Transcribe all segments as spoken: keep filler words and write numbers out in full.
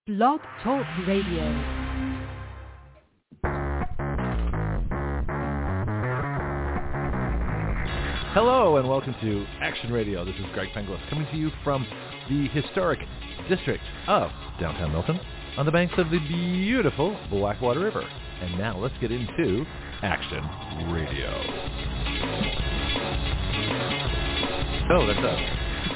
Blog Talk Radio. Hello and welcome to Action Radio. This is Greg Penglis coming to you from the historic district of downtown Milton on the banks of the beautiful Blackwater River. And now let's get into Action Radio. Oh, that's us.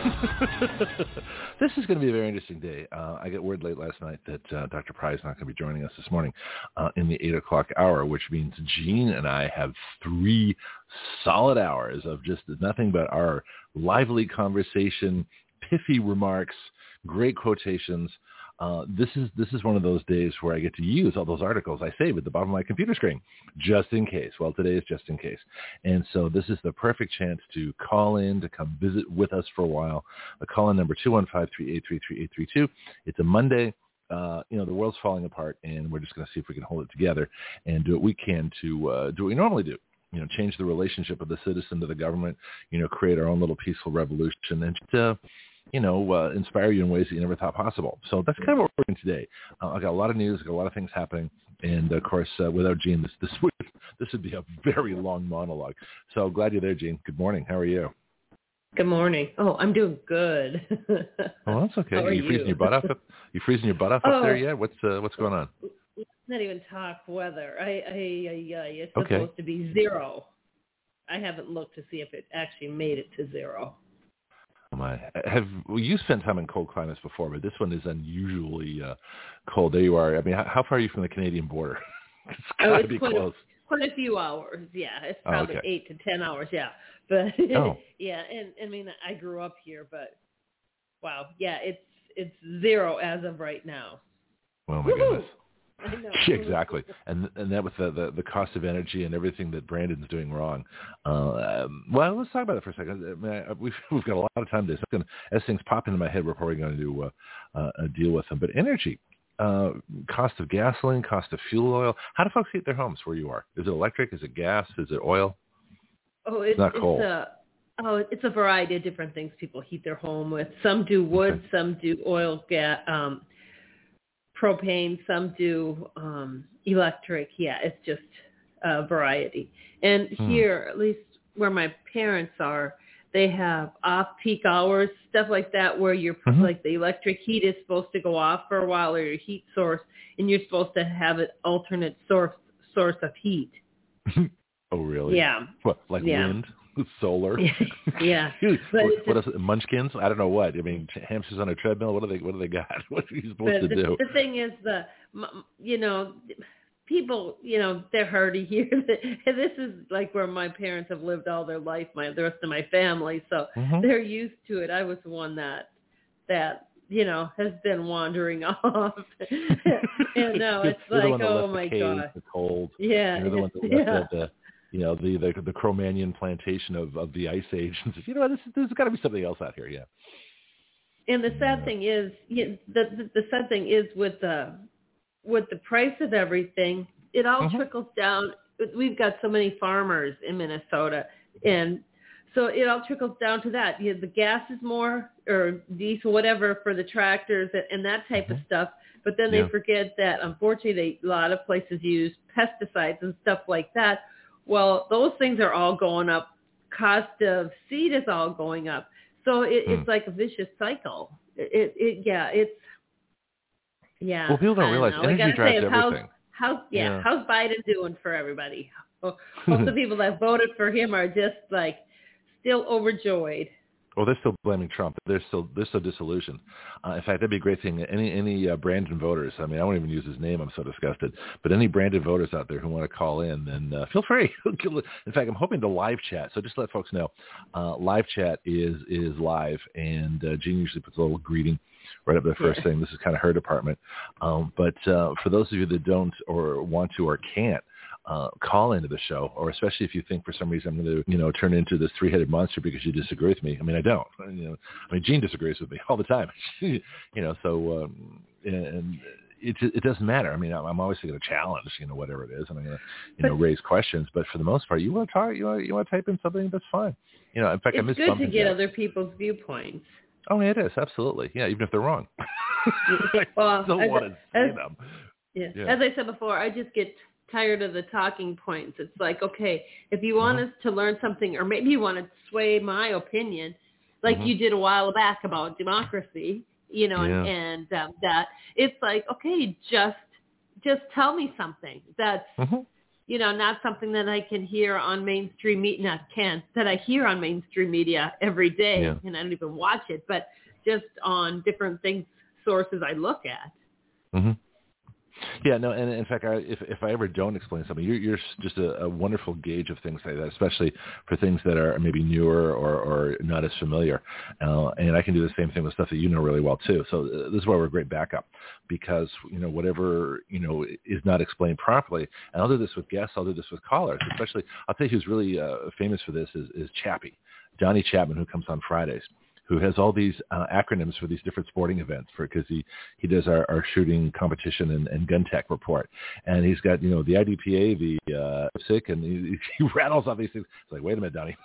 This is going to be a very interesting day. Uh, I got word late last night that uh, Doctor Pry is not going to be joining us this morning uh, in the eight o'clock hour, which means Gene and I have three solid hours of just nothing but our lively conversation, pithy remarks, great quotations. Uh, this is this is one of those days where I get to use all those articles I save at the bottom of my computer screen, just in case. Well, today is just in case. And so this is the perfect chance to call in, to come visit with us for a while. The call-in number two one five, three eight three, three eight three two. It's a Monday. Uh, you know, the world's falling apart, and we're just going to see if we can hold it together and do what we can to uh, do what we normally do. You know, change the relationship of the citizen to the government, you know, create our own little peaceful revolution and just, uh, you know, uh, inspire you in ways that you never thought possible. So that's kind of what we're doing today. Uh, I got a lot of news, I got a lot of things happening. And, of course, uh, without Gene, this this would, this would be a very long monologue. So glad you're there, Gene. Good morning. How are you? Good morning. Oh, I'm doing good. Oh, that's okay. How are you you? freezing your butt off? Up, you freezing your butt off oh, up there yet? What's uh, what's going on? Let's not even talk weather. I, I, I, I it's okay. supposed to be zero. I haven't looked to see if it actually made it to zero. Oh my! Have well, you spent time in cold climates before, but this one is unusually uh, cold. There you are. I mean, how, how far are you from the Canadian border? It's got to oh, it's be quite close. A, quite a few hours. Yeah, it's probably oh, okay. eight to ten hours. Yeah, but oh. yeah, and I mean, I grew up here, but wow, yeah, it's it's zero as of right now. Oh my Woo-hoo! goodness. I know. Yeah, exactly, and and that with the, the, the cost of energy and everything that Brandon's doing wrong. Uh, um, well, let's talk about it for a second. I mean, I, we've we've got a lot of time today. So gonna, as things pop into my head, we're probably going to uh, uh, deal with them. But energy, uh, cost of gasoline, cost of fuel oil. How do folks heat their homes where you are? Is it electric? Is it gas? Is it oil? Oh, it's, it's not coal. It's a, oh, it's a variety of different things people heat their home with. Some do wood, okay. some do oil, gas. Um, propane, some do um, electric. Yeah, it's just a variety. And hmm. here, at least where my parents are, they have off-peak hours, stuff like that, where you're mm-hmm. like the electric heat is supposed to go off for a while, or your heat source, and you're supposed to have an alternate source source of heat. Oh, really? Yeah. What, like yeah. wind? Solar? yeah. But what, what else? Munchkins? I don't know what. I mean, hamsters on a treadmill. What do they? What do they got? What are you supposed but to the, do? The thing is, the you know, people, you know, they're hardy here. This is like where my parents have lived all their life. My the rest of my family, so mm-hmm. they're used to it. I was the one that that you know has been wandering off, and now it's You're like, the one that oh left my the cave, god, the cold. yeah, You're the one that left yeah. the, the you know the the, the Cro-Magnon plantation of, of the Ice Age, and says, you know what, this there's got to be something else out here. Yeah. And the sad yeah. thing is, you, the, the the sad thing is with the with the price of everything, it all mm-hmm. trickles down. We've got so many farmers in Minnesota, and so it all trickles down to that. You know, the gas is more, or diesel, whatever, for the tractors and, and that type mm-hmm. of stuff. But then yeah. they forget that, unfortunately, they, a lot of places use pesticides and stuff like that. Well, those things are all going up. Cost of seed is all going up. So it, mm. it's like a vicious cycle. It, it, yeah, it's, yeah. Well, people don't I realize know. energy drives say, everything. How's, how's, yeah, yeah. how's Biden doing for everybody? Most of the people that voted for him are just like still overjoyed. Well, they're still blaming Trump. They're still they're so disillusioned. Uh, in fact, that'd be a great thing. Any any uh, Brandon voters. I mean, I won't even use his name. I'm so disgusted. But any Brandon voters out there who want to call in, then uh, feel free. In fact, I'm hoping to live chat. So just to let folks know, uh, live chat is is live, and uh, Jean usually puts a little greeting right up there first yeah. thing. This is kind of her department. Um, but uh, for those of you that don't or want to or can't, Uh, call into the show, or especially if you think for some reason I'm going to, you know, turn into this three-headed monster because you disagree with me. I mean, I don't. You know, I mean, Jean disagrees with me all the time. you know, so um, and it it doesn't matter. I mean, I'm always going to challenge, you know, whatever it is, and I'm going to, you but, know, raise questions. But for the most part, you want to talk, you want you want to type in something, that's fine. You know, in fact, it's I missed good to get that. other people's viewpoints. Oh, it is. Absolutely. Yeah, even if they're wrong. I well, still as, want to as, see them. yeah. Yeah. As I said before, I just get tired of the talking points. It's like, okay, if you want Mm-hmm. us to learn something, or maybe you want to sway my opinion, like Mm-hmm. you did a while back about democracy, you know, and, Yeah. and um, that, it's like, okay, just just tell me something that's, Mm-hmm. you know, not something that I can hear on mainstream media, not can, that I hear on mainstream media every day, Yeah. and I don't even watch it, but just on different things, sources I look at. Mm-hmm. Yeah, no, and in fact, I, if if I ever don't explain something, you're, you're just a, a wonderful gauge of things like that, especially for things that are maybe newer or, or not as familiar. Uh, and I can do the same thing with stuff that you know really well too. So uh, this is why we're a great backup, because you know whatever you know is not explained properly. And I'll do this with guests. I'll do this with callers. Especially, I'll tell you who's really uh, famous for this is, is Chappie, Johnny Chapman, who comes on Fridays, who has all these uh, acronyms for these different sporting events, for because he, he does our, our shooting competition and, and gun tech report. And he's got, you know, the I D P A, the uh, S I C, and he, he rattles off these things. It's like, wait a minute, Donnie,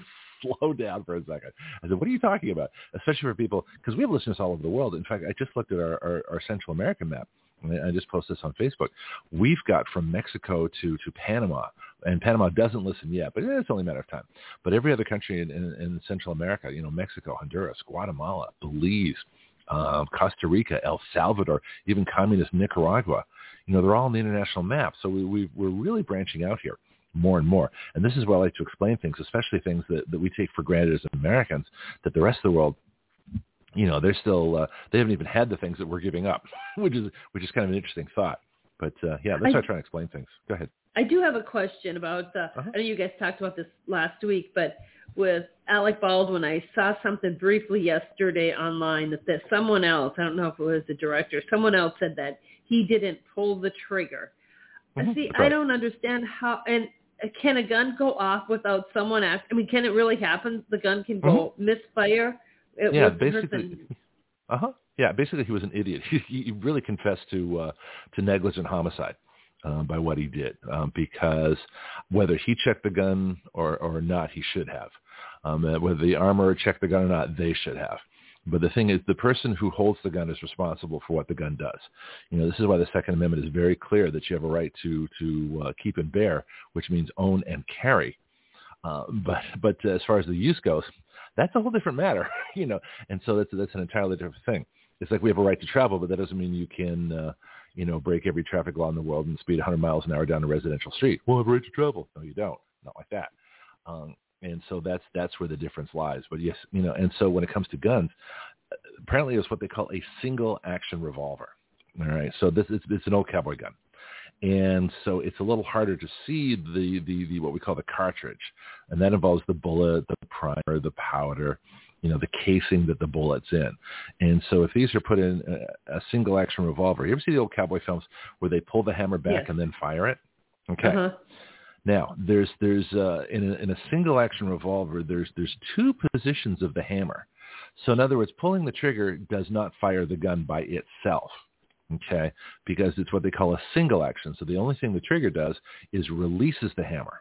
slow down for a second. I said, what are you talking about? Especially for people, because we have listeners all over the world. In fact, I just looked at our, our, our Central American map. I just posted this on Facebook. We've got from Mexico to, to Panama, and Panama doesn't listen yet, but it's only a matter of time. But every other country in, in, in Central America, you know, Mexico, Honduras, Guatemala, Belize, um, Costa Rica, El Salvador, even communist Nicaragua, you know, they're all on the international map. So we, we, we're really branching out here more and more. And this is where I like to explain things, especially things that, that we take for granted as Americans, that the rest of the world, you know, they're still, uh, they haven't even had the things that we're giving up, which is, which is kind of an interesting thought. But uh, yeah, let's start trying to explain things. Go ahead. I do have a question about, uh, Uh-huh. I know you guys talked about this last week, but with Alec Baldwin, I saw something briefly yesterday online that, that someone else, I don't know if it was the director, someone else said that he didn't pull the trigger. Mm-hmm. See, Right. I don't understand how, and can a gun go off without someone act? I mean, can it really happen? The gun can go mm-hmm. misfire? It yeah, was basically. Uh huh. Yeah, basically he was an idiot. He, he really confessed to uh, to negligent homicide uh, by what he did, um, because whether he checked the gun or, or not, he should have. Um, whether the armorer checked the gun or not, they should have. But the thing is, the person who holds the gun is responsible for what the gun does. You know, this is why the Second Amendment is very clear that you have a right to to uh, keep and bear, which means own and carry. Uh, but but as far as the use goes, that's a whole different matter, you know. And so that's that's an entirely different thing. It's like we have a right to travel, but that doesn't mean you can, uh, you know, break every traffic law in the world and speed one hundred miles an hour down a residential street. Well, I have a right to travel. No, you don't. Not like that. Um, and so that's that's where the difference lies. But yes, you know. And so when it comes to guns, apparently it's what they call a single action revolver. All right. So this is it's an old cowboy gun. And so it's a little harder to see the, the, the what we call the cartridge. And that involves the bullet, the primer, the powder, you know, the casing that the bullet's in. And so if these are put in a, a single action revolver, you ever see the old cowboy films where they pull the hammer back yes. and then fire it? Okay. Uh-huh. Now, there's there's uh, in a, in a single action revolver, there's there's two positions of the hammer. So in other words, pulling the trigger does not fire the gun by itself. Okay, because it's what they call a single action. So the only thing the trigger does is releases the hammer.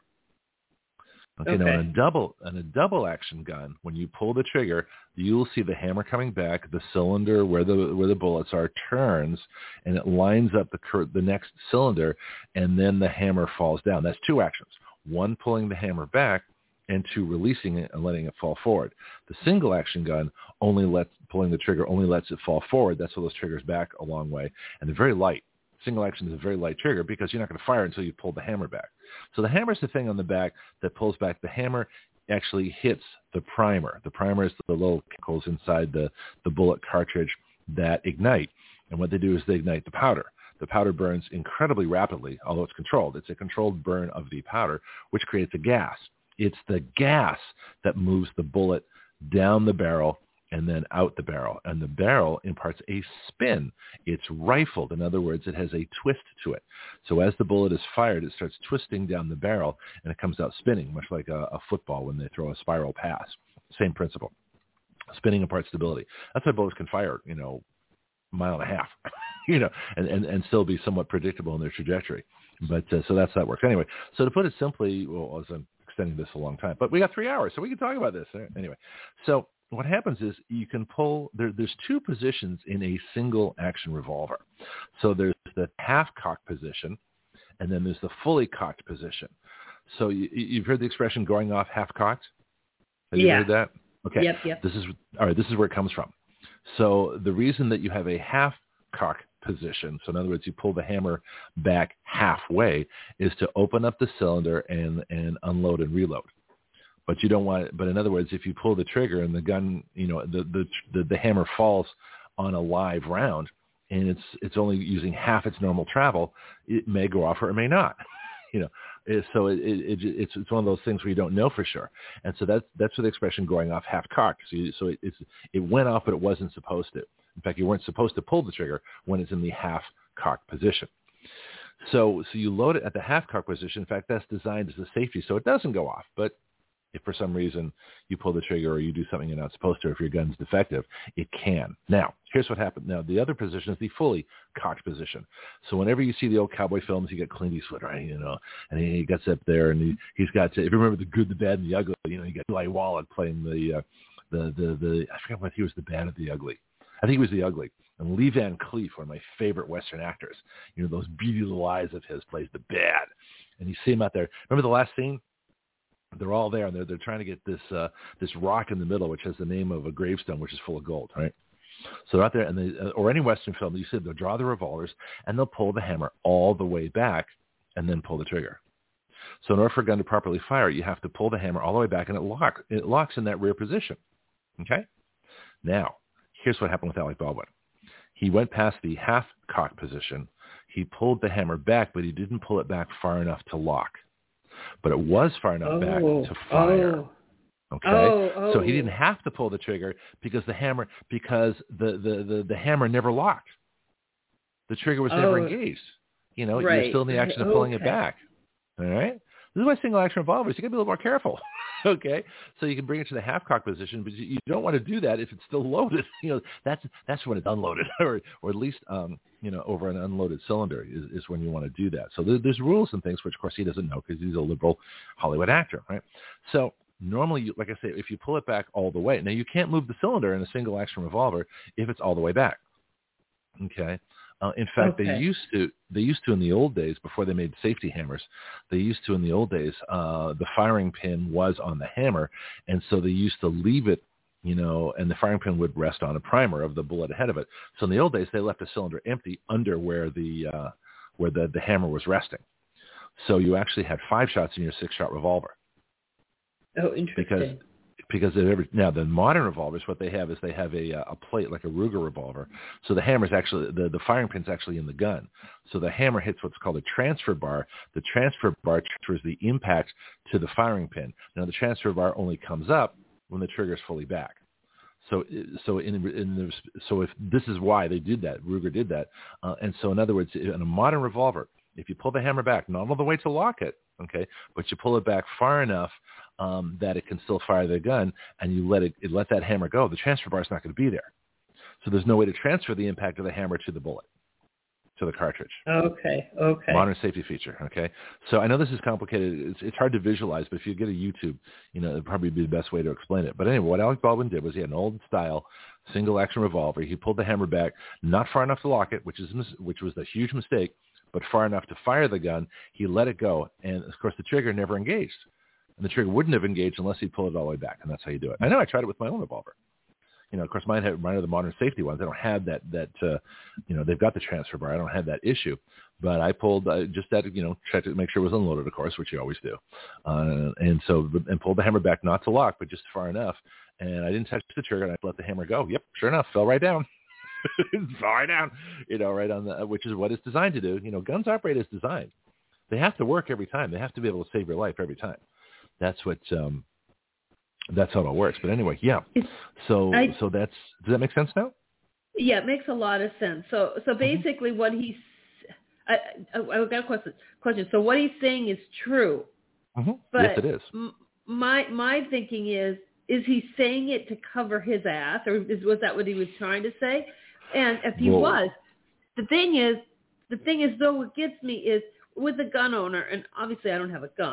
Okay, okay. Now in a double in a double action gun, when you pull the trigger, you'll see the hammer coming back. The cylinder where the where the bullets are turns, and it lines up the cur- the next cylinder, and then the hammer falls down. That's two actions: one pulling the hammer back, and two releasing it and letting it fall forward. The single action gun only lets pulling the trigger only lets it fall forward. That's why those triggers back a long way, and they're very light. Single action is a very light trigger because you're not going to fire until you pull the hammer back. So the hammer is the thing on the back that pulls back. The hammer actually hits the primer. The primer is the little chemicals inside the, the bullet cartridge that ignite. And what they do is they ignite the powder. The powder burns incredibly rapidly, although it's controlled. It's a controlled burn of the powder, which creates a gas. It's the gas that moves the bullet down the barrel and then out the barrel. And the barrel imparts a spin. It's rifled. In other words, it has a twist to it. So as the bullet is fired, it starts twisting down the barrel, and it comes out spinning, much like a, a football when they throw a spiral pass. Same principle. Spinning imparts stability. That's why bullets can fire, you know, a mile and a half, you know, and, and, and still be somewhat predictable in their trajectory. But uh, so that's how it works. Anyway, so to put it simply, well, as I'm extending this a long time, but we got three hours, so we can talk about this. Anyway, so what happens is you can pull, there, there's two positions in a single action revolver. So there's the half cocked position, and then there's the fully cocked position. So you, you've heard the expression going off half cocked? Have you yeah. heard that? Okay. Yep, yep. This is, all right, this is where it comes from. So the reason that you have a half cock position, so in other words, you pull the hammer back halfway, is to open up the cylinder and, and unload and reload. But you don't want it. But in other words, if you pull the trigger and the gun, you know, the, the, the, the hammer falls on a live round and it's, it's only using half its normal travel, it may go off or it may not, you know. So it, it, it's, it's one of those things where you don't know for sure. And so that's, that's where the expression going off half cocked. So, you, so it, it's, it went off, but it wasn't supposed to. In fact, you weren't supposed to pull the trigger when it's in the half cocked position. So, so you load it at the half cocked position. In fact, that's designed as a safety so it doesn't go off. But if for some reason you pull the trigger or you do something you're not supposed to, or if your gun's defective, it can. Now, here's what happened. Now, the other position is the fully cocked position. So whenever you see the old cowboy films, you get Clint Eastwood, right? You know, and he, he gets up there and he, he's got, to, if you remember The Good, the Bad, and the Ugly, you know, you got Eli Wallach playing the, uh, the, the, the, I forget what he was, the bad or the ugly. I think he was the ugly. And Lee Van Cleef, one of my favorite Western actors, you know, those beady little eyes of his, plays the bad. And you see him out there. Remember the last scene? They're all there, and they're they're trying to get this uh, this rock in the middle, which has the name of a gravestone, which is full of gold, right? So they're out there, and they, uh, or any Western film, you said they'll draw the revolvers, and they'll pull the hammer all the way back, and then pull the trigger. So in order for a gun to properly fire, you have to pull the hammer all the way back, and it locks it locks in that rear position. Okay. Now, here's what happened with Alec Baldwin. He went past the half cock position. He pulled the hammer back, but he didn't pull it back far enough to lock. But it was far enough oh, back to fire. Oh, okay, oh, oh. So he didn't have to pull the trigger because the hammer because the, the, the, the hammer never locked. The trigger was oh, never engaged. You know, right, you're still in the action right, of pulling okay. it back. All right. This is why single action revolvers, you got to be a little more careful. Okay, so you can bring it to the half cock position, but you, you don't want to do that if it's still loaded. You know, that's that's when it's unloaded, or or at least um, you know, over an unloaded cylinder is, is when you want to do that. So there, there's rules and things which, of course, he doesn't know because he's a liberal Hollywood actor, right? So normally, you, like I say, if you pull it back all the way, now you can't move the cylinder in a single action revolver if it's all the way back. Okay. Uh, in fact, okay. they used to, they used to in the old days, before they made safety hammers, they used to in the old days, uh, the firing pin was on the hammer. And so they used to leave it, you know, and the firing pin would rest on a primer of the bullet ahead of it. So in the old days, they left the cylinder empty under where the, uh, where the, the hammer was resting. So you actually had five shots in your six shot revolver. Oh, interesting. Because Because every, now the modern revolvers, what they have is they have a a plate like a Ruger revolver. So the hammer's actually, the, the firing pin's actually in the gun. So the hammer hits what's called a transfer bar. The transfer bar transfers the impact to the firing pin. Now the transfer bar only comes up when the trigger's fully back. So so in, in the, so if this is why they did that, Ruger did that. Uh, and so in other words, in a modern revolver, if you pull the hammer back, not all the way to lock it, okay, but you pull it back far enough um, that it can still fire the gun, and you let it, it let that hammer go, the transfer bar is not going to be there. So there's no way to transfer the impact of the hammer to the bullet, to the cartridge. Okay, okay. Modern safety feature, okay? So I know this is complicated. It's, it's hard to visualize, but if you get a YouTube, you know, it'd probably be the best way to explain it. But anyway, what Alec Baldwin did was he had an old style single action revolver. He pulled the hammer back, not far enough to lock it, which is which was a huge mistake, but far enough to fire the gun. He let it go, and of course the trigger never engaged. And the trigger wouldn't have engaged unless he pulled it all the way back, and that's how you do it. I know I tried it with my own revolver. You know, of course, mine, have, mine are the modern safety ones. I don't have that, that uh, you know, they've got the transfer bar. I don't have that issue. But I pulled uh, just that, you know, tried to make sure it was unloaded, of course, which you always do. Uh, and so, and pulled the hammer back, not to lock, but just far enough. And I didn't touch the trigger, and I let the hammer go. Yep, sure enough, fell right down. fell right down, you know, right on the, which is what it's designed to do. You know, guns operate as designed. They have to work every time. They have to be able to save your life every time. That's what, um, that's how it works. But anyway, yeah. So, I, so that's, does that make sense now? Yeah, it makes a lot of sense. So, so basically mm-hmm. what he's, I, I, I've got a question, question. So what he's saying is true. Mm-hmm. But yes, it is. M- my, my thinking is, is he saying it to cover his ass, or is, was that what he was trying to say? And if he Whoa. was, the thing is, the thing is, though, what gets me is with the gun owner, and obviously I don't have a gun,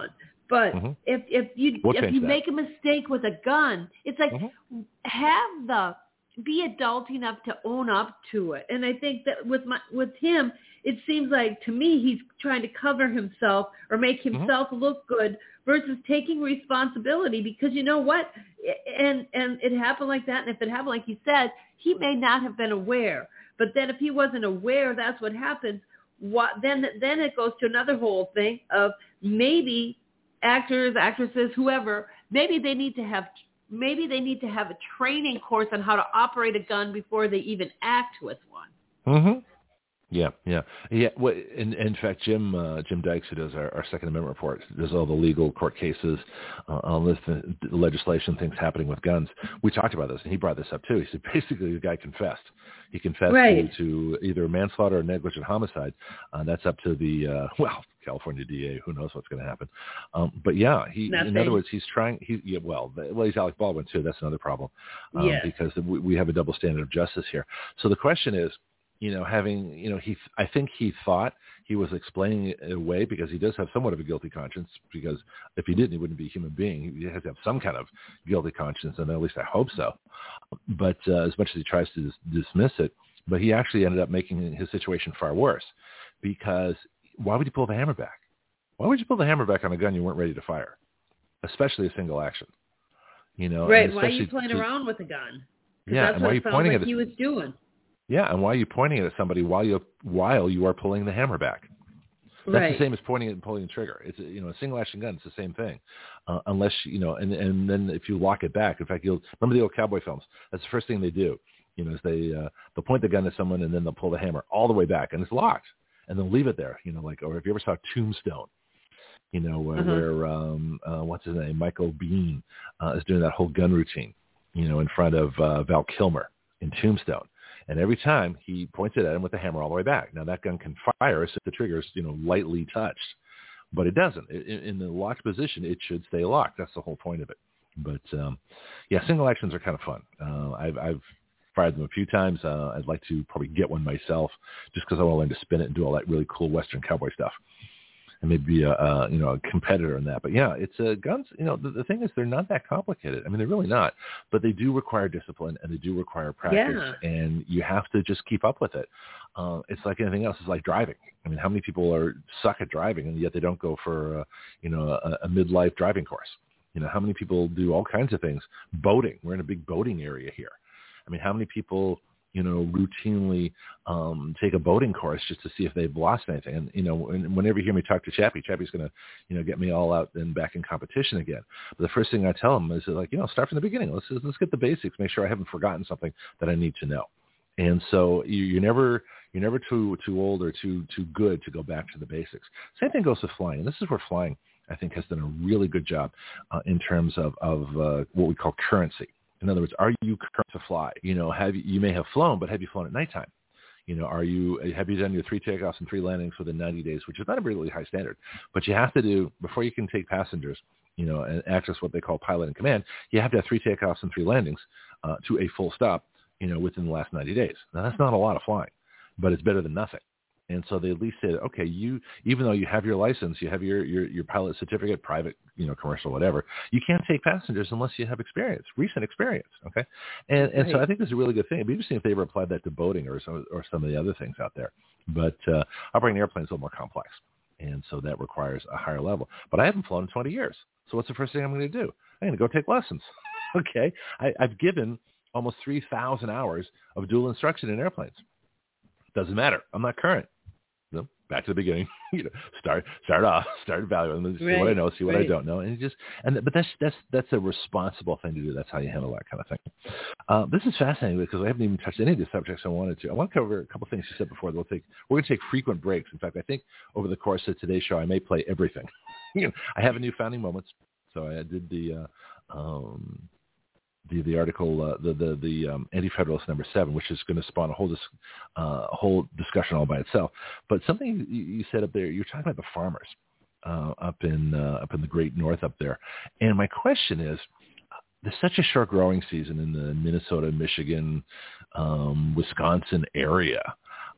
But mm-hmm. if if you we'll if you that. make a mistake with a gun, it's like mm-hmm. have the be adult enough to own up to it. And I think that with my with him, it seems like to me he's trying to cover himself or make himself mm-hmm. look good versus taking responsibility, because you know what? And and it happened like that. And if it happened like he said, he may not have been aware. But then if he wasn't aware, that's what happens. What then? Then it goes to another whole thing of maybe actors, actresses, whoever, maybe they need to have maybe they need to have a training course on how to operate a gun before they even act with one. Mm-hmm. Yeah, yeah, yeah. Well, in, in fact, Jim uh, Jim Dykes, who does our, our Second Amendment report, does all the legal court cases, uh, all this uh, legislation, things happening with guns. We talked about this, and he brought this up too. He said basically the guy confessed. He confessed right. to, to either manslaughter or negligent homicide. Uh, that's up to the uh, well, California D A. Who knows what's going to happen? Um, but yeah, he Nothing. in other words, he's trying. He yeah, well, the, well, he's Alec Baldwin too. That's another problem um, yes. because we, we have a double standard of justice here. So the question is, you know, having, you know, he, I think he thought he was explaining it away because he does have somewhat of a guilty conscience, because if he didn't, he wouldn't be a human being. He has to have some kind of guilty conscience, and at least I hope so. But uh, as much as he tries to dis- dismiss it, but he actually ended up making his situation far worse, because why would you pull the hammer back? Why would you pull the hammer back on a gun you weren't ready to fire, especially a single action? You know, right? Why are you playing to, around with a gun? Yeah, that's and what why are you it sounds pointing like at he it? was doing. Yeah, and why are you pointing it at somebody while you while you are pulling the hammer back? That's right. the same as pointing it and pulling the trigger. It's a, you know, a single action gun. It's the same thing, uh, unless you know. And and then if you lock it back, in fact, you'll remember the old cowboy films. That's the first thing they do. You know, is they uh, they'll point the gun at someone and then they'll pull the hammer all the way back, and it's locked, and they'll leave it there. You know, like, or if you ever saw Tombstone, you know, uh, uh-huh. where um, uh, what's his name, Michael Biehn uh, is doing that whole gun routine, you know, in front of uh, Val Kilmer in Tombstone. And every time he points it at him with the hammer all the way back. Now that gun can fire if the trigger's, you know, lightly touched, but it doesn't. In, in the locked position, it should stay locked. That's the whole point of it. But um, yeah, single actions are kind of fun. Uh, I've, I've fired them a few times. Uh, I'd like to probably get one myself, just because I want to learn to spin it and do all that really cool Western cowboy stuff, and maybe be a, a you know a competitor in that. But yeah, it's uh, guns. You know, the, the thing is, they're not that complicated. I mean, they're really not. But they do require discipline, and they do require practice, yeah. and you have to just keep up with it. Uh, it's like anything else. It's like driving. I mean, how many people are suck at driving, and yet they don't go for uh, you know a, a midlife driving course? You know, how many people do all kinds of things? Boating. We're in a big boating area here. I mean, how many people, you know, routinely um, take a boating course just to see if they've lost anything? And, you know, and whenever you hear me talk to Chappie, Chappie's going to, you know, get me all out and back in competition again. But the first thing I tell him is like, you know, start from the beginning. Let's let's get the basics. Make sure I haven't forgotten something that I need to know. And so you, you're never you're never too too old or too too good to go back to the basics. Same thing goes with flying. And this is where flying, I think, has done a really good job uh, in terms of, of uh, what we call currency. In other words, are you current to fly? You know, have you, you may have flown, but have you flown at nighttime? You know, are you have you done your three takeoffs and three landings within ninety days, which is not a really high standard, but you have to do before you can take passengers, you know, and access what they call pilot in command. You have to have three takeoffs and three landings uh, to a full stop, you know, within the last ninety days. Now that's not a lot of flying, but it's better than nothing. And so they at least said, okay, you, even though you have your license, you have your, your, your pilot certificate, private, you know, commercial, whatever, you can't take passengers unless you have experience, recent experience. Okay. And, right. and so I think this is a really good thing. It'd be interesting if they ever applied that to boating or some, or some of the other things out there. But uh, operating an airplane is a little more complex. And so that requires a higher level. But I haven't flown in twenty years. So what's the first thing I'm going to do? I'm going to go take lessons. Okay. I, I've given almost three thousand hours of dual instruction in airplanes. Doesn't matter. I'm not current. No, back to the beginning. You know, start start off, start evaluating, see right, what I know, see what right. I don't know, and just and but that's that's that's a responsible thing to do. That's how you handle that kind of thing. Uh, this is fascinating because I haven't even touched any of the subjects I wanted to. I want to cover a couple of things you said before. We'll take we're going to take frequent breaks. In fact, I think over the course of today's show, I may play everything. You know, I have a new founding moments, so I did the. Uh, um, The the article uh, the the the um, Anti-Federalist number seven, which is going to spawn a whole dis, uh, whole discussion all by itself. But something you, you said up there, you're talking about the farmers uh, up in uh, up in the Great North up there, and my question is, there's such a short growing season in the Minnesota, Michigan, um, Wisconsin area.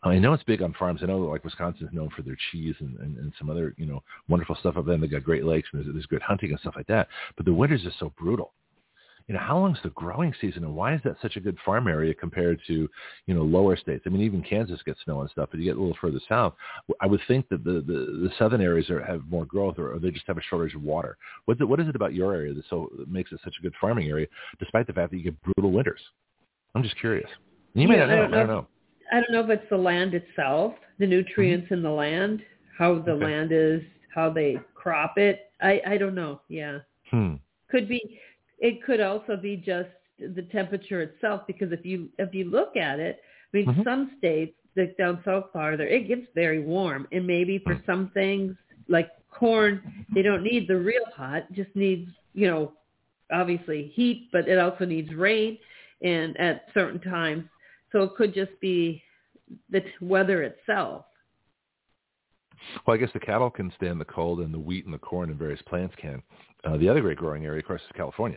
I know it's big on farms. I know like Wisconsin's known for their cheese and, and, and some other, you know, wonderful stuff up there. And they got Great Lakes and there's, there's good hunting and stuff like that. But the winters are so brutal. You know, how long's the growing season and why is that such a good farm area compared to, you know, lower states? I mean, even Kansas gets snow and stuff, but you get a little further south. I would think that the, the, the southern areas are, have more growth or, or they just have a shortage of water. What's it, what is it about your area that so that makes it such a good farming area, despite the fact that you get brutal winters? I'm just curious. You may yeah, not know. I don't know. I don't know. I don't know if it's the land itself, the nutrients mm-hmm. in the land, how the okay. land is, how they crop it. I, I don't know. Yeah. Hmm. Could be. It could also be just the temperature itself, because if you if you look at it, I mean, mm-hmm. some states that down south farther, it gets very warm, and maybe for mm. some things like corn, they don't need the real hot, just needs, you know, obviously heat, but it also needs rain, and at certain times, so it could just be the weather itself. Well, I guess the cattle can stand the cold, and the wheat and the corn and various plants can. Uh, the other great growing area, of course, is California.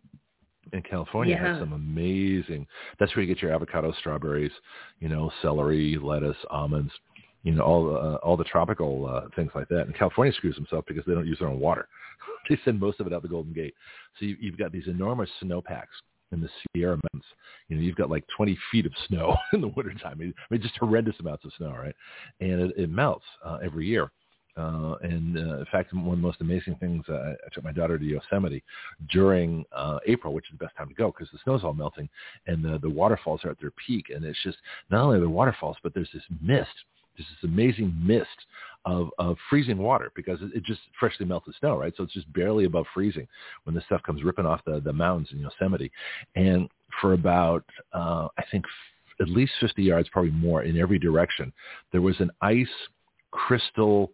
And California yeah. has some amazing, that's where you get your avocado, strawberries, you know, celery, lettuce, almonds, you know, all, uh, all the tropical uh, things like that. And California screws themselves because they don't use their own water. They send most of it out the Golden Gate. So you, you've got these enormous snowpacks in the Sierra Mountains. You know, you've got like twenty feet of snow in the wintertime. I mean, I mean just horrendous amounts of snow, right? And it, it melts uh, every year. Uh, and uh, in fact, one of the most amazing things, uh, I took my daughter to Yosemite during uh, April, which is the best time to go because the snow's all melting and the, the waterfalls are at their peak. And it's just not only the waterfalls, but there's this mist, there's this amazing mist of, of freezing water because it, it just freshly melted snow, right? So it's just barely above freezing when this stuff comes ripping off the, the mountains in Yosemite. And for about, uh, I think, f- at least fifty yards, probably more in every direction, there was an ice crystal.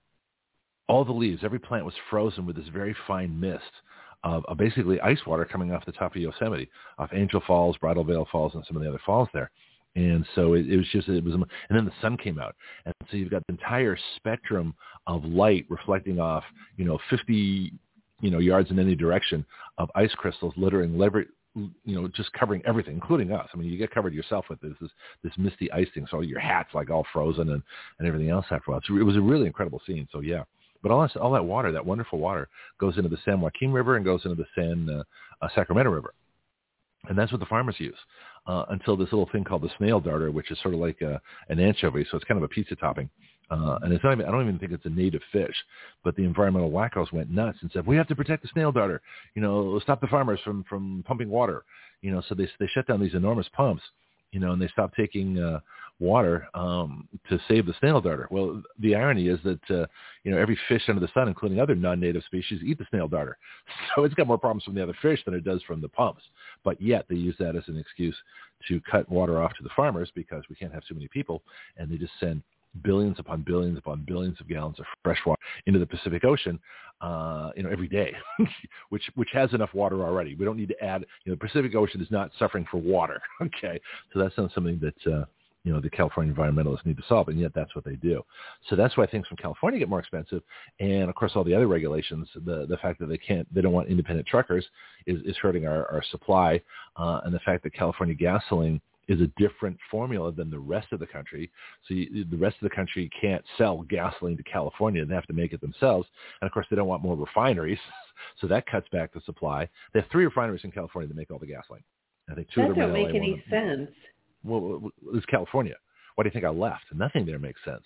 All the leaves, every plant was frozen with this very fine mist of, of basically ice water coming off the top of Yosemite, off Angel Falls, Bridal Veil Falls, and some of the other falls there. And so it, it was just, it was, and then the sun came out. And so you've got the entire spectrum of light reflecting off, you know, fifty, you know, yards in any direction of ice crystals littering, lever, you know, just covering everything, including us. I mean, you get covered yourself with this, this, this misty ice thing. So your hat's like all frozen and, and everything else after a while. So it was a really incredible scene. So yeah. But all that, all that water, that wonderful water, goes into the San Joaquin River and goes into the San uh, uh, Sacramento River. And that's what the farmers use uh, until this little thing called the snail darter, which is sort of like a, an anchovy. So it's kind of a pizza topping. Uh, and it's not even, I don't even think it's a native fish. But the environmental wackos went nuts and said, we have to protect the snail darter. You know, stop the farmers from, from pumping water. You know, so they they shut down these enormous pumps. You know, and they stopped taking uh, water um, to save the snail darter. Well, the irony is that, uh, you know, every fish under the sun, including other non-native species, eat the snail darter. So it's got more problems from the other fish than it does from the pumps. But yet they use that as an excuse to cut water off to the farmers because we can't have too many people, and they just send billions upon billions upon billions of gallons of fresh water into the Pacific Ocean, uh, you know, every day, which which has enough water already. We don't need to add. You know, the Pacific Ocean is not suffering for water. Okay, so that's not something that uh, you know the California environmentalists need to solve, and yet that's what they do. So that's why things from California get more expensive, and of course all the other regulations, the the fact that they can't, they don't want independent truckers is is hurting our our supply, uh, and the fact that California gasoline is a different formula than the rest of the country. So you, the rest of the country can't sell gasoline to California. They have to make it themselves. And, of course, they don't want more refineries. So that cuts back the supply. They have three refineries in California that make all the gasoline. I think two that of them don't make in L A, any sense. Well, it's California. Why do you think I left? Nothing there makes sense.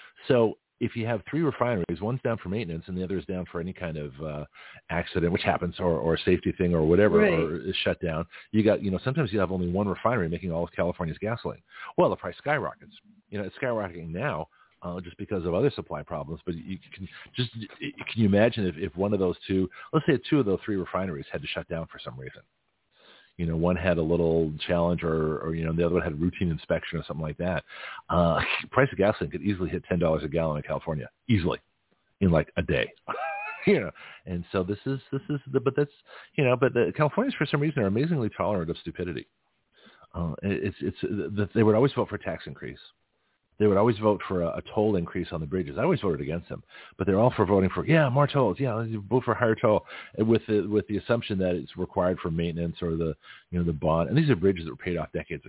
So if you have three refineries, one's down for maintenance and the other is down for any kind of uh, accident, which happens, or, or a safety thing or whatever, right. or is shut down, you got, you know, sometimes you have only one refinery making all of California's gasoline. Well, the price skyrockets. You know, it's skyrocketing now uh, just because of other supply problems. But you can just, can you imagine if, if one of those two, let's say two of those three refineries had to shut down for some reason? You know, one had a little challenge or, or, you know, the other one had a routine inspection or something like that. Uh, price of gasoline could easily hit ten dollars a gallon in California, easily, in like a day. You know, and so this is, this is the, but that's, you know, but the Californians for some reason are amazingly tolerant of stupidity. Uh, it's, it's, the, they would always vote for a tax increase. They would always vote for a, a toll increase on the bridges. I always voted against them, but they're all for voting for, yeah, more tolls. Yeah, let's vote for higher toll with the, with the assumption that it's required for maintenance or the, you know, the bond. And these are bridges that were paid off decades ago.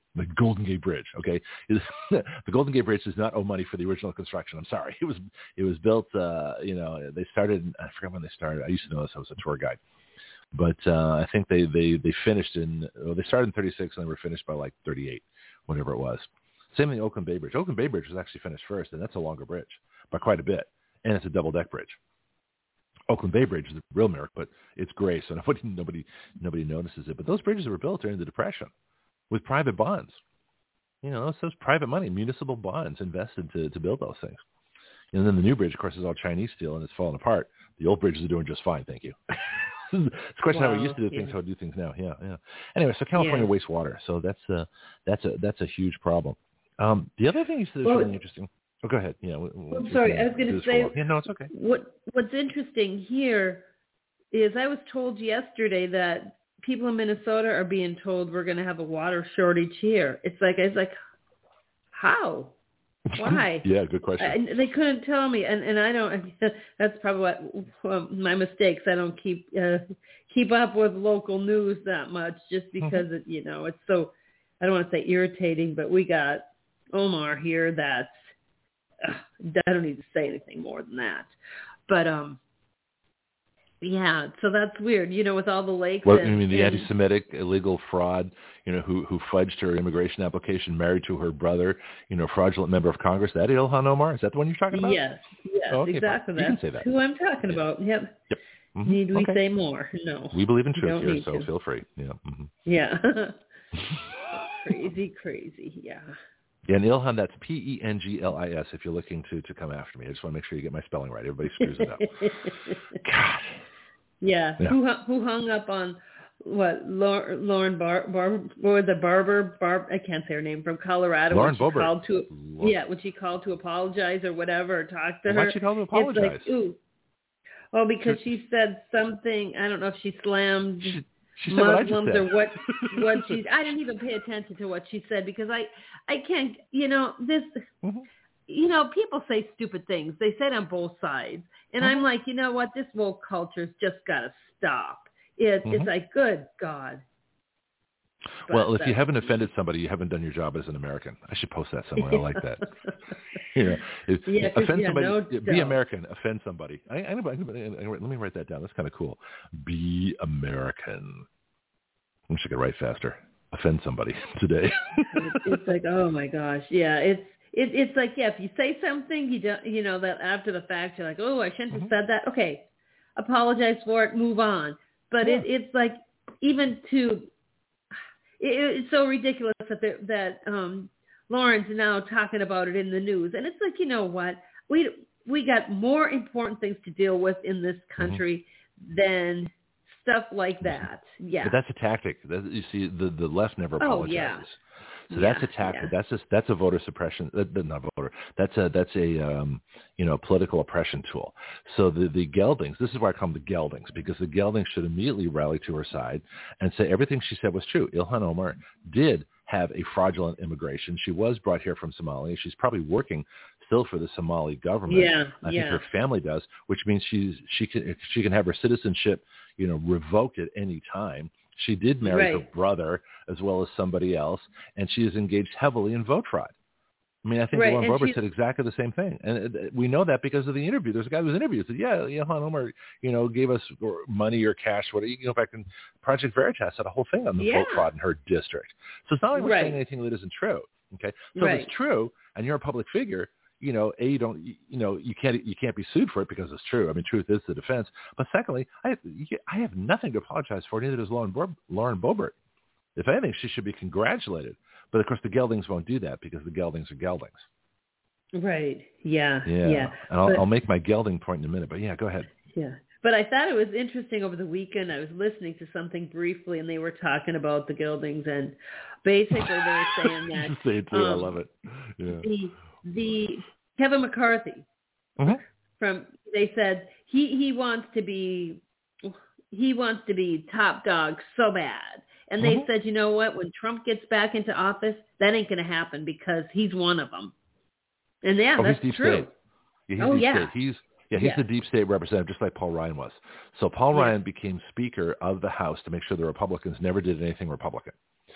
The Golden Gate Bridge, okay? The Golden Gate Bridge does not owe money for the original construction. I'm sorry. It was it was built, uh, you know, they started, I forgot when they started. I used to know this. I was a tour guide. But uh, I think they, they, they finished in, well, they started in thirty-six and they were finished by like thirty-eight, whatever it was. Same thing, Oakland Bay Bridge. Oakland Bay Bridge was actually finished first, and that's a longer bridge by quite a bit. And it's a double-deck bridge. Oakland Bay Bridge is a real miracle, but it's gray, so nobody, nobody, nobody notices it. But those bridges were built during the Depression with private bonds. You know, those private money, municipal bonds invested to, to build those things. And then the new bridge, of course, is all Chinese steel, and it's falling apart. The old bridges are doing just fine, thank you. It's a question wow, how we used to do things, yeah. how we do things now. Yeah, yeah. Anyway, so California yeah. wastewater. So that's a, that's a, that's a huge problem. Um, the other thing you said is well, really interesting. Oh, go ahead. Yeah. Well, I'm sorry. I was going to say, yeah, no, it's okay. What, what's interesting here is I was told yesterday that people in Minnesota are being told we're going to have a water shortage here. It's like, I was like, how? Why? Yeah, good question. I, they couldn't tell me, and, and I don't. That's probably what well, my mistakes. I don't keep uh, keep up with local news that much, just because mm-hmm. it, you know it's so. I don't want to say irritating, but we got Omar here. That's uh, I don't need to say anything more than that. But um, yeah. So that's weird, you know, with all the lakes. Well, and, I mean, the and, anti-Semitic illegal fraud. You know, who who fudged her immigration application, married to her brother, you know, fraudulent member of Congress. That Ilhan Omar? Is that the one you're talking about? Yes, yes, oh, okay, exactly. That's you can say that. who I'm talking yeah. about. Yep. Yep. Mm-hmm. Need we okay. say more? No. We believe in truth here, so to. feel free. Yeah. Mm-hmm. Yeah. crazy, crazy. Yeah. Yeah, and Ilhan, that's P E N G L I S if you're looking to, to come after me. I just want to make sure you get my spelling right. Everybody screws it up. God. Yeah. yeah. Who who hung up on what Lauren Bar, Bar or the barber Barb I can't say her name from Colorado Lauren when she Boebert. called to Lauren. yeah when she called to apologize or whatever or talk to well, her. Why'd she call to apologize? It's like, ooh. Oh, because she said something. I don't know if she slammed she, she Muslims what or what. What she I didn't even pay attention to what she said because I I can't you know this. Mm-hmm. You know, people say stupid things. They say it on both sides. And mm-hmm. I'm like, you know what? This woke culture's just got to stop. It, mm-hmm. It's like, good God. But well, if you haven't offended somebody, you haven't done your job as an American. I should post that somewhere. I like that. you know, if, yeah, offend yeah, somebody. No be doubt. American. Offend somebody. I, I, I, I, let me write that down. That's kind of cool. Be American. I should get right faster. Offend somebody today. It's like, oh my gosh. Yeah, it's. It, it's like, yeah, if you say something, you don't, you know, that after the fact, you're like, oh, I shouldn't mm-hmm. have said that. Okay, apologize for it, move on. But yeah. it, it's like, even to, it, it's so ridiculous that that um, Lauren's now talking about it in the news. And it's like, you know what? We we got more important things to deal with in this country mm-hmm. than stuff like that. Yeah. But that's a tactic. That, you see, the, the left never apologizes. Oh, yeah. So yeah, that's a tactic. Yeah. That's a that's a voter suppression. Uh, not voter. That's a that's a um, you know political oppression tool. So the the geldings. This is why I call them the geldings, because the geldings should immediately rally to her side and say everything she said was true. Ilhan Omar did have a fraudulent immigration. She was brought here from Somalia. She's probably working still for the Somali government. Yeah, I yeah. think her family does, which means she's she can she can have her citizenship, you know, revoked at any time. She did marry right. her brother as well as somebody else, and she is engaged heavily in vote fraud. I mean, I think right. Lauren Boebert she's... said exactly the same thing. And we know that because of the interview. There's a guy who was interviewed who said, yeah, Ilhan Omar, you know, gave us money or cash. What you can go back and Project Veritas had a whole thing on the yeah. vote fraud in her district. So it's not like we're right. saying anything that isn't true. Okay. So right. if it's true and you're a public figure, you know, A, you don't, you know, you can't, you can't be sued for it because it's true. I mean, truth is the defense. But secondly, I have, I have nothing to apologize for. Neither does Lauren, Bo- Lauren Boebert. If anything, she should be congratulated. But of course, the geldings won't do that because the geldings are geldings. Right. Yeah. Yeah. Yeah. And I'll, but, I'll make my gelding point in a minute. But yeah, go ahead. Yeah. But I thought it was interesting over the weekend. I was listening to something briefly, and they were talking about the geldings, and basically they were saying that. Say it too. Um, I love it. Yeah. The the Kevin McCarthy mm-hmm. from they said he he wants to be he wants to be top dog so bad, and they mm-hmm. said, you know what, when Trump gets back into office, that ain't going to happen because he's one of them. And yeah, oh, that's he's deep true. State. Yeah, he's oh deep yeah. State. He's Yeah, he's yeah. the deep state representative, just like Paul Ryan was. So Paul yeah. Ryan became Speaker of the House to make sure the Republicans never did anything Republican.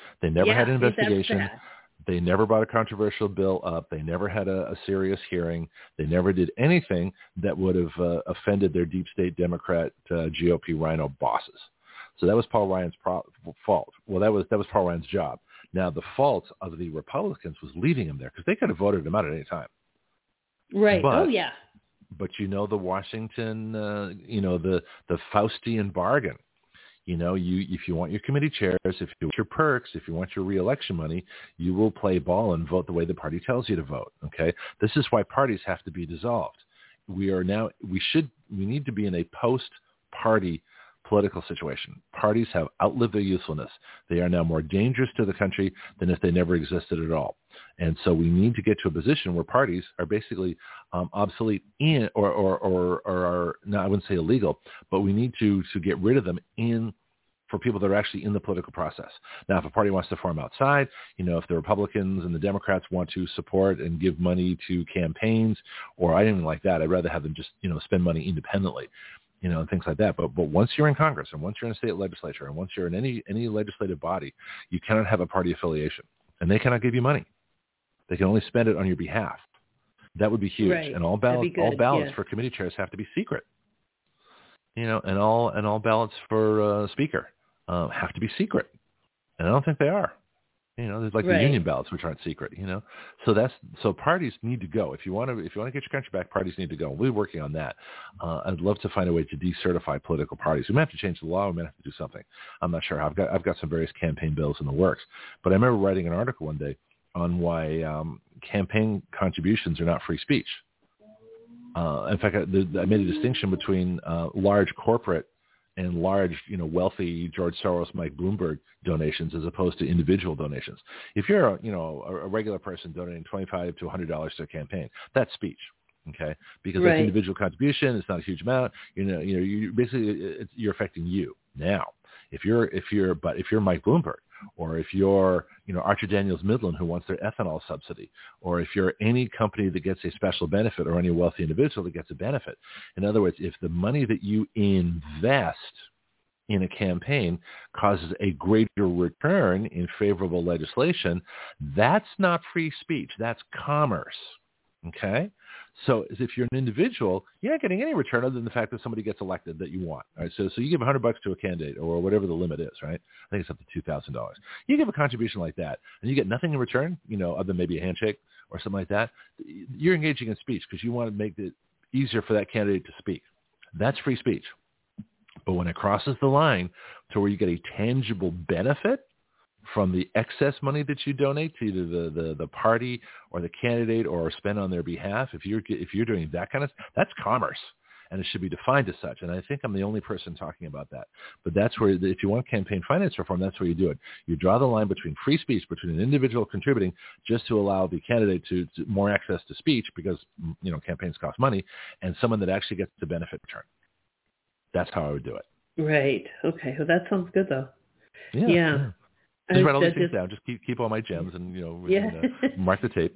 They never yeah, had an investigation. That's They never brought a controversial bill up. They never had a, a serious hearing. They never did anything that would have uh, offended their deep state Democrat uh, G O P rhino bosses. So that was Paul Ryan's pro- fault. Well, that was that was Paul Ryan's job. Now, the fault of the Republicans was leaving him there because they could have voted him out at any time. right. But, oh, yeah. But you know the Washington, uh, you know, the, the Faustian bargain. You know, you if you want your committee chairs, if you want your perks, if you want your reelection money, you will play ball and vote the way the party tells you to vote. Okay, this is why parties have to be dissolved. We are now we should we need to be in a post-party political situation. Parties have outlived their usefulness. They are now more dangerous to the country than if they never existed at all. And so we need to get to a position where parties are basically um, obsolete in, or, or, or, or are, no, I wouldn't say illegal, but we need to, to get rid of them in for people that are actually in the political process. Now, if a party wants to form outside, you know, if the Republicans and the Democrats want to support and give money to campaigns, or I didn't like that. I'd rather have them just, you know, spend money independently, you know, and things like that. But but once you're in Congress and once you're in a state legislature and once you're in any any legislative body, you cannot have a party affiliation, and they cannot give you money. They can only spend it on your behalf. That would be huge. Right. And all ballots all ballots yeah. for committee chairs have to be secret. You know, and all and all ballots for uh, speaker uh, have to be secret. And I don't think they are. You know, there's like right. the union ballots, which aren't secret. You know, so that's so parties need to go. If you want to, if you want to get your country back, parties need to go. We're working on that. Uh, I'd love to find a way to decertify political parties. We might have to change the law. We might have to do something. I'm not sure how. I've got I've got some various campaign bills in the works. But I remember writing an article one day on why um, campaign contributions are not free speech. Uh, in fact, I, the, I made a distinction between uh, large corporate and large, you know, wealthy George Soros, Mike Bloomberg donations as opposed to individual donations. If you're, a, you know, a, a regular person donating twenty-five to one hundred dollars to a campaign, that's speech, okay? Because right. that's individual contribution. It's not a huge amount. You know, you know, you basically it's, you're affecting you. Now, if you're, if you're, but if you're Mike Bloomberg, or if you're, you know, Archer Daniels Midland who wants their ethanol subsidy, or if you're any company that gets a special benefit or any wealthy individual that gets a benefit. In other words, if the money that you invest in a campaign causes a greater return in favorable legislation, that's not free speech. That's commerce. Okay? So if you're an individual, you're not getting any return other than the fact that somebody gets elected that you want. All right? So so you give one hundred bucks to a candidate or whatever the limit is, right? I think it's up to two thousand dollars. You give a contribution like that and you get nothing in return, you know, other than maybe a handshake or something like that. You're engaging in speech because you want to make it easier for that candidate to speak. That's free speech. But when it crosses the line to where you get a tangible benefit from the excess money that you donate to either the, the, the party or the candidate or spend on their behalf, if you're if you're doing that kind of, that's commerce, and it should be defined as such. And I think I'm the only person talking about that. But that's where, if you want campaign finance reform, that's where you do it. You draw the line between free speech, between an individual contributing just to allow the candidate to, to more access to speech because, you know, campaigns cost money, and someone that actually gets the benefit return. That's how I would do it. Right. Okay. Well, that sounds good though. Yeah. Yeah. yeah. Just write all these just, things down. Just keep keep all my gems and, you know, yeah. and, uh, mark the tape.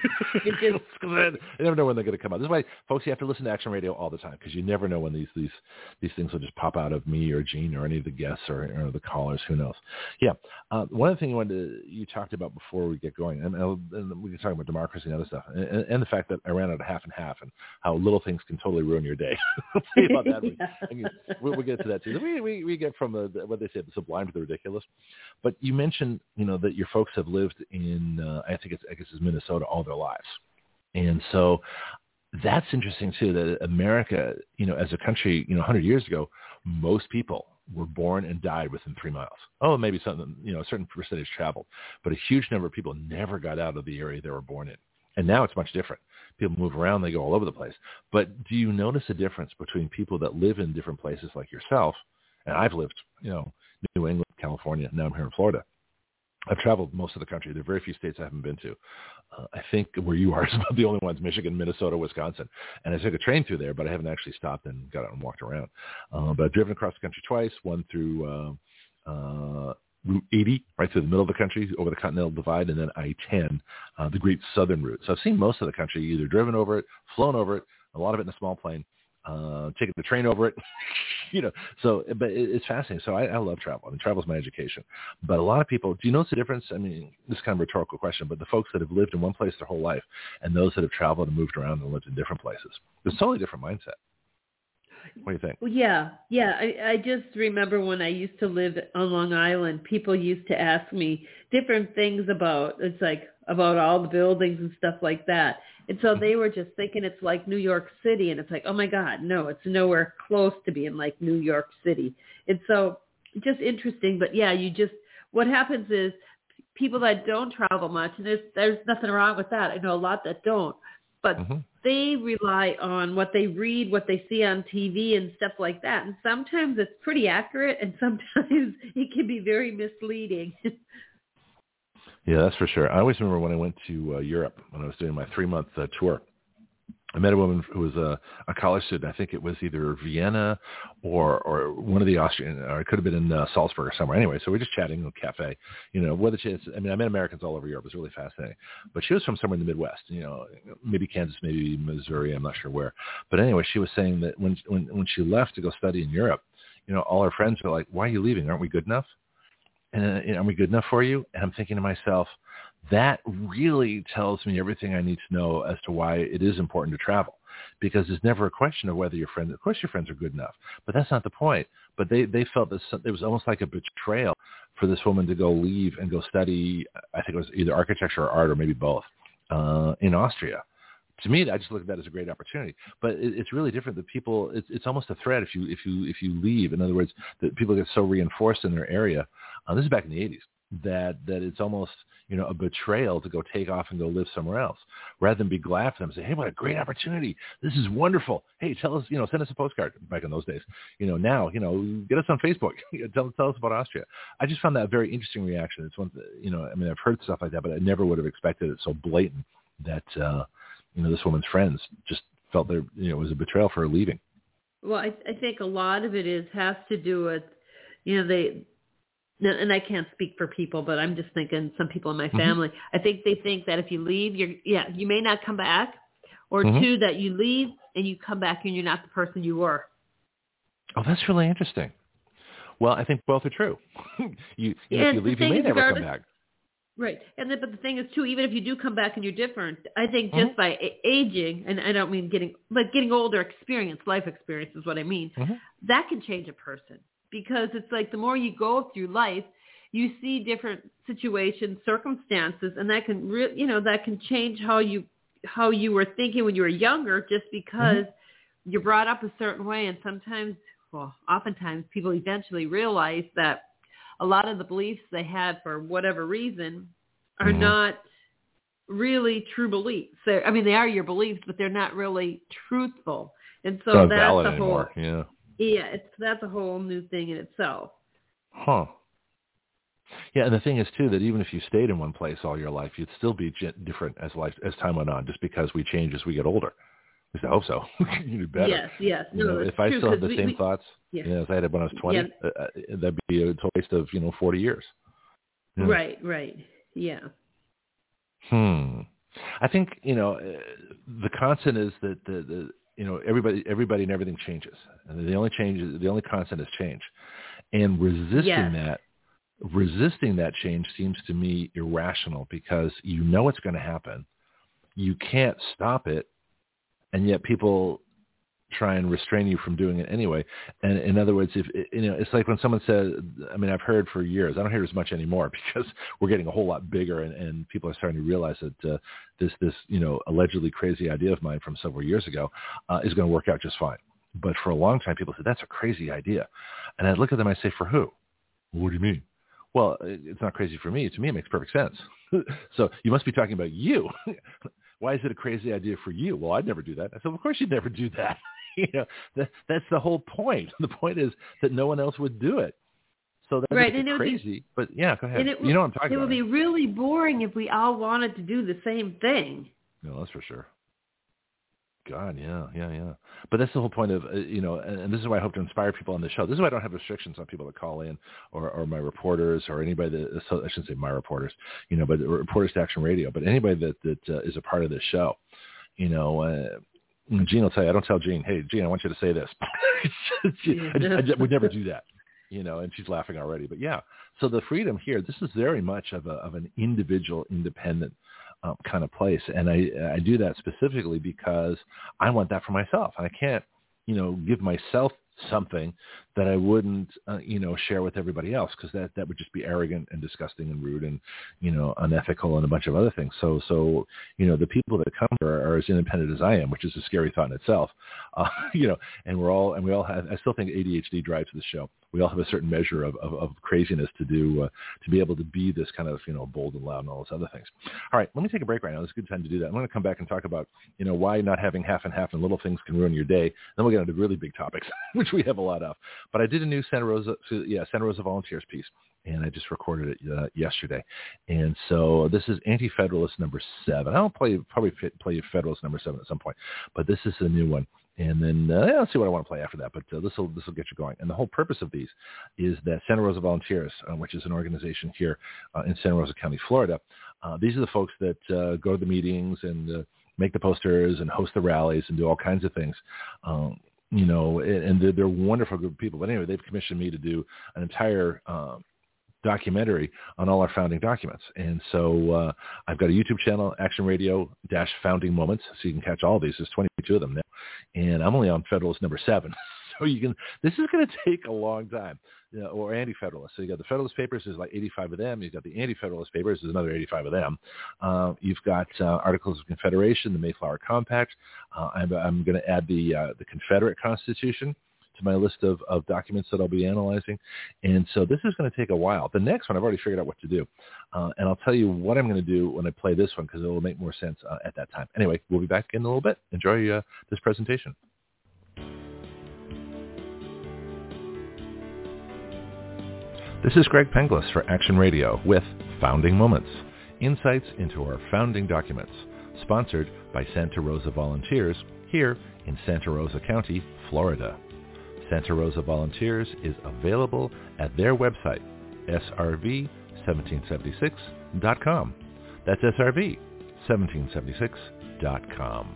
It just, I never know when they're going to come out. This is why, folks, you have to listen to Action Radio all the time because you never know when these these these things will just pop out of me or Gene or any of the guests or, or the callers. Who knows? Yeah. Uh, one other thing you wanted to, you talked about before we get going, and, and we can talk about democracy and other stuff, and, and the fact that I ran out of half and half and how little things can totally ruin your day. I'll tell you about that. yeah. we, we'll, we'll get to that too. We we, we get from the, what they say, the sublime to the ridiculous. But you mentioned, you know, that your folks have lived in, uh, I think it's, I guess it's Minnesota all their lives. And so that's interesting too, that America, you know, as a country, you know, one hundred years ago, most people were born and died within three miles. Oh, maybe something, you know, a certain percentage traveled, but a huge number of people never got out of the area they were born in. And now it's much different. People move around, they go all over the place. But do you notice a difference between people that live in different places like yourself? And I've lived, you know, New England, California, now I'm here in Florida. I've traveled most of the country. There are very few states I haven't been to. Uh, I think where you are is about the only ones, Michigan, Minnesota, Wisconsin. And I took a train through there, but I haven't actually stopped and got out and walked around. Uh, but I've driven across the country twice, one through uh, uh, Route eighty, right through the middle of the country, over the Continental Divide, and then I ten, uh, the Great Southern Route. So I've seen most of the country, either driven over it, flown over it, a lot of it in a small plane. uh, taking the train over it, you know. So, but it, it's fascinating. So I, I love travel. I mean, travel is my education. But a lot of people, do you notice the difference? I mean, this is kind of a rhetorical question, but the folks that have lived in one place their whole life and those that have traveled and moved around and lived in different places, there's a totally different mindset. What do you think? Well, yeah, yeah. I, I just remember when I used to live on Long Island, people used to ask me different things about, it's like about all the buildings and stuff like that. And so they were just thinking it's like New York City. And it's like, oh my God, no, it's nowhere close to being like New York City. And so just interesting. But yeah, you just, what happens is people that don't travel much, and there's, there's nothing wrong with that. I know a lot that don't, but mm-hmm. they rely on what they read, what they see on T V and stuff like that. And sometimes it's pretty accurate and sometimes it can be very misleading. Yeah, that's for sure. I always remember when I went to uh, Europe, when I was doing my three-month uh, tour, I met a woman who was a, a college student. I think it was either Vienna or or one of the Austrian, or it could have been in uh, Salzburg or somewhere. Anyway, so we're just chatting in a cafe. You know, what a chance. I mean, I met Americans all over Europe. It was really fascinating. But she was from somewhere in the Midwest, you know, maybe Kansas, maybe Missouri. I'm not sure where. But anyway, she was saying that when when when she left to go study in Europe, you know, all her friends were like, why are you leaving? Aren't we good enough? And uh, are we good enough for you? And I'm thinking to myself, that really tells me everything I need to know as to why it is important to travel, because there's never a question of whether your friends, of course your friends are good enough, but that's not the point. But they, they felt this, it was almost like a betrayal for this woman to go leave and go study, I think it was either architecture or art or maybe both, uh, in Austria. To me, I just look at that as a great opportunity, but it, it's really different. That people, it's, it's almost a threat if you if you if you leave. In other words, that people get so reinforced in their area. Uh, this is back in the eighties. That that it's almost, you know, a betrayal to go take off and go live somewhere else, rather than be glad for them and say, hey, what a great opportunity. This is wonderful. Hey, tell us, you know, send us a postcard. Back in those days, you know, now, you know, get us on Facebook. tell, tell us about Austria. I just found that a very interesting reaction. It's one, you know, I mean, I've heard stuff like that, but I never would have expected it so blatant that, uh, you know, this woman's friends just felt there, you know, it was a betrayal for her leaving. Well, I, I think a lot of it is has to do with, you know, they, and I can't speak for people, but I'm just thinking some people in my family, mm-hmm. I think they think that if you leave, you're, yeah, you may not come back, or mm-hmm. two, that you leave and you come back and you're not the person you were. Oh, that's really interesting. Well, I think both are true. you, you know, if you leave, you may never come back. Right. And then, but the thing is too, even if you do come back and you're different, I think just mm-hmm. by a- aging, and I don't mean getting, but getting older, experience, life experience is what I mean, mm-hmm. that can change a person. Because it's like the more you go through life, you see different situations, circumstances, and that can, re- you know, that can change how you how you were thinking when you were younger, just because mm-hmm. you're brought up a certain way. And sometimes, well, oftentimes people eventually realize that a lot of the beliefs they had for whatever reason are mm-hmm. not really true beliefs. They're, I mean, they are your beliefs, but they're not really truthful. And so not that's valid a whole. Anymore. Yeah. Yeah, it's that's a whole new thing in itself. Huh. Yeah, and the thing is too that even if you stayed in one place all your life, you'd still be different as life as time went on, just because we change as we get older. At least I hope so. You do better. Yes, yes. No, you know, if I true, still have the we, same we, thoughts, yeah. you know, as I had when I was twenty, yeah. uh, that'd be a waste of you know forty years. Yeah. Right. Right. Yeah. Hmm. I think you know uh, the constant is that the, the you know, everybody, everybody and everything changes. And the only change, the only constant is change. And resisting yes. that, resisting that change seems to me irrational, because you know it's going to happen. You can't stop it. And yet people try and restrain you from doing it anyway. And in other words, if you know, it's like when someone says, I mean, I've heard for years, I don't hear as much anymore because we're getting a whole lot bigger, and, and people are starting to realize that uh, this, this, you know, allegedly crazy idea of mine from several years ago uh, is going to work out just fine. But for a long time, people said, that's a crazy idea. And I'd look at them, I say, for who? What do you mean? Well, it's not crazy for me. To me, it makes perfect sense. So you must be talking about you. Why is it a crazy idea for you? Well, I'd never do that. I said, well, of course you'd never do that. You know, that, that's the whole point. The point is that no one else would do it. So that's right. crazy. Be, but yeah, go ahead. It, you know what I'm talking it about. It would be really boring if we all wanted to do the same thing. No, that's for sure. God, yeah, yeah, yeah. But that's the whole point of, uh, you know, and, and this is why I hope to inspire people on the show. This is why I don't have restrictions on people that call in, or, or my reporters, or anybody that, so I shouldn't say my reporters, you know, but reporters to Action Radio, but anybody that, that uh, is a part of this show, you know, uh, Gene will tell you, I don't tell Gene, hey, Gene, I want you to say this. I, just, I just would never do that, you know, and she's laughing already. But yeah, so the freedom here, this is very much of a of an individual, independent um, kind of place. And I, I do that specifically because I want that for myself. I can't, you know, give myself something that I wouldn't, uh, you know, share with everybody else, because that, that would just be arrogant and disgusting and rude and, you know, unethical and a bunch of other things. So, so you know, the people that come here are as independent as I am, which is a scary thought in itself, uh, you know, and we're all, and we all have, I still think A D H D drives this show. We all have a certain measure of, of, of craziness to do, uh, to be able to be this kind of, you know, bold and loud and all those other things. All right, let me take a break right now. It's a good time to do that. I'm going to come back and talk about, you know, why not having half and half and little things can ruin your day. Then we'll get into really big topics, which we have a lot of. But I did a new Santa Rosa, yeah, Santa Rosa Volunteers piece, and I just recorded it uh, yesterday. And so this is Anti-Federalist number seven. I'll play probably play you Federalist number seven at some point, but this is a new one. And then uh, yeah, let's see what I want to play after that. But uh, this will this will get you going. And the whole purpose of these is that Santa Rosa Volunteers, uh, which is an organization here uh, in Santa Rosa County, Florida, uh, these are the folks that uh, go to the meetings and uh, make the posters and host the rallies and do all kinds of things. Um, you know, and, and they're, they're a wonderful group of people. But anyway, they've commissioned me to do an entire um, documentary on all our founding documents. And so uh, I've got a YouTube channel, Action Radio dash Founding Moments, so you can catch all these. There's twenty-two of them now. And I'm only on Federalist number seven. So you can, this is going to take a long time, you know, or Anti-Federalist. So you got the Federalist Papers, there's like eighty-five of them. You've got the Anti-Federalist Papers, there's another eighty-five of them. Uh, you've got uh, Articles of Confederation, the Mayflower Compact. Uh, I'm, I'm going to add the uh, the Confederate Constitution to my list of, of documents that I'll be analyzing. And so this is going to take a while. The next one, I've already figured out what to do. Uh, and I'll tell you what I'm going to do when I play this one, because it will make more sense uh, at that time. Anyway, we'll be back in a little bit. Enjoy uh, this presentation. This is Greg Penglis for Action Radio with Founding Moments, insights into our founding documents, sponsored by Santa Rosa Volunteers here in Santa Rosa County, Florida. Santa Rosa Volunteers is available at their website, S R V seventeen seventy-six dot com. That's S R V seventeen seventy-six dot com.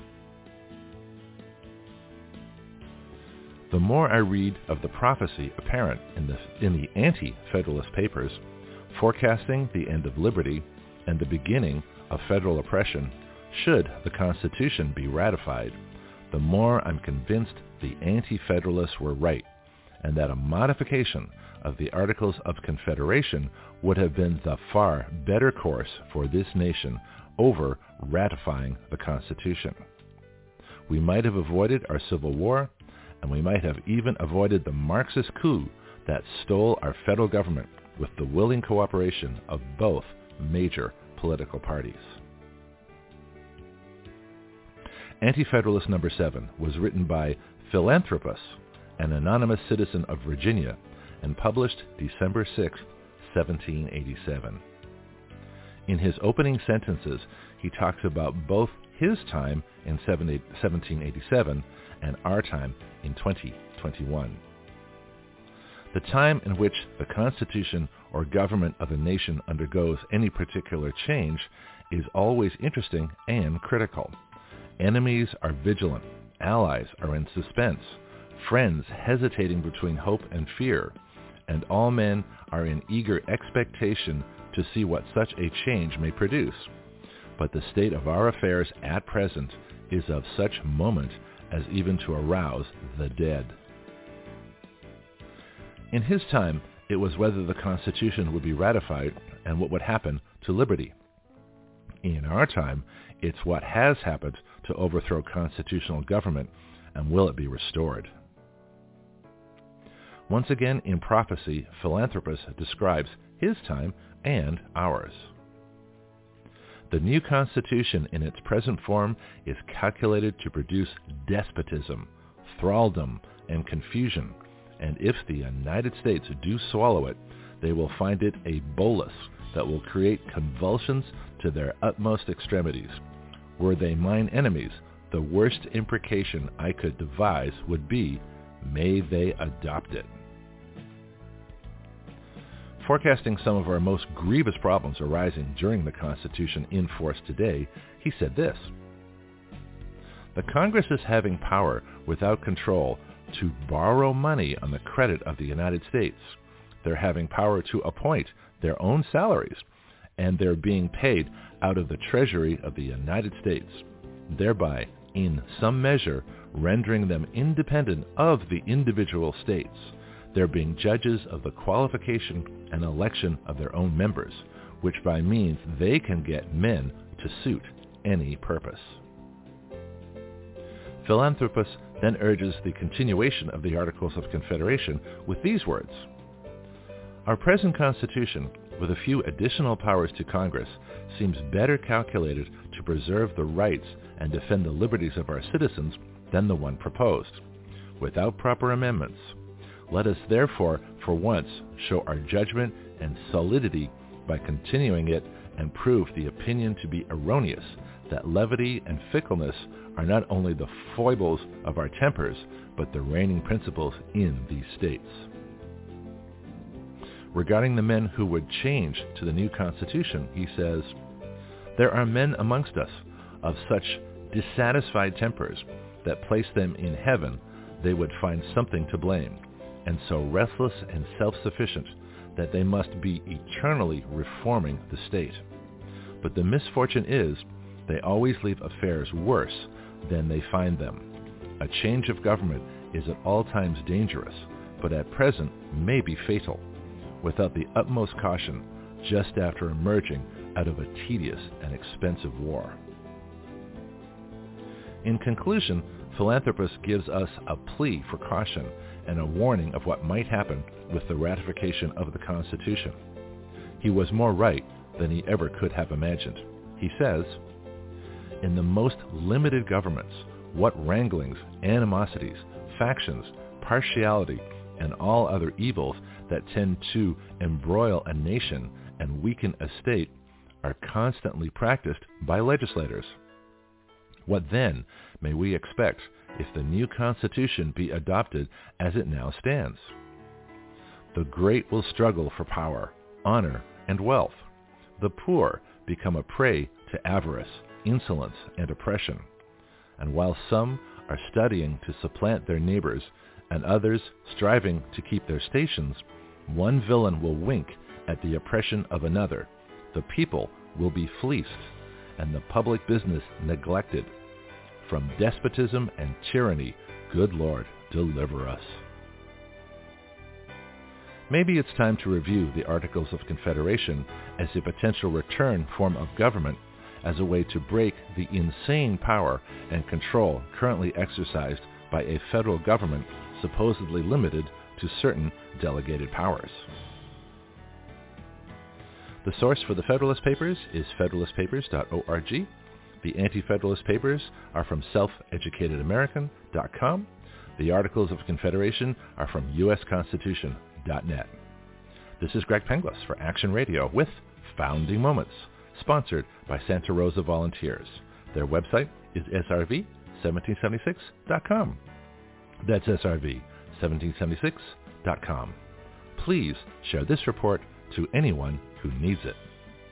The more I read of the prophecy apparent in the, in the Anti-Federalist Papers, forecasting the end of liberty and the beginning of federal oppression, should the Constitution be ratified, the more I'm convinced the Anti-Federalists were right, and that a modification of the Articles of Confederation would have been the far better course for this nation over ratifying the Constitution. We might have avoided our Civil War, and we might have even avoided the Marxist coup that stole our federal government with the willing cooperation of both major political parties. Anti-Federalist number seven was written by Philanthropus, an anonymous citizen of Virginia, and published December sixth, seventeen eighty-seven. In his opening sentences, he talks about both his time in seventeen eighty-seven and our time in twenty twenty-one. The time in which the Constitution or government of a nation undergoes any particular change is always interesting and critical. Enemies are vigilant, allies are in suspense, friends hesitating between hope and fear, and all men are in eager expectation to see what such a change may produce. But the state of our affairs at present is of such moment as even to arouse the dead. In his time, it was whether the Constitution would be ratified and what would happen to liberty. In our time, it's what has happened to overthrow constitutional government, and will it be restored? Once again, in prophecy, Philanthropus describes his time and ours. The new Constitution in its present form is calculated to produce despotism, thraldom, and confusion, and if the United States do swallow it, they will find it a bolus that will create convulsions to their utmost extremities. Were they mine enemies, the worst imprecation I could devise would be, may they adopt it. Forecasting some of our most grievous problems arising during the Constitution in force today, he said this: The Congress is having power without control to borrow money on the credit of the United States. They're having power to appoint their own salaries, and they're being paid out of the Treasury of the United States, thereby, in some measure, rendering them independent of the individual states. They're being judges of the qualification and election of their own members, which by means they can get men to suit any purpose. Philanthropus then urges the continuation of the Articles of Confederation with these words: "Our present Constitution, with a few additional powers to Congress, seems better calculated to preserve the rights and defend the liberties of our citizens than the one proposed, without proper amendments. Let us therefore, for once, show our judgment and solidity by continuing it, and prove the opinion to be erroneous, that levity and fickleness are not only the foibles of our tempers, but the reigning principles in these states." Regarding the men who would change to the new Constitution, he says, "There are men amongst us of such dissatisfied tempers that place them in heaven they would find something to blame, and so restless and self-sufficient that they must be eternally reforming the state. But the misfortune is they always leave affairs worse than they find them. A change of government is at all times dangerous, but at present may be fatal, without the utmost caution, just after emerging out of a tedious and expensive war." In conclusion, Philanthropus gives us a plea for caution and a warning of what might happen with the ratification of the Constitution. He was more right than he ever could have imagined. He says, "In the most limited governments, what wranglings, animosities, factions, partiality, and all other evils that tend to embroil a nation and weaken a state are constantly practiced by legislators. What then may we expect if the new Constitution be adopted as it now stands? The great will struggle for power, honor, and wealth. The poor become a prey to avarice, insolence, and oppression. And while some are studying to supplant their neighbors and others striving to keep their stations, one villain will wink at the oppression of another. The people will be fleeced, and the public business neglected. From despotism and tyranny, good Lord, deliver us." Maybe it's time to review the Articles of Confederation as a potential return form of government, as a way to break the insane power and control currently exercised by a federal government supposedly limited to certain delegated powers. The source for the Federalist Papers is federalist papers dot org. The Anti-Federalist Papers are from self educated american dot com. The Articles of Confederation are from u s constitution dot net. This is Greg Penglis for Action Radio with Founding Moments, sponsored by Santa Rosa Volunteers. Their website is s r v seventeen seventy-six dot com. That's s r v seventeen seventy-six dot com. Please share this report to anyone who needs it.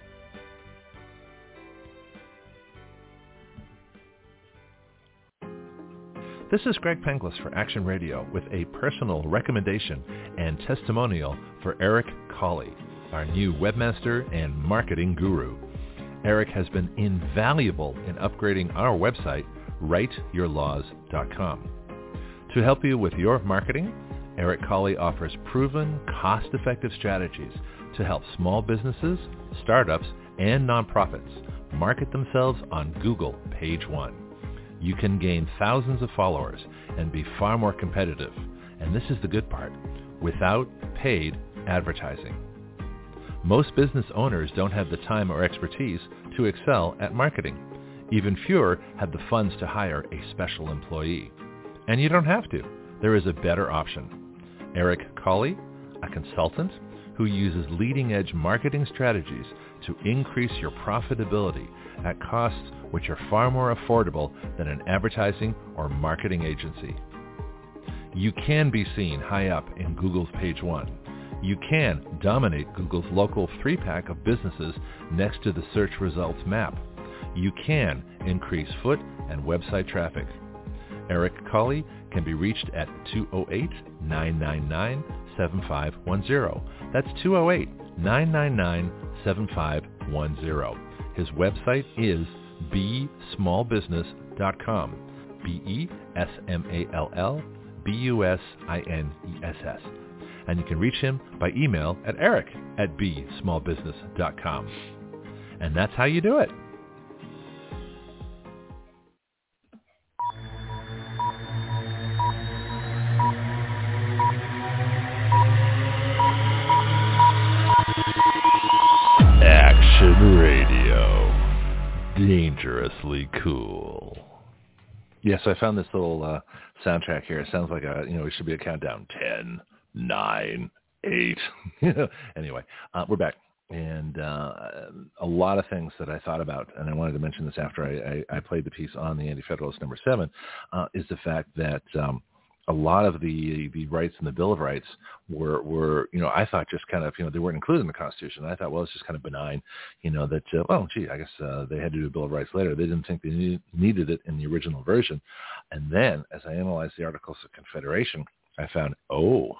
This is Greg Penglis for Action Radio with a personal recommendation and testimonial for Eric Cawley, our new webmaster and marketing guru. Eric has been invaluable in upgrading our website, write your laws dot com. To help you with your marketing, Eric Cawley offers proven, cost-effective strategies to help small businesses, startups, and nonprofits market themselves on Google Page One. You can gain thousands of followers and be far more competitive, and this is the good part, without paid advertising. Most business owners don't have the time or expertise to excel at marketing. Even fewer have the funds to hire a special employee. And you don't have to. There is a better option. Eric Cawley, a consultant who uses leading-edge marketing strategies to increase your profitability at costs which are far more affordable than an advertising or marketing agency. You can be seen high up in Google's Page One. You can dominate Google's local three-pack of businesses next to the search results map. you can increase foot and website traffic. Eric Cawley can be reached at two oh eight, nine nine nine, seven five one zero. That's two oh eight, nine nine nine, seven five one zero. His website is b small business dot com. B E S M A L L B U S I N E S S. And you can reach him by email at eric at b small business dot com. And that's how you do it. Action Radio. Dangerously cool. Yes, I found this little uh, soundtrack here. It sounds like a, you know, it should be a countdown. Ten, nine, eight. Anyway, uh, we're back. And uh, a lot of things that I thought about, and I wanted to mention this after I, I, I played the piece on the Anti-Federalist number seven, uh, is the fact that um, a lot of the the rights in the Bill of Rights were, were, you know, I thought just kind of, you know, they weren't included in the Constitution. I thought, well, it's just kind of benign, you know, that, uh, well, gee, I guess uh, they had to do a Bill of Rights later. They didn't think they need, needed it in the original version. And then as I analyzed the Articles of Confederation, I found, oh,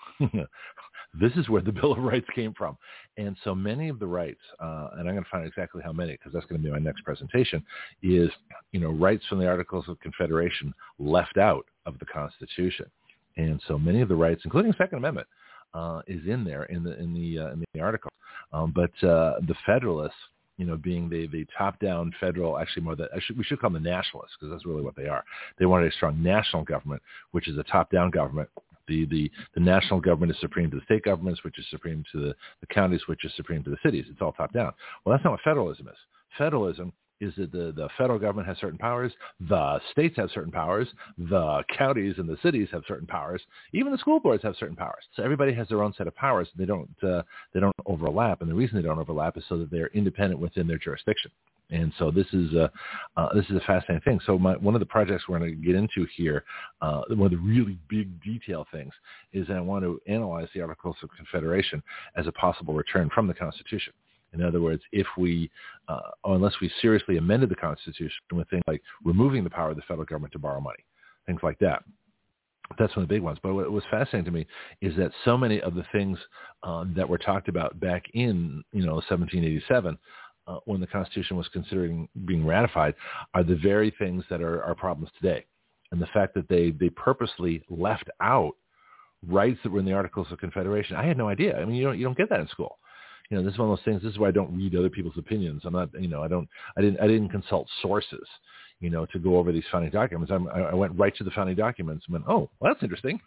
this is where the Bill of Rights came from. And so many of the rights, uh, and I'm going to find exactly how many, because that's going to be my next presentation, is, you know, rights from the Articles of Confederation left out of the Constitution. And so many of the rights, including the Second Amendment, uh, is in there in the in the uh, in the article. Um, but uh, the Federalists, you know, being the, the top-down federal, actually more that we should call them the nationalists, because that's really what they are. They wanted a strong national government, which is a top-down government. The, the the national government is supreme to the state governments, which is supreme to the, the counties, which is supreme to the cities. It's all top-down. Well, that's not what federalism is. Federalism is that the, the federal government has certain powers, the states have certain powers, the counties and the cities have certain powers, even the school boards have certain powers. So everybody has their own set of powers. They don't uh, they don't overlap, and the reason they don't overlap is so that they're independent within their jurisdiction. And so this is a uh, this is a fascinating thing. So my, one of the projects we're going to get into here, uh, one of the really big detail things, is I want to analyze the Articles of Confederation as a possible return from the Constitution. In other words, if we, uh, unless we seriously amended the Constitution with things like removing the power of the federal government to borrow money, things like that. That's one of the big ones. But what was fascinating to me is that so many of the things um, that were talked about back in, you know, seventeen eighty-seven, uh, when the Constitution was considering being ratified, are the very things that are our problems today. And the fact that they, they purposely left out rights that were in the Articles of Confederation, I had no idea. I mean, you don't you don't get that in school. You know, this is one of those things. This is why I don't read other people's opinions. I'm not, you know, I don't, I didn't, I didn't consult sources, you know, to go over these founding documents. I'm, I went right to the founding documents and went, oh, well, that's interesting.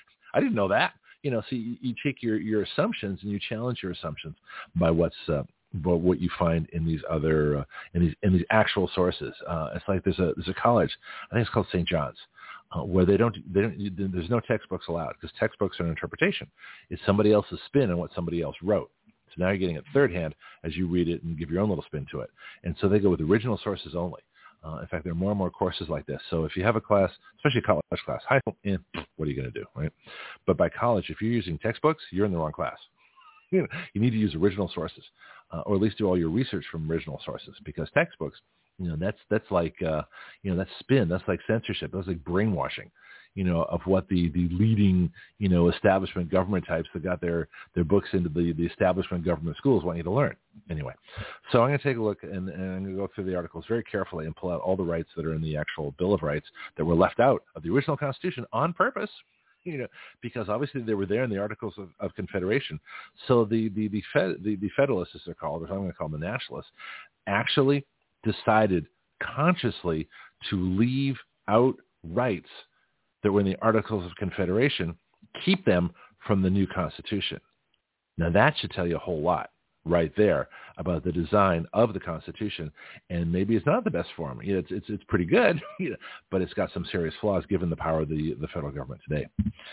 I didn't know that. You know, so you, you take your, your assumptions and you challenge your assumptions by what's, uh, by what you find in these other, uh, in these, in these actual sources. Uh, it's like there's a, there's a college, I think it's called Saint John's. Uh, where they don't, they don't, there's no textbooks allowed because textbooks are an interpretation. It's somebody else's spin on what somebody else wrote. So now you're getting it third hand as you read it and give your own little spin to it. And so they go with original sources only. Uh, in fact, there are more and more courses like this. So if you have a class, especially a college class, high school, eh, what are you going to do, right? But by college, if you're using textbooks, you're in the wrong class. You know, you need to use original sources, uh, or at least do all your research from original sources, because textbooks, you know, that's that's like, uh, you know, that's spin, that's like censorship, that's like brainwashing, you know, of what the, the leading, you know, establishment government types that got their, their books into the, the establishment government schools want you to learn. Anyway, so I'm going to take a look and, and I'm going to go through the articles very carefully and pull out all the rights that are in the actual Bill of Rights that were left out of the original Constitution on purpose. You know, because obviously they were there in the Articles of, of Confederation. So the the the, Fed, the the Federalists, as they're called, or I'm going to call them the Nationalists, actually decided consciously to leave out rights that were in the Articles of Confederation, keep them from the new Constitution. Now that should tell you a whole lot right there about the design of the Constitution, and maybe it's not the best form. You know, it's it's it's pretty good, you know, but it's got some serious flaws given the power of the the federal government today.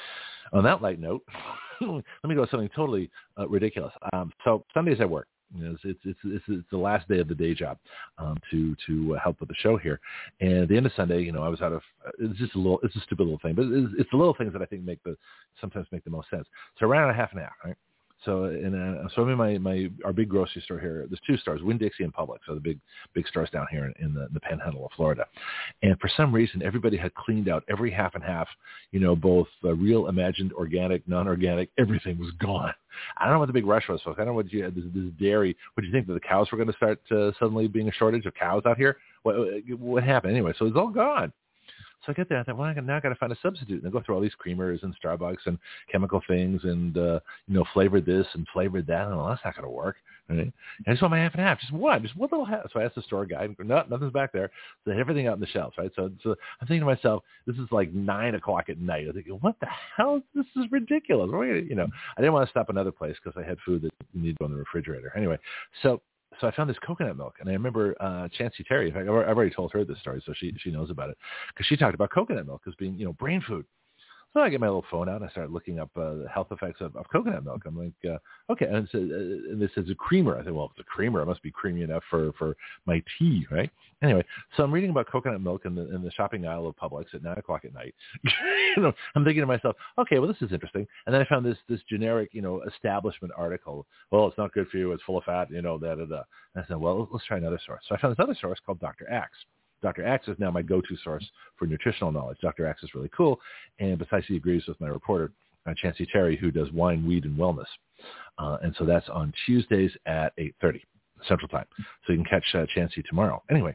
On that light note, let me go with something totally uh, ridiculous. Um, so Sundays I work. You know, it's, it's it's it's it's the last day of the day job um, to to help with the show here, and at the end of Sunday, you know, I was out of. It's just a little. It's a stupid little thing, but it's, it's the little things that I think make the sometimes make the most sense. So I ran out of half an hour, right? So, and uh, so I'm in my, my our big grocery store here. There's two stores, Winn-Dixie and Publix, so the big big stores down here in, in the, the Panhandle of Florida. And for some reason, everybody had cleaned out every half and half. You know, both uh, real, imagined, organic, non-organic. Everything was gone. I don't know what the big rush was, folks. I don't know what you this, this dairy. What do you think that the cows were going to start uh, suddenly being a shortage of cows out here? What what happened anyway? So it's all gone. So I get there. I thought, well, I now got to find a substitute. And I go through all these creamers and Starbucks and chemical things and, uh, you know, flavored this and flavored that. And well, that's not going to work. Right? And I just want my half and half. Just one. Just one little half. So I asked the store guy. No, nothing's back there. So they had everything out on the shelves, right? So, so I'm thinking to myself, this is like nine o'clock at night. I'm thinking, what the hell? This is ridiculous. You know, I didn't want to stop another place because I had food that needed to go in the refrigerator. Anyway, so So I found this coconut milk, and I remember uh, Chancey Terry. In fact, I've already told her this story, so she she knows about it because she talked about coconut milk as being, you know, brain food. So I get my little phone out and I started looking up uh, the health effects of, of coconut milk. I'm like, uh, okay, and, it says, uh, and this is a creamer. I think, well, if it's a creamer, it must be creamy enough for, for my tea, right? Anyway, so I'm reading about coconut milk in the in the shopping aisle of Publix at nine o'clock at night. You know, I'm thinking to myself, okay, well, this is interesting. And then I found this this generic, you know, establishment article. Well, it's not good for you. It's full of fat. You know, da da da. And I said, well, let's try another source. So I found this other source called Doctor Axe. Doctor Axe is now my go-to source for nutritional knowledge. Doctor Axe is really cool, and besides, he agrees with my reporter, uh, Chancey Terry, who does wine, weed, and wellness. Uh, and so that's on Tuesdays at eight thirty Central Time. So you can catch uh, Chancey tomorrow. Anyway,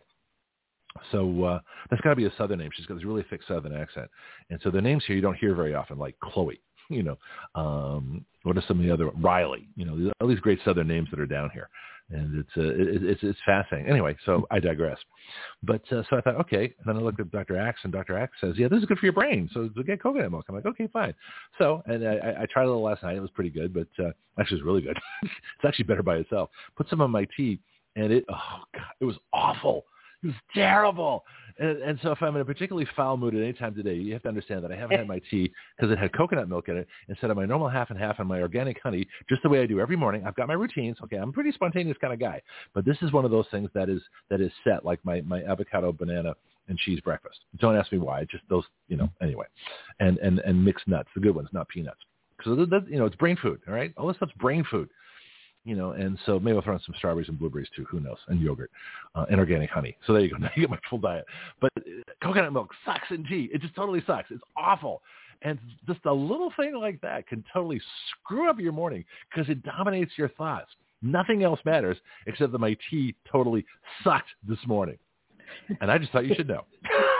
so uh, that's got to be a Southern name. She's got this really thick Southern accent. And so the names here you don't hear very often, like Chloe. You know, um, what are some of the other, Riley, you know, all these great Southern names that are down here. And it's, uh, it, it's, it's fascinating. Anyway, so I digress. But uh, so I thought, okay. And then I looked at Doctor Axe, and Doctor Axe says, yeah, this is good for your brain. So get coconut milk. I'm like, okay, fine. So, and I, I tried it a little last night. It was pretty good, but uh, actually it was really good. It's actually better by itself. Put some on my tea, and it, oh, God, it was awful. It was terrible. And, and so if I'm in a particularly foul mood at any time today, you have to understand that I haven't had my tea because it had coconut milk in it instead of my normal half and half and my organic honey, just the way I do every morning. I've got my routines. Okay, I'm a pretty spontaneous kind of guy. But this is one of those things that is that is set, like my, my avocado, banana, and cheese breakfast. Don't ask me why. Just those, you know, anyway. And, and, and mixed nuts, the good ones, not peanuts. So, that, you know, it's brain food, all right? All this stuff's brain food. You know, and so maybe I'll throw in some strawberries and blueberries too. Who knows? And yogurt uh, and organic honey. So there you go. Now you get my full diet. But coconut milk sucks in tea. It just totally sucks. It's awful. And just a little thing like that can totally screw up your morning because it dominates your thoughts. Nothing else matters except that my tea totally sucked this morning. And I just thought you should know.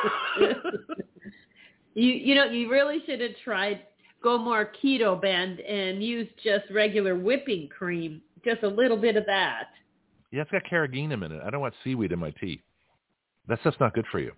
you you know, you really should have tried go more keto bend and use just regular whipping cream. Just a little bit of that. Yeah, it's got carrageenan in it. I don't want seaweed in my tea. That stuff's not good for you.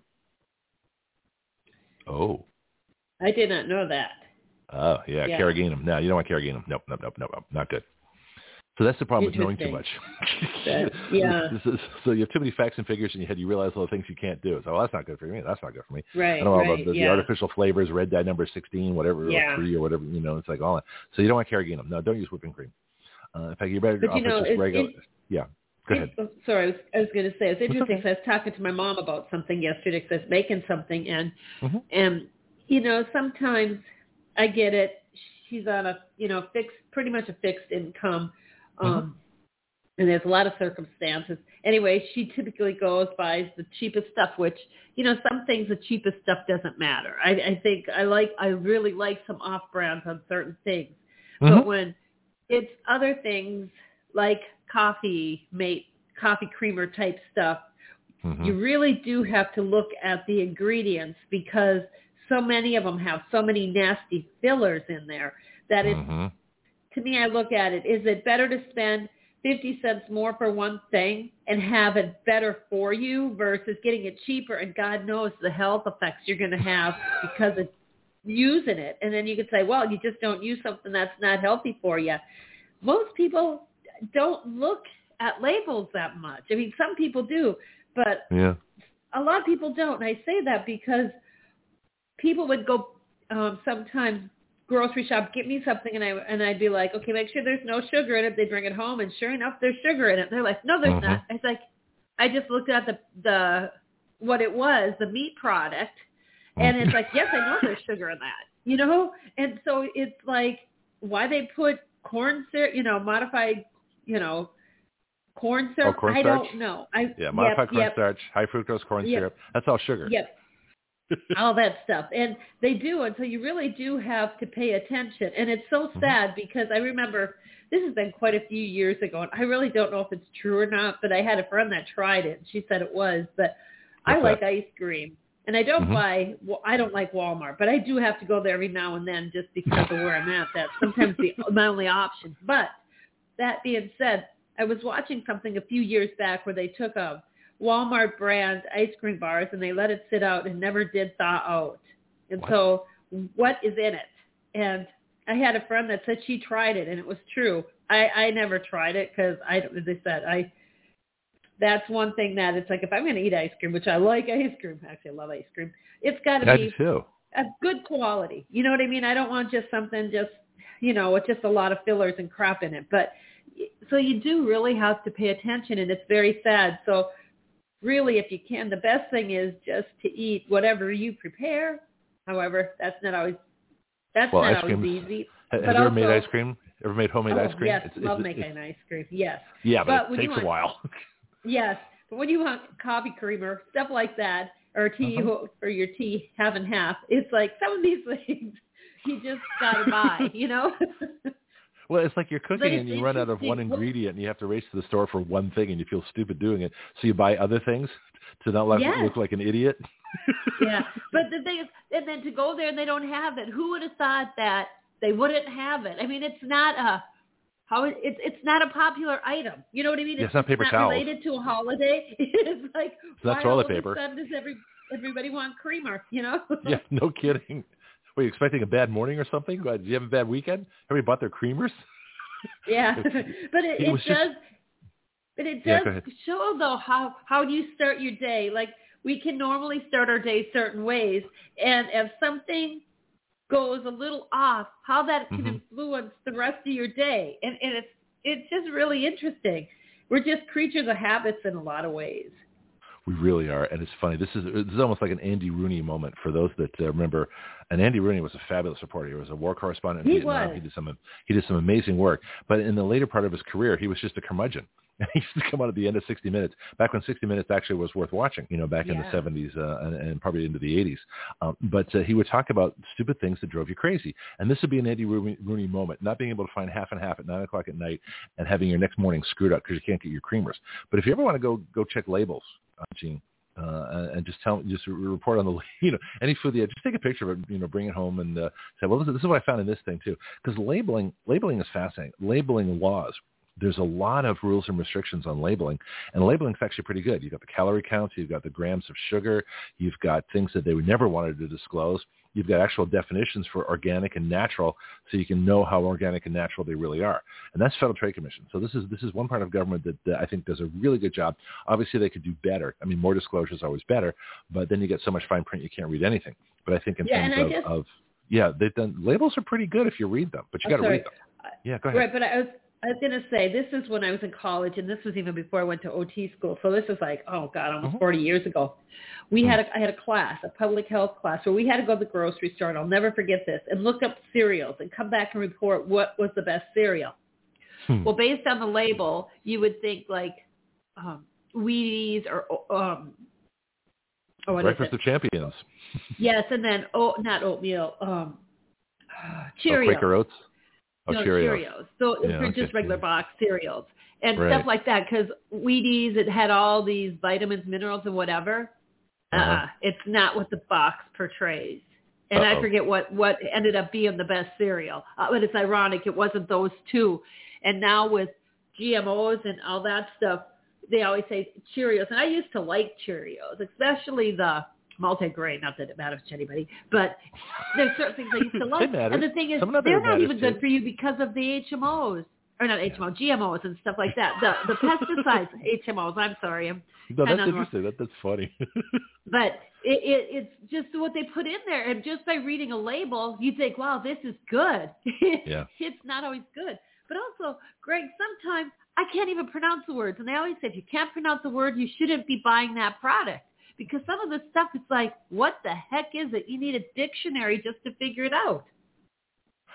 Oh. I did not know that. Oh, yeah, yeah. Carrageenan. No, you don't want carrageenan. Nope, nope, nope, nope, nope. Not good. So that's the problem with knowing too much. That, yeah. So you have too many facts and figures in your head. You realize all the things you can't do. So, well, that's not good for me. That's not good for me. Right, I don't know right, about the, yeah. the artificial flavors, red dye number sixteen, whatever, yeah. or three or whatever. You know, it's like all that. So you don't want carrageenan. No, don't use whipping cream. Uh, in fact, you better but offer you know, just it, regular. it, yeah. Go ahead. It, sorry, I was, I was going to say, it's interesting okay. because I was talking to my mom about something yesterday because I was making something, and, mm-hmm. and, you know, sometimes I get it. She's on a, you know, fixed, pretty much a fixed income, um, mm-hmm. and there's a lot of circumstances. Anyway, she typically goes buys the cheapest stuff, which, you know, some things the cheapest stuff doesn't matter. I, I think I like, I really like some off-brands on certain things, mm-hmm. but when it's other things like coffee, mate, coffee creamer type stuff, mm-hmm. you really do have to look at the ingredients because so many of them have so many nasty fillers in there that it's, mm-hmm. to me, I look at it, is it better to spend fifty cents more for one thing and have it better for you versus getting it cheaper and God knows the health effects you're going to have because of using it. And then you could say, well, you just don't use something that's not healthy for you. Most people don't look at labels that much. I mean, some people do, but yeah. a lot of people don't. And I say that because people would go um, sometimes grocery shop, get me something, and I and I'd be like, okay, make sure there's no sugar in it. They bring it home, and sure enough, there's sugar in it. They're like, no, there's mm-hmm. not. It's like I just looked at the the what it was, the meat product, and it's like, yes, I know there's sugar in that, you know. And so it's like, why they put corn syrup, you know, modified, you know, corn syrup. Oh, cornstarch? I don't know. I, yeah, modified yep, cornstarch, yep. high fructose corn yep. syrup. That's all sugar. Yep. all that stuff. And they do. And so you really do have to pay attention. And it's so sad mm-hmm. because I remember this has been quite a few years ago, and I really don't know if it's true or not, but I had a friend that tried it, and she said it was. But What's I like that? ice cream. And I don't mm-hmm. buy, well, I don't like Walmart, but I do have to go there every now and then just because of where I'm at. That's sometimes the, my only option. But that being said, I was watching something a few years back where they took a Walmart brand ice cream bars and they let it sit out and never did thaw out. And what? so what is in it? And I had a friend that said she tried it and it was true. I, I never tried it because I, as I said, I, that's one thing that it's like, if I'm going to eat ice cream, which I like ice cream, actually I love ice cream, it's got to be too. a good quality. You know what I mean? I don't want just something just, you know, with just a lot of fillers and crap in it. But so you do really have to pay attention, and it's very sad. So really, if you can, the best thing is just to eat whatever you prepare. However, that's not always, that's well, not ice always cream's, easy. Have but you ever also, made ice cream? Ever made homemade oh, ice cream? Yes, it's, love it's, making it's, ice cream. Yes. Yeah, but, but it takes want, a while. Yes, but when you want coffee creamer, stuff like that, or tea uh-huh. or your tea half and half, it's like some of these things you just gotta buy, you know. Well, it's like you're cooking and you run out of one ingredient and you have to race to the store for one thing and you feel stupid doing it, so you buy other things to not look, yes. look like an idiot. Yeah, but the thing is, and then to go there and they don't have it. Who would have thought that they wouldn't have it? I mean, it's not a how it, it's it's not a popular item. You know what I mean? Yeah, it's, it's not paper it's not towels. related to a holiday. It's like it's not why toilet all paper. of a sudden does every everybody want creamer? You know? Yeah, no kidding. Were you expecting a bad morning or something? Did you have a bad weekend? Everybody bought their creamers? Yeah, but it, it, it does. Just... But it does yeah, show though how how do you start your day? Like we can normally start our day certain ways, and if something goes a little off, how that can mm-hmm. influence the rest of your day, and, and it's it's just really interesting. We're just creatures of habits in a lot of ways. We really are, and it's funny. This is this is almost like an Andy Rooney moment for those that uh, remember. And Andy Rooney was a fabulous reporter. He was a war correspondent in he Vietnam. Was. He did some he did some amazing work. But in the later part of his career, he was just a curmudgeon. He used to come out at the end of sixty minutes, back when sixty minutes actually was worth watching, you know, back yeah. in the seventies uh, and, and probably into the eighties. Um, but uh, he would talk about stupid things that drove you crazy. And this would be an Andy Rooney, Rooney moment, not being able to find half and half at nine o'clock at night and having your next morning screwed up because you can't get your creamers. But if you ever want to go go check labels, uh, Gene, Uh, and just tell, just report on the, you know, any food. Yeah, just take a picture of it, you know, bring it home and uh, say, well, this is, this is what I found in this thing too. Because labeling, labeling is fascinating. Labeling laws. There's a lot of rules and restrictions on labeling, and labeling is actually pretty good. You've got the calorie counts, you've got the grams of sugar, you've got things that they would never wanted to disclose. You've got actual definitions for organic and natural, so you can know how organic and natural they really are. And that's Federal Trade Commission. So this is this is one part of government that uh, I think does a really good job. Obviously, they could do better. I mean, more disclosure is always better, but then you get so much fine print you can't read anything. But I think in yeah, terms of, just, of, yeah, they've done, labels are pretty good if you read them, but you got to read them. Yeah, go ahead. Right, but I was... I was going to say, this is when I was in college, and this was even before I went to O T school. So this is like, oh, God, almost mm-hmm. forty years ago. We mm-hmm. had a, I had a class, a public health class, where we had to go to the grocery store, and I'll never forget this, and look up cereals and come back and report what was the best cereal. Hmm. Well, based on the label, you would think like um, Wheaties or um, oh, what Breakfast is it? of Champions. Yes, and then, oh, not oatmeal, um, Cheerios. Oh, Quaker Oats. Oh, no, Cheerios. Cheerios. So yeah, for okay. just regular box cereals and right. stuff like that. Because Wheaties, it had all these vitamins, minerals, and whatever. Uh, uh-huh. It's not what the box portrays. And Uh-oh. I forget what, what ended up being the best cereal. Uh, but it's ironic. It wasn't those two. And now with G M Os and all that stuff, they always say Cheerios. And I used to like Cheerios, especially the multi-grain, not that it matters to anybody, but there's certain things I used to like. And the thing is, they're not even good too. for you because of the H M Os, or not H M Os, G M Os and stuff like that. The the pesticides, H M Os, I'm sorry. I'm no, that's interesting. That, that's funny. But it, it, it's just what they put in there. And just by reading a label, you think, wow, this is good. Yeah. It's not always good. But also, Greg, sometimes I can't even pronounce the words. And they always say, if you can't pronounce the word, you shouldn't be buying that product. Because some of the stuff, it's like, what the heck is it? You need a dictionary just to figure it out.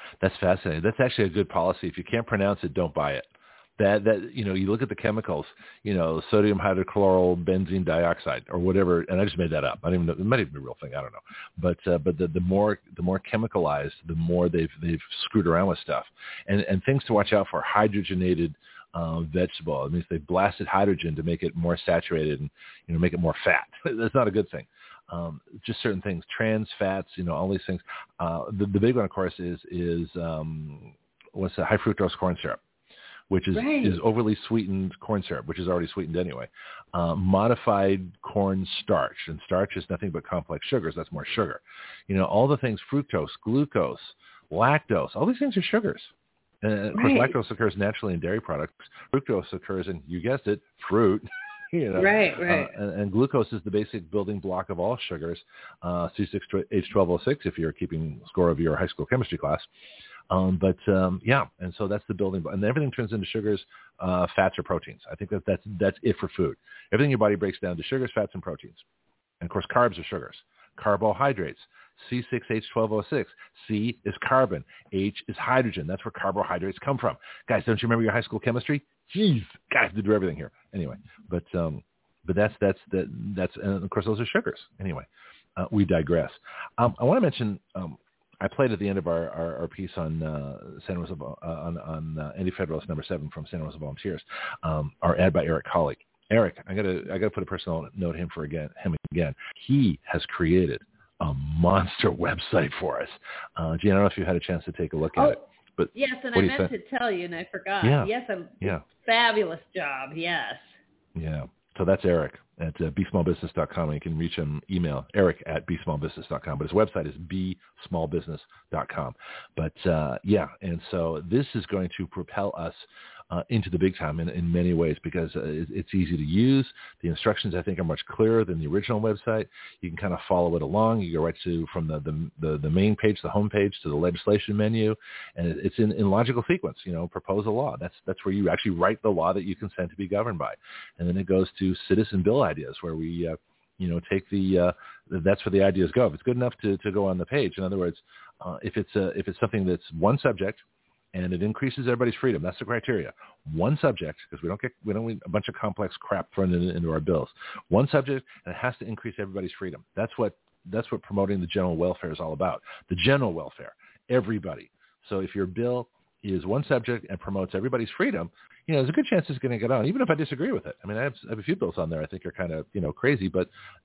That's fascinating. That's actually a good policy. If you can't pronounce it, don't buy it. That, that you know, you look at the chemicals, you know, sodium hydrochlorobenzene dioxide or whatever, and I just made that up. I don't even know. It might even be a real thing. I don't know. But uh, but the, the more the more chemicalized, the more they've they've screwed around with stuff. And and things to watch out for: hydrogenated uh, vegetable. It means they blasted hydrogen to make it more saturated and you know make it more fat. That's not a good thing. Um, just certain things, trans fats, you know, all these things. Uh, the, the big one, of course, is is um, what's that? High fructose corn syrup, which is, right. is overly sweetened corn syrup, which is already sweetened anyway. Uh, modified corn starch, and starch is nothing but complex sugars. That's more sugar. You know, all the things, fructose, glucose, lactose, all these things are sugars. And of right. course, lactose occurs naturally in dairy products. Fructose occurs in, you guessed it, fruit. You know, right, right. Uh, and, and glucose is the basic building block of all sugars, uh, C six H twelve O six if you're keeping score of your high school chemistry class. Um, but um, yeah, and so that's the building, and everything turns into sugars, uh, fats, or proteins. I think that that's that's it for food. Everything in your body breaks down to sugars, fats, and proteins. And of course, carbs are sugars. Carbohydrates, C six H twelve O six. C is carbon, H is hydrogen. That's where carbohydrates come from. Guys, don't you remember your high school chemistry? Jeez, guys, to do everything here. Anyway, but um, but that's that's that that's and of course those are sugars. Anyway, uh, we digress. Um, I want to mention. Um, I played at the end of our, our, our piece on uh, San Jose, uh, on, on uh, Anti-Federalist number seven from San Jose Volunteers, um, our ad by Eric Collick. Eric, I gotta I gotta put a personal note him for again him again. He has created a monster website for us. Uh, Gene, I don't know if you had a chance to take a look oh, at it. But yes, and I meant think? to tell you, and I forgot. Yeah. Yes, a yeah. fabulous job. Yes. Yeah. So that's Eric at uh, be small business dot com. And you can reach him, email Eric at be small business dot com. But his website is be small business dot com. But uh, yeah, and so this is going to propel us uh, into the big time in, in many ways because uh, it, it's easy to use. The instructions, I think, are much clearer than the original website. You can kind of follow it along. You go right to from the, the, the, the main page, the home page, to the legislation menu, and it, it's in, in logical sequence. You know, propose a law. That's that's where you actually write the law that you consent to be governed by. And then it goes to citizen bill ideas where we, uh, you know, take the, uh, that's where the ideas go. If it's good enough to, to go on the page, in other words, uh, if it's a, if it's something that's one subject and it increases everybody's freedom, that's the criteria. One subject, because we don't get, we don't need a bunch of complex crap thrown in, into our bills. One subject, and it has to increase everybody's freedom. That's what, that's what promoting the general welfare is all about. The general welfare, everybody. So if your bill is one subject and promotes everybody's freedom, you know, there's a good chance it's going to get on, even if I disagree with it. I mean, I have, I have a few bills on there I think are kind of, you know, crazy, but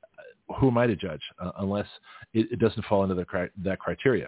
who am I to judge uh, unless it, it doesn't fall into the cri- that criteria?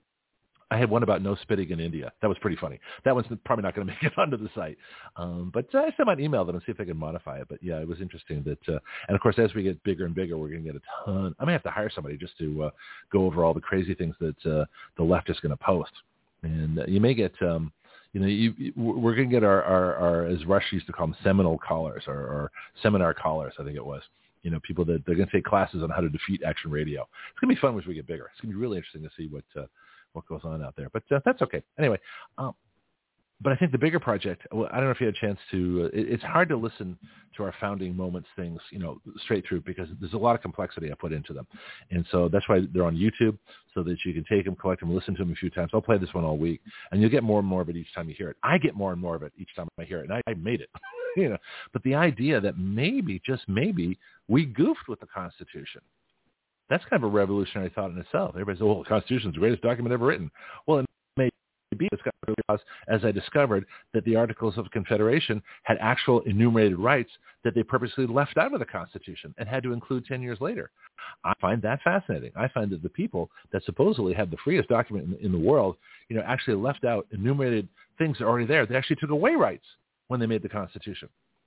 I had one about no spitting in India. That was pretty funny. That one's probably not going to make it onto the site. Um, but I still might email them and see if they can modify it. But yeah, it was interesting that, uh, and of course, as we get bigger and bigger, we're going to get a ton. I may have to hire somebody just to uh, go over all the crazy things that uh, the left is going to post. And uh, you may get, um, you know, you, you, we're going to get our, our, our, as Rush used to call them, seminal callers or, or seminar callers, I think it was. You know, people that they're going to take classes on how to defeat Action Radio. It's going to be fun as we get bigger. It's going to be really interesting to see what uh, what goes on out there. But uh, that's okay. Anyway, um, but I think the bigger project, well, I don't know if you had a chance to, uh, it, it's hard to listen to our founding moments things, you know, straight through because there's a lot of complexity I put into them. And so that's why they're on YouTube so that you can take them, collect them, listen to them a few times. I'll play this one all week and you'll get more and more of it each time you hear it. I get more and more of it each time I hear it. And I, I made it, you know, but the idea that maybe, just maybe we goofed with the Constitution. That's kind of a revolutionary thought in itself. Everybody says, well, the Constitution is the greatest document ever written. Well, it may be, as I discovered that the Articles of Confederation had actual enumerated rights that they purposely left out of the Constitution and had to include ten years later. I find that fascinating. I find that the people that supposedly had the freest document in, in the world, you know, actually left out enumerated things that are already there. They actually took away rights when they made the Constitution.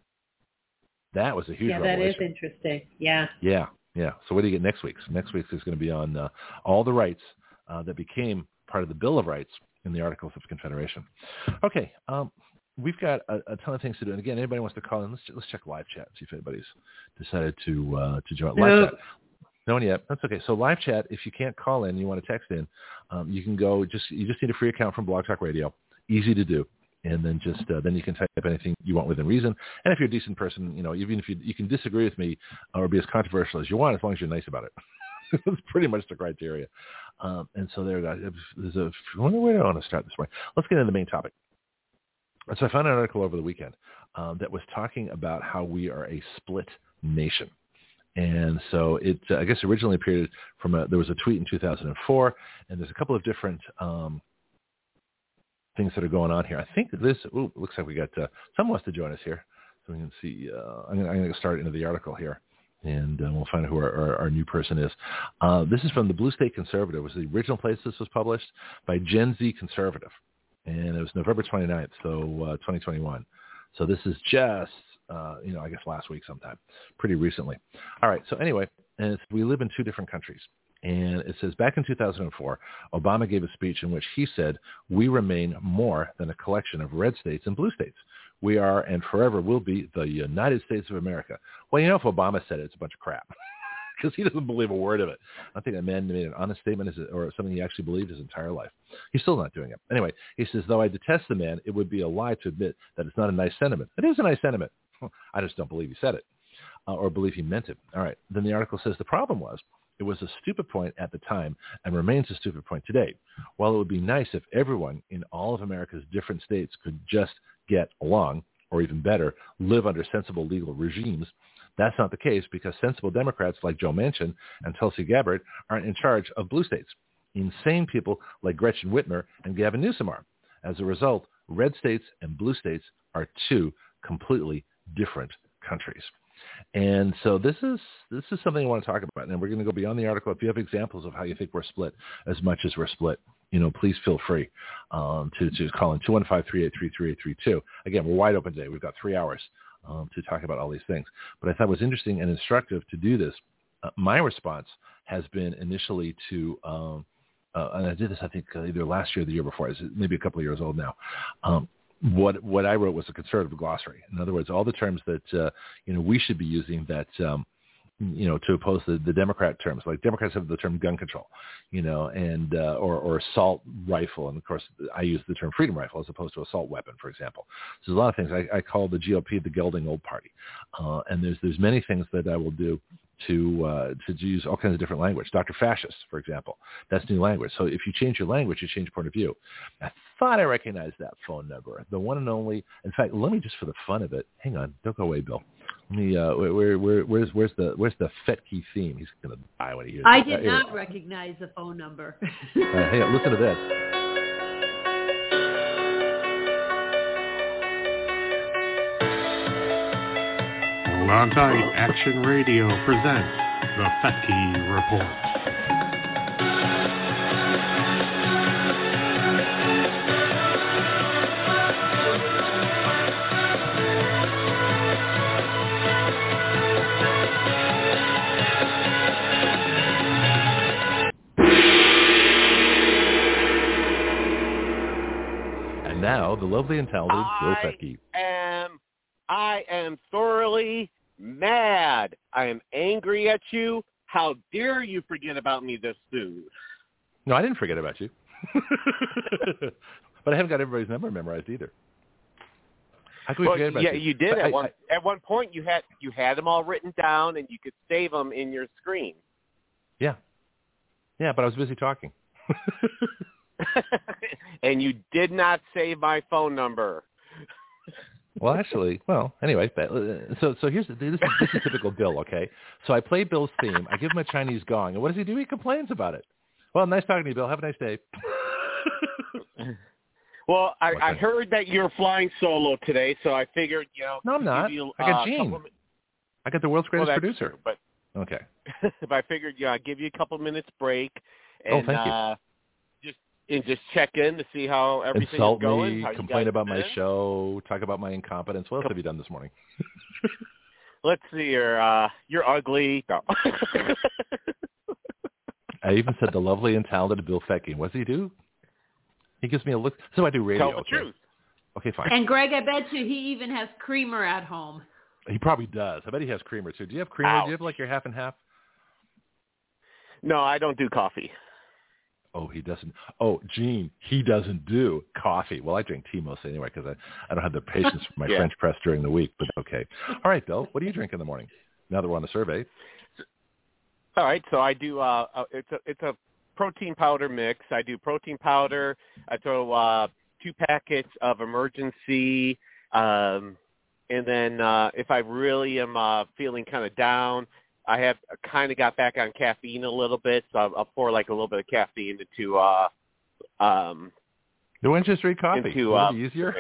That was a huge yeah, revelation. Yeah, that is interesting. Yeah. Yeah. Yeah. So what do you get next week? So next week is going to be on uh, all the rights uh, that became part of the Bill of Rights in the Articles of Confederation. Okay. Um, we've got a, a ton of things to do. And again, anybody wants to call in, let's, let's check live chat, see if anybody's decided to uh, to join. Live no. chat. No one yet. That's okay. So live chat, if you can't call in, you want to text in, um, you can go, just you just need a free account from Blog Talk Radio. Easy to do. And then just uh, then you can type anything you want within reason. And if you're a decent person, you know, even if you you can disagree with me or be as controversial as you want, as long as you're nice about it. That's pretty much the criteria. Um, and so there, there's a, I wonder where do I want to start this morning. Let's get into the main topic. So I found an article over the weekend um, that was talking about how we are a split nation. And so it, uh, I guess, originally appeared from a, there was a tweet in two thousand four, and there's a couple of different um, things that are going on here. I think this, ooh, looks like we got, uh, someone wants to join us here. So we can see, uh, I'm going to start into the article here, and uh, we'll find out who our, our, our new person is. Uh, this is from the Blue State Conservative. It was the original place this was published by Gen Z Conservative. And it was November twenty-ninth, so uh, twenty twenty-one. So this is just, uh, you know, I guess last week sometime, pretty recently. All right, so anyway, and it's, we live in two different countries. And it says, back in two thousand four, Obama gave a speech in which he said, we remain more than a collection of red states and blue states. We are and forever will be the United States of America. Well, you know, if Obama said it, it's a bunch of crap. Because he doesn't believe a word of it. I think that man made an honest statement or something he actually believed his entire life. He's still not doing it. Anyway, he says, though I detest the man, it would be a lie to admit that it's not a nice sentiment. It is a nice sentiment. I just don't believe he said it uh, or believe he meant it. All right. Then the article says the problem was it was a stupid point at the time and remains a stupid point today. While it would be nice if everyone in all of America's different states could just get along, or even better, live under sensible legal regimes, that's not the case because sensible Democrats like Joe Manchin and Tulsi Gabbard aren't in charge of blue states. Insane people like Gretchen Whitmer and Gavin Newsom are. As a result, red states and blue states are two completely different countries. And so this is this is something I want to talk about. And we're going to go beyond the article. If you have examples of how you think we're split as much as we're split, you know, please feel free um, to, to call in two one five, three eight three, three eight three two. Again, we're wide open today. We've got three hours. Um, to talk about all these things. But I thought it was interesting and instructive to do this. Uh, my response has been initially to, um, uh, and I did this, I think, uh, either last year or the year before. It's maybe a couple of years old now. Um, what what I wrote was a conservative glossary. In other words, all the terms that, uh, you know, we should be using that, um, you know, to oppose the, the Democrat terms. Like Democrats have the term gun control, you know, and uh, or, or assault rifle. And, of course, I use the term freedom rifle as opposed to assault weapon, for example. So there's a lot of things. I, I call the G O P the gelding old party. Uh, and there's there's many things that I will do to uh, to use all kinds of different language. Doctor Fascist, for example. That's new language. So if you change your language, you change point of view. I thought I recognized that phone number, the one and only. In fact, let me just for the fun of it, hang on. Don't go away, Bill. Let me, uh, where, where, where's, where's the, where's the Fetke theme? He's going to die when he hears I it. did uh, not recognize the phone number. uh, hang on, listen to this. Hold on tight. Action Radio presents the Fetke Report. Now, the lovely and talented Bill Fetke. I am, I am thoroughly mad. I am angry at you. How dare you forget about me this soon? No, I didn't forget about you. But I haven't got everybody's number memorized either. How can we well, forget about yeah, you? you did but at I, one I, at one point. You had you had them all written down, and you could save them in your screen. Yeah, yeah, but I was busy talking. And you did not save my phone number. Well, actually, well, anyway, so so here's this is, this is typical Bill. Okay, so I play Bill's theme. I give him a Chinese gong, and what does he do? He complains about it. Well, nice talking to you, Bill. Have a nice day. Well, I, I heard that you're flying solo today, so I figured, you know. No, I'm not. You, I got uh, Gene. Of, I got the world's greatest well, producer. True, but okay. But I figured, yeah, I'd give you a couple minutes break. And, oh, thank you. Uh, just and just check in to see how everything Insult is going. me, how complain about been. my show, talk about my incompetence. What else have you done this morning? Let's see, you're uh, you're ugly. No. I even said the lovely and talented Bill Fetke. What does he do? He gives me a look. So I do radio. Tell the okay. truth. Okay, fine. And Greg, I bet you he even has creamer at home. He probably does. I bet he has creamer too. Do you have creamer? Ouch. Do you have like your half and half? No, I don't do coffee. Oh, he doesn't. Oh, Gene, he doesn't do coffee. Well, I drink tea mostly anyway because I, I don't have the patience for my yeah. French press during the week, but okay. All right, Bill, what do you drink in the morning? Now that we're on the survey. All right, so I do. Uh, it's a it's a protein powder mix. I do protein powder. I throw uh, two packets of Emergency, um, and then uh, if I really am uh, feeling kind of down, I have kind of got back on caffeine a little bit, so I'll, I'll pour like a little bit of caffeine into uh, um, the Winchester Street coffee. Into, uh, uh, easier.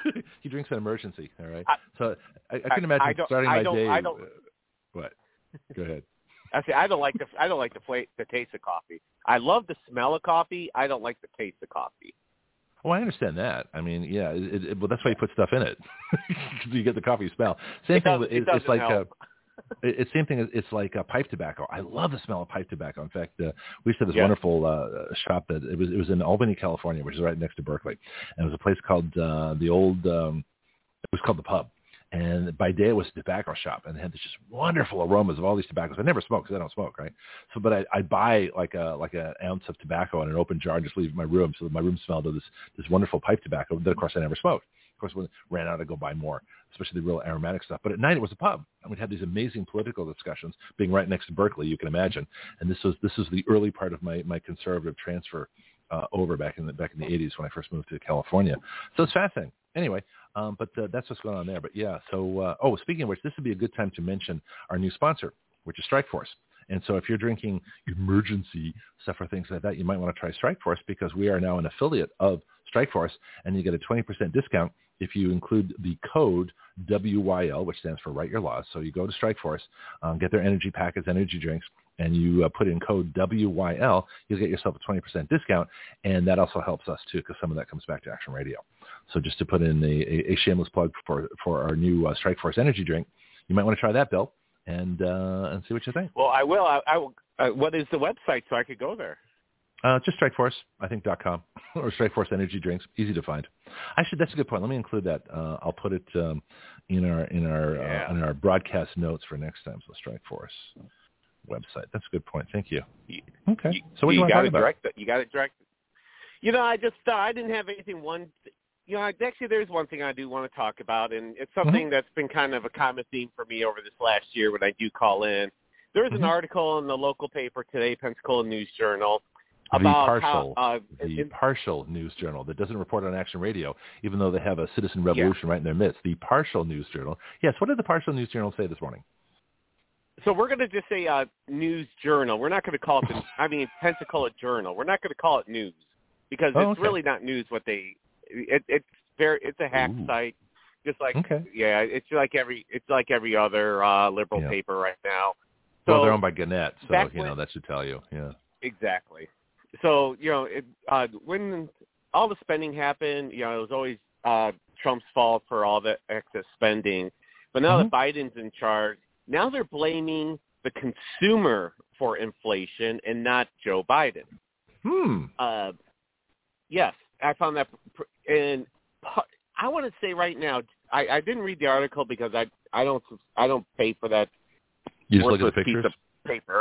He drinks an Emergency. All right. I, so I, I can imagine I starting I my don't, day. I don't, uh, what? Go ahead. I say I don't like the I don't like the fla- the taste of coffee. I love the smell of coffee. I don't like the taste of coffee. Well, I understand that. I mean, yeah, it, it, well, that's why you put stuff in it. You get the coffee smell. Same it thing. Does, It, it it's like help. uh, it, it's same thing. It's like uh, pipe tobacco. I love the smell of pipe tobacco. In fact, uh, we used to have this Yeah. wonderful uh, shop that it was it was in Albany, California, which is right next to Berkeley, and it was a place called uh, the old. Um, it was called the Pub. And by day it was a tobacco shop, and they had this just wonderful aromas of all these tobaccos. I never smoke because I don't smoke, right? So, but I I buy like a like an ounce of tobacco in an open jar and just leave it in my room, so that my room smelled of this this wonderful pipe tobacco. That of course I never smoked. Of course, when it ran out, I go buy more, especially the real aromatic stuff. But at night it was a pub, and we'd have these amazing political discussions. Being right next to Berkeley, you can imagine. And this was this was the early part of my my conservative transfer uh, over back in the back in the eighties when I first moved to California. So it's fascinating. Anyway, um, but uh, that's what's going on there. But yeah, so, uh, oh, speaking of which, this would be a good time to mention our new sponsor, which is Strikeforce. And so if you're drinking Emergency stuff or things like that, you might want to try Strikeforce because we are now an affiliate of Strikeforce, and you get a twenty percent discount if you include the code W Y L, which stands for Write Your Laws. So you go to Strikeforce, um, get their energy packets, energy drinks, and you uh, put in code W Y L, you'll get yourself a twenty percent discount, and that also helps us too because some of that comes back to Action Radio. So just to put in a, a, a shameless plug for, for our new uh, Strikeforce energy drink, you might want to try that, Bill, and uh, and see what you think. Well, I will. I, I will. Uh, what is the website so I could go there? Uh, just Strikeforce, I think, dot com, or Strikeforce Energy Drinks, easy to find. Actually, that's a good point. Let me include that. Uh, I'll put it um, in our in our yeah. uh, in our broadcast notes for next time. So Strikeforce website. That's a good point. Thank you. you okay. You, so what do you want to talk about? Direct, you got it direct. You know, I just uh, I didn't have anything. One, you know, actually, there's one thing I do want to talk about, and it's something mm-hmm. that's been kind of a common theme for me over this last year when I do call in. There's mm-hmm. an article in the local paper today, Pensacola News Journal. The about partial, how, uh, the in, partial news journal that doesn't report on Action Radio, even though they have a citizen revolution yeah. right in their midst. The partial news journal. Yes, what did the partial news journal say this morning? So we're going to just say uh, news journal. We're not going to call it, the, I mean, Pensacola Journal. We're not going to call it news because oh, it's okay. really not news. What they, it, it's very, it's a hack Ooh. site, just like okay. yeah, it's like every, it's like every other uh, liberal yeah. paper right now. So well, they're owned by Gannett, so you when, know that should tell you. Yeah, exactly. So, you know, it, uh, when all the spending happened, you know, it was always uh, Trump's fault for all the excess spending. But now mm-hmm. that Biden's in charge, now they're blaming the consumer for inflation and not Joe Biden. Hmm. Uh, yes, I found that. And I want to say right now, I, I didn't read the article because I I don't I don't pay for that. You just look at the pictures? Piece of paper.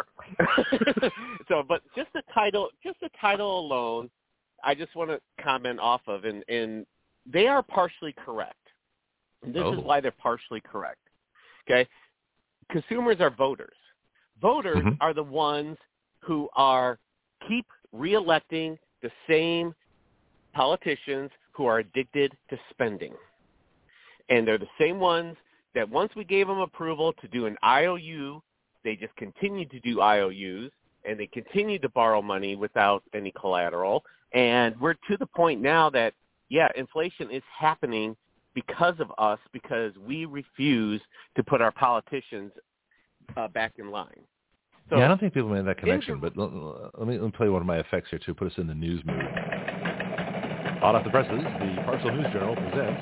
So, but just the title, just the title alone, I just want to comment off of, and, and they are partially correct. And this oh. is why they're partially correct. Okay, consumers are voters. Voters mm-hmm. are the ones who are keep reelecting the same politicians who are addicted to spending, and they're the same ones that once we gave them approval to do an I O U, they just continue to do I O Us, and they continue to borrow money without any collateral. And we're to the point now that, yeah, inflation is happening because of us, because we refuse to put our politicians uh, back in line. So, yeah, I don't think people made that connection, in, but let, let, me, let me play one of my effects here to put us in the news mood. Hot off the presses, the Partial News Journal presents...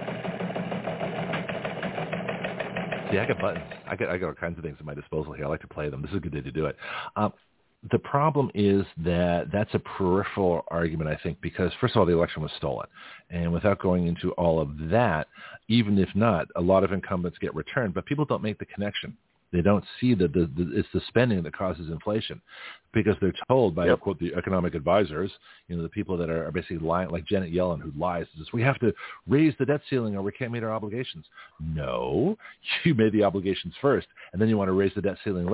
See, I got buttons. I got I got all kinds of things at my disposal here. I like to play them. This is a good day to do it. Um, the problem is that that's a peripheral argument, I think, because, first of all, the election was stolen. And without going into all of that, even if not, a lot of incumbents get returned, but people don't make the connection. They don't see that the, the, it's the spending that causes inflation because they're told by, yep. quote, the economic advisors, you know, the people that are, are basically lying, like Janet Yellen, who lies, says, we have to raise the debt ceiling or we can't meet our obligations. No, you made the obligations first, and then you want to raise the debt ceiling later.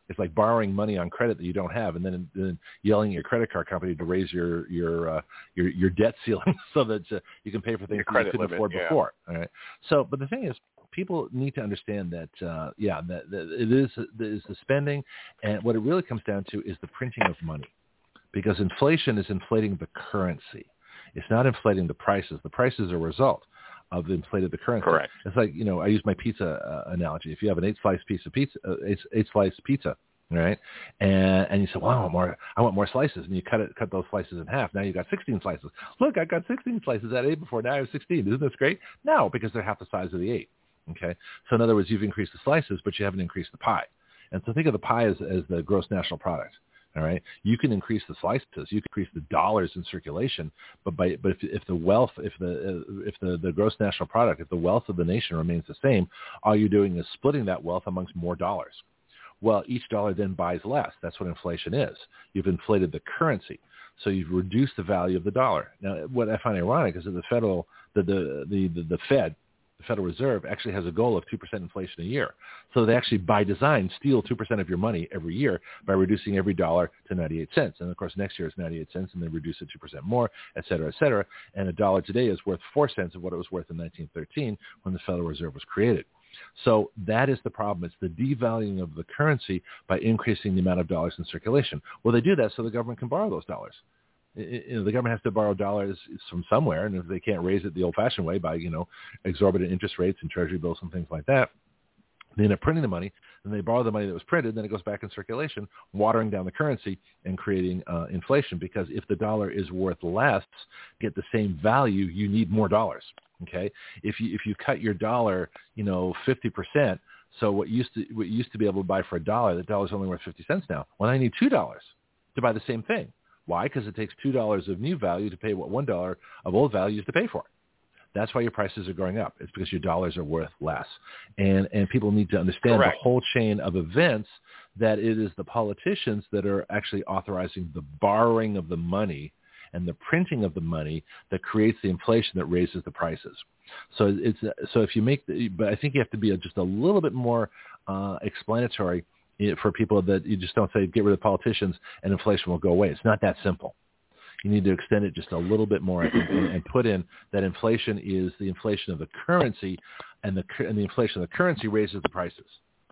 It's like borrowing money on credit that you don't have, and then, then yelling at your credit card company to raise your your uh, your, your debt ceiling so that uh, you can pay for things that you couldn't limit, afford yeah. before. All right. So, but the thing is, people need to understand that, uh, yeah, that, that it is it is the spending, and what it really comes down to is the printing of money, because inflation is inflating the currency. It's not inflating the prices. The price is a result of the inflated the currency. Correct. It's like, you know, I use my pizza uh, analogy. If you have an eight-slice piece of pizza, uh, eight, eight-slice pizza, right, and and you say, well, I want more, I want more slices, and you cut it, cut those slices in half. Now you got sixteen slices. Look, I got sixteen slices. I had eight before. Now I have sixteen. Isn't this great? No, because they're half the size of the eight. Okay, so in other words, you've increased the slices, but you haven't increased the pie. And so think of the pie as, as the gross national product. All right, you can increase the slices, you can increase the dollars in circulation, but by but if, if the wealth, if the if the, the gross national product, if the wealth of the nation remains the same, all you're doing is splitting that wealth amongst more dollars. Well, each dollar then buys less. That's what inflation is. You've inflated the currency, so you've reduced the value of the dollar. Now, what I find ironic is that the federal, the the the, the, the Fed. The Federal Reserve actually has a goal of two percent inflation a year. So they actually, by design, steal two percent of your money every year by reducing every dollar to ninety-eight cents. And, of course, next year it's ninety-eight cents, and they reduce it two percent more, et cetera, et cetera. And a dollar today is worth four cents of what it was worth in nineteen thirteen when the Federal Reserve was created. So that is the problem. It's the devaluing of the currency by increasing the amount of dollars in circulation. Well, they do that so the government can borrow those dollars. You know, the government has to borrow dollars from somewhere, and if they can't raise it the old-fashioned way by, you know, exorbitant interest rates and treasury bills and things like that, they end up printing the money, and they borrow the money that was printed, then it goes back in circulation, watering down the currency and creating uh, inflation, because if the dollar is worth less, to get the same value, you need more dollars, okay? If you if you cut your dollar, you know, fifty percent, so what used to what you used to be able to buy for a dollar, the dollar's only worth fifty cents now. Well, I need two dollars to buy the same thing. Why? Because it takes two dollars of new value to pay what one dollar of old value is to pay for. That's why your prices are going up. It's because your dollars are worth less. And and people need to understand Correct. the whole chain of events, that it is the politicians that are actually authorizing the borrowing of the money and the printing of the money that creates the inflation that raises the prices. So it's so if you make the, but I think you have to be just a little bit more uh, explanatory for people, that you just don't say get rid of politicians and inflation will go away. It's not that simple. You need to extend it just a little bit more, I think, and, and put in that inflation is the inflation of the currency, and the and the inflation of the currency raises the prices,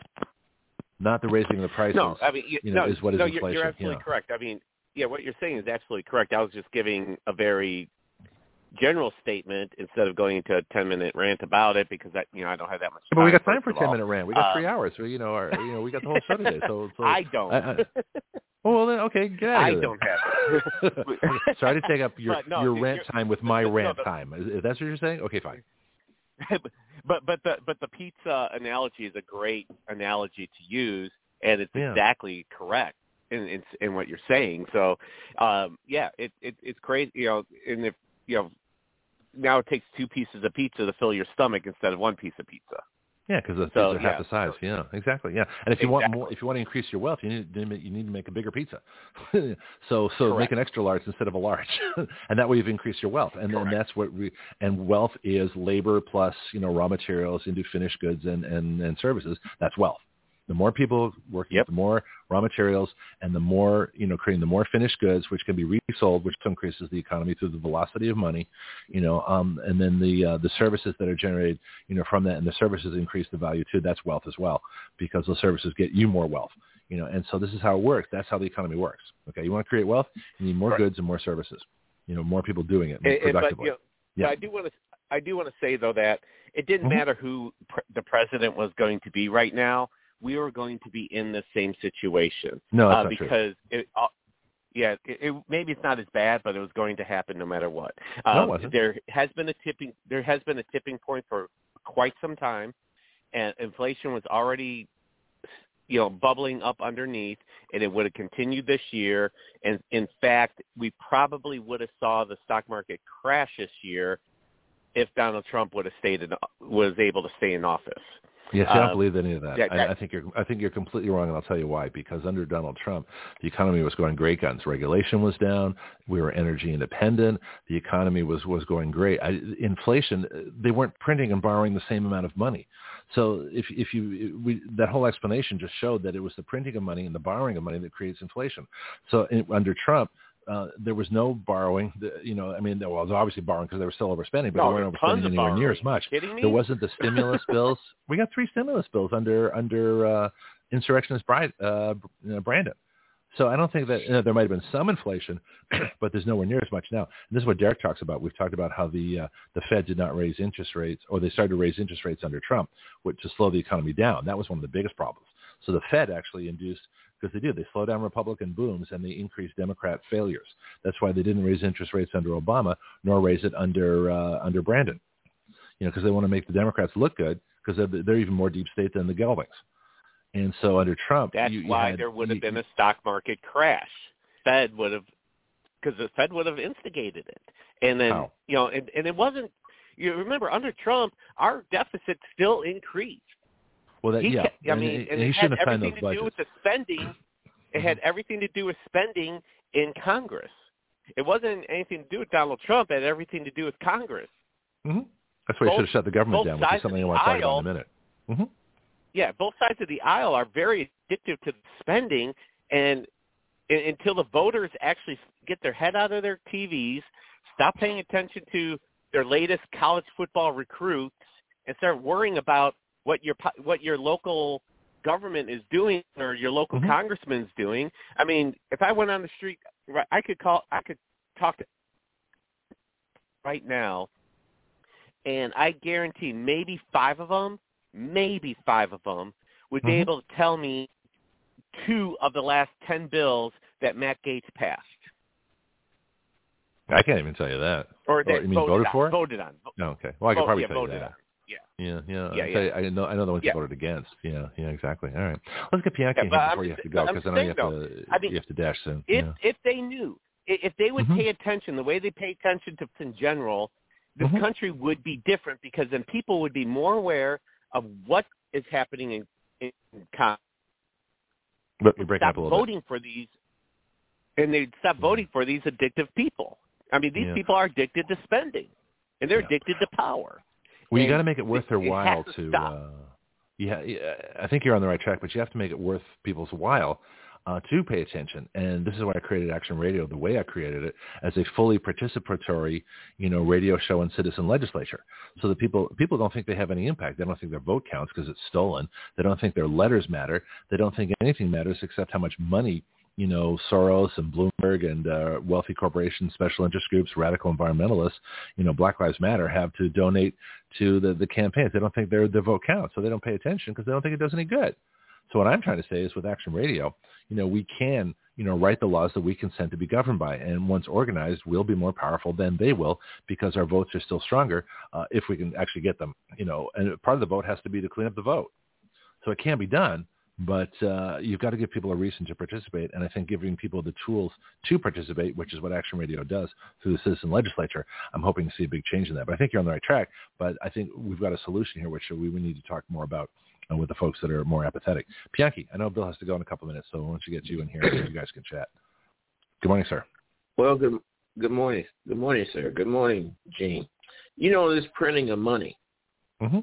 not the raising of the prices. No, I mean, you, you know, no, is what is no, inflation. You're, you're absolutely you know. correct. I mean, yeah, what you're saying is absolutely correct. I was just giving a very general statement instead of going into a ten-minute rant about it, because that, you know, I don't have that much time. But we got time for a ten ten-minute rant. We got um, three hours. So, you know, our, you know, we got the whole show today. So, so I don't. I, I, oh, well, then, okay, get out of I here. don't have it. Sorry to take up your no, your you're, rant you're, time with my no, rant no, time. Is, is that what you're saying? Okay, fine. but but the but the pizza analogy is a great analogy to use, and it's yeah. exactly correct in, in in what you're saying. So, um, yeah, it, it it's crazy, you know. And if you know, now it takes two pieces of pizza to fill your stomach instead of one piece of pizza. Yeah, because the so, pizzas are yeah. half the size. Yeah, exactly. Yeah, and if you exactly. want more, if you want to increase your wealth, you need you need to make a bigger pizza. so so Correct. Make an extra large instead of a large, and that way you've increased your wealth. And then that's what we and wealth is labor plus, you know, raw materials into finished goods and and, and services. That's wealth. The more people working, yep. the more raw materials, and the more, you know, creating the more finished goods, which can be resold, which increases the economy through the velocity of money, you know, um, and then the uh, the services that are generated, you know, from that, and the services increase the value too. That's wealth as well, because those services get you more wealth, you know, and so this is how it works. That's how the economy works. Okay, you want to create wealth, you need more right. goods and more services, you know, more people doing it more and, productively. And, but, you know, yeah. but I do want to I do want to say though that it didn't mm-hmm. matter who pr- the president was going to be right now. We were going to be in the same situation. No, that's uh, not because true. It, uh, yeah, it, it, maybe it's not as bad, but it was going to happen no matter what. Um, no, it um, wasn't. There has been a tipping. There has been a tipping point for quite some time, and inflation was already, you know, bubbling up underneath, and it would have continued this year. And in fact, we probably would have saw the stock market crash this year if Donald Trump would have stayed in, was able to stay in office. Yes, I don't Um, believe any of that. that, that I, I think you're. I think you're completely wrong, and I'll tell you why. Because under Donald Trump, the economy was going great guns. Regulation was down. We were energy independent. The economy was was going great. I, inflation, they weren't printing and borrowing the same amount of money. So if if you we, that whole explanation just showed that it was the printing of money and the borrowing of money that creates inflation. So in, under Trump, Uh, there was no borrowing. The, you know, I mean, well, there was obviously borrowing because they were still overspending, but no, they weren't there's tons overspending of anywhere borrowing. near as much. Are you kidding me? There wasn't the stimulus bills. We got three stimulus bills under under uh, insurrectionist Bride, uh, you know, Brandon. So I don't think that you know, there might have been some inflation, but there's nowhere near as much now. And this is what Derek talks about. We've talked about how the uh, the Fed did not raise interest rates, or they started to raise interest rates under Trump, which to slow the economy down. That was one of the biggest problems. So the Fed actually induced, because they did, they slowed down Republican booms and they increased Democrat failures. That's why they didn't raise interest rates under Obama, nor raise it under uh, under Brandon. You know, because they want to make the Democrats look good, because they're, they're even more deep state than the Gelbings. And so under Trump, that's you, you why had, there would have you, been a stock market crash. Fed would have, because the Fed would have instigated it, and then how? you know, and, and it wasn't. You remember under Trump, our deficit still increased. Well, that, He yeah. kept, I and, mean, and, and he it had shouldn't have signed everything those to do budgets. with the spending. It had everything to do with spending in Congress. It wasn't anything to do with Donald Trump. It had everything to do with Congress. Mm-hmm. That's why you should have shut the government down, which is something I want to talk aisle, about in a minute. Mm-hmm. Yeah, both sides of the aisle are very addictive to spending, and, and until the voters actually get their head out of their T Vs, stop paying attention to their latest college football recruits, and start worrying about what your what your local government is doing or your local mm-hmm. congressman's doing. I mean, if I went on the street, I could call, I could talk to right now, and I guarantee maybe five of them, maybe five of them would be mm-hmm. able to tell me two of the last ten bills that Matt Gaetz passed. I can't even tell you that. Or that oh, you mean voted, voted on, for it? Voted on. Oh, okay. Well, I could Vote, probably yeah, tell you voted that. on. Yeah. Yeah, yeah. Yeah, I, yeah. I know. I know the ones yeah. you voted against. Yeah, yeah, exactly. All right. Let's get Bianchi Yeah, in here before I'm you have to just, go, I'm because I know you have though, to. I mean, you have to dash soon. If yeah. if they knew, if they would mm-hmm. pay attention the way they pay attention to in general, this mm-hmm. country would be different, because then people would be more aware of what is happening in, in Congress. But you break stop up a little voting bit. for these, and they'd stop voting for these addictive people. I mean, these yeah. people are addicted to spending, and they're yeah. addicted to power. Well, you and got to make it worth their it while has to. to. Stop. Uh, yeah, yeah, I think you're on the right track, but you have to make it worth people's while uh, to pay attention. And this is why I created Action Radio the way I created it, as a fully participatory, you know, radio show and citizen legislature, so that people people don't think they have any impact. They don't think their vote counts because it's stolen. They don't think their letters matter. They don't think anything matters except how much money, you know, Soros and Bloomberg and uh, wealthy corporations, special interest groups, radical environmentalists, you know, Black Lives Matter have to donate to the, the campaigns. They don't think their, their vote counts, so they don't pay attention because they don't think it does any good. So what I'm trying to say is with Action Radio, you know, we can, you know, write the laws that we consent to be governed by. And once organized, we'll be more powerful than they will, because our votes are still stronger uh, if we can actually get them, you know, and part of the vote has to be to clean up the vote. So it can be done. But uh, you've got to give people a reason to participate, and I think giving people the tools to participate, which is what Action Radio does through the citizen legislature, I'm hoping to see a big change in that. But I think you're on the right track, but I think we've got a solution here, which we, we need to talk more about uh, with the folks that are more apathetic. Bianchi, I know Bill has to go in a couple of minutes, so why don't you get you in here so you guys can chat. Good morning, sir. Well, good, good morning. Good morning, sir. Good morning, Gene. You know, this printing of money. Mm-hmm.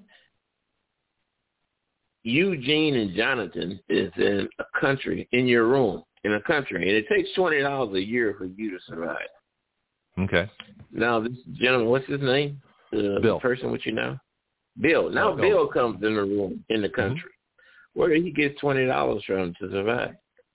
Eugene and Jonathan is in a country, in your room, in a country, and it takes twenty dollars a year for you to survive. Okay. Now, this gentleman, what's his name? The Bill. person with you now? Bill. Now, oh, Bill. Bill comes in the room, in the country. Mm-hmm. Where did he get twenty dollars from to survive?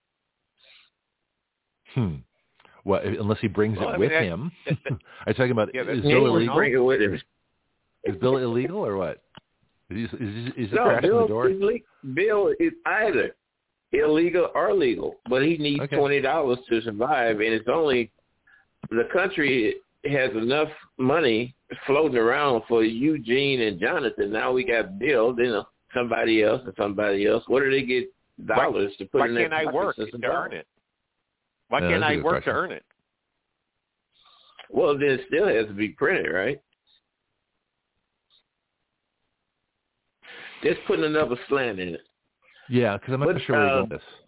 Hmm. Well, unless he brings well, it I with mean, him. Are you talking about, yeah, is Bill illegal? Bring it with him. Is Bill illegal or what? Is, is, is it no, crashing Bill, the door? Is le- Bill is either illegal or legal, but he needs okay. twenty dollars to survive, and it's only the country has enough money floating around for Eugene and Jonathan. Now we got Bill, then somebody else and somebody else. Where do they get dollars why, to put why in their can't I work to earn it? Why yeah, can't I work question. to earn it? Well, then it still has to be printed, right? just putting another slant in it. Yeah, because I'm not but, sure where uh, you're going with this.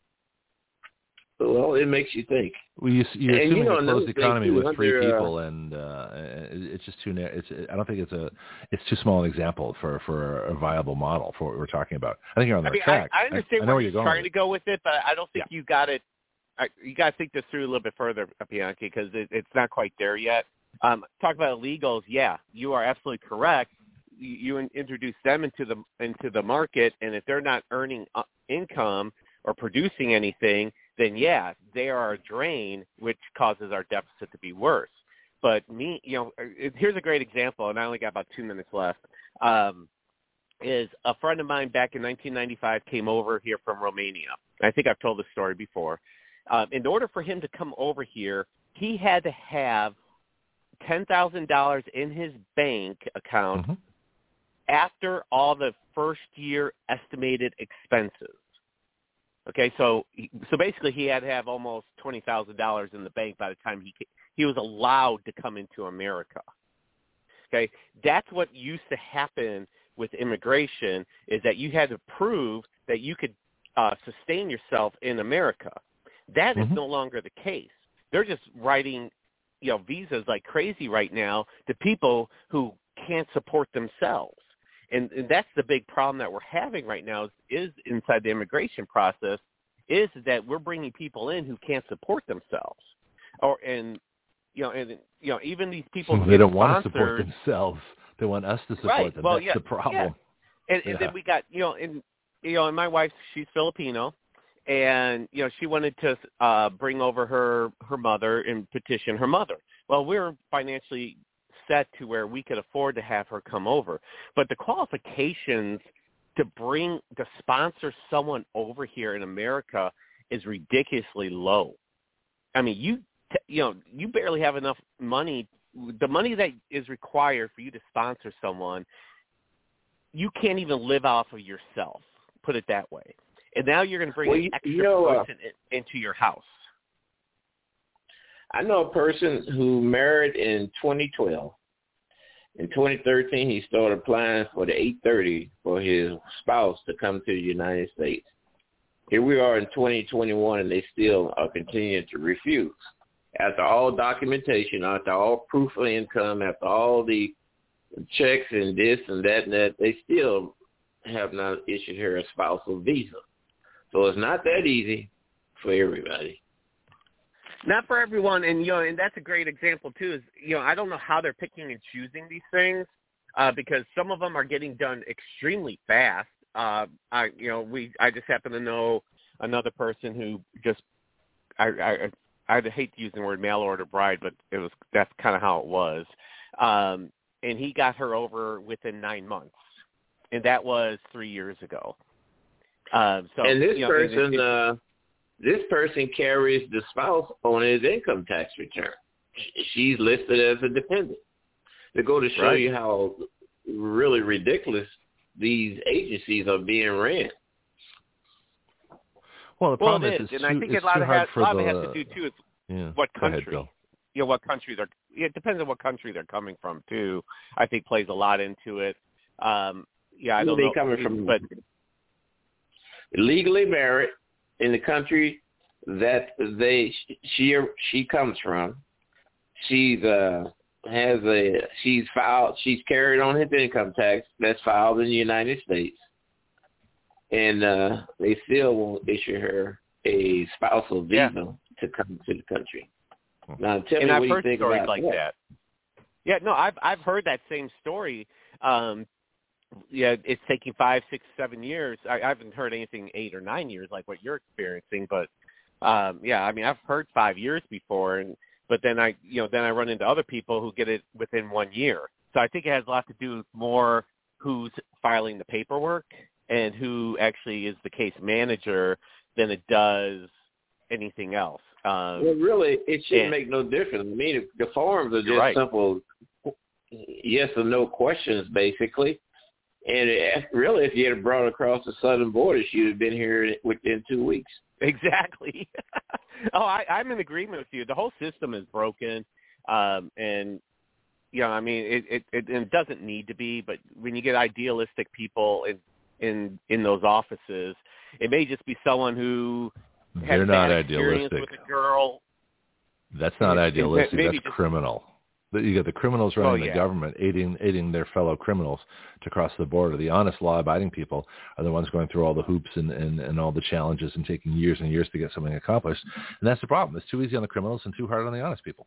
Well, it makes you think. Well, you, you're and, assuming you know, a closed economy too, with under, three uh, people, and uh, it's just too. It's. I don't think it's a. It's too small an example for, for a viable model for what we're talking about. I think you're on the I right mean, track. I, I understand I, I where, where you're, you're going trying with to go with it, but I don't think yeah. you got it. I, you got to think this through a little bit further, Bianchi, because it, it's not quite there yet. Um, talk about illegals. Yeah, you are absolutely correct. You, you in, introduce them into the into the market, and if they're not earning uh, income or producing anything, then yeah, they are a drain, which causes our deficit to be worse. But me, you know, here's a great example, and I only got about two minutes left. Um, is a friend of mine back in nineteen ninety-five came over here from Romania. I think I've told this story before. Um, in order for him to come over here, he had to have ten thousand dollars in his bank account mm-hmm. after all the first year estimated expenses. Okay, so so basically he had to have almost twenty thousand dollars in the bank by the time he he was allowed to come into America. Okay, that's what used to happen with immigration, is that you had to prove that you could uh, sustain yourself in America. That mm-hmm. is no longer the case. They're just writing, you know, visas like crazy right now to people who can't support themselves. And, and that's the big problem that we're having right now is, is inside the immigration process, is that we're bringing people in who can't support themselves. Or and you know, and you know, even these people who they don't want to support themselves. They want us to support right. them. Well, That's yeah, the problem. Yeah. And, and yeah. then we got, you know, and you know, and my wife, she's Filipino, and you know, she wanted to uh, bring over her her mother and petition her mother. Well, we're financially set to where we could afford to have her come over, but the qualifications to bring to sponsor someone over here in America is ridiculously low. I mean, you you know, you barely have enough money. The money that is required for you to sponsor someone, you can't even live off of yourself, put it that way. And now you're going to bring well, an you, extra you know, person uh, in, into your house. I know a person who married in twenty twelve. In twenty thirteen, he started applying for the eight thirty for his spouse to come to the United States. Here we are in twenty twenty-one, and they still are continuing to refuse. After all documentation, after all proof of income, after all the checks and this and that and that, they still have not issued her a spousal visa. So it's not that easy for everybody. Not for everyone, and you know, and that's a great example too. Is you know, I don't know how they're picking and choosing these things uh, because some of them are getting done extremely fast. Uh, I, you know, we, I just happen to know another person who just, I, I, I hate to use the word mail order bride, but it was that's kind of how it was, um, and he got her over within nine months, and that was three years ago. Um, so, and this you know, person. it, it, uh... This person carries the spouse on his income tax return. She's listed as a dependent. To go to show right. you how really ridiculous these agencies are being ran. Well, the well, problem it is, is, it's and too, I think it's a lot too of hard has, for a lot the. of it has to do too is yeah. what country. Go ahead, Bill. You know, what country they're. Yeah, it depends on what country they're coming from too. I think plays a lot into it. Um, yeah, I don't they know. coming from, but legally married in the country that they she she comes from. She's uh has a she's filed she's carried on his income tax that's filed in the United States, and uh they still won't issue her a spousal visa yeah. to come to the country. Now tell and me I've what heard you think stories about like that. that. Yeah, no, I've I've heard that same story. Um, yeah, it's taking five, six, seven years. I, I haven't heard anything eight or nine years like what you're experiencing, but. Um, yeah, I mean, I've heard five years before, and but then I, you know, then I run into other people who get it within one year. So I think it has a lot to do with more who's filing the paperwork and who actually is the case manager than it does anything else. Um, well, really, it shouldn't and, make no difference. I mean, the forms are just right. simple yes or no questions, basically. And it, really, if you had brought across the southern border, she'd have been here within two weeks. Exactly. oh, I, I'm in agreement with you. The whole system is broken, um, and you know, I mean, it, it, it, it doesn't need to be, but when you get idealistic people in, in, in those offices, it may just be someone who They're had not bad experience idealistic. with a girl. That's not It- it- idealistic. maybe That's just- criminal. But you got the criminals running Oh, the yeah. government, aiding aiding their fellow criminals to cross the border. The honest, law-abiding people are the ones going through all the hoops and, and, and all the challenges and taking years and years to get something accomplished. And that's the problem. It's too easy on the criminals and too hard on the honest people.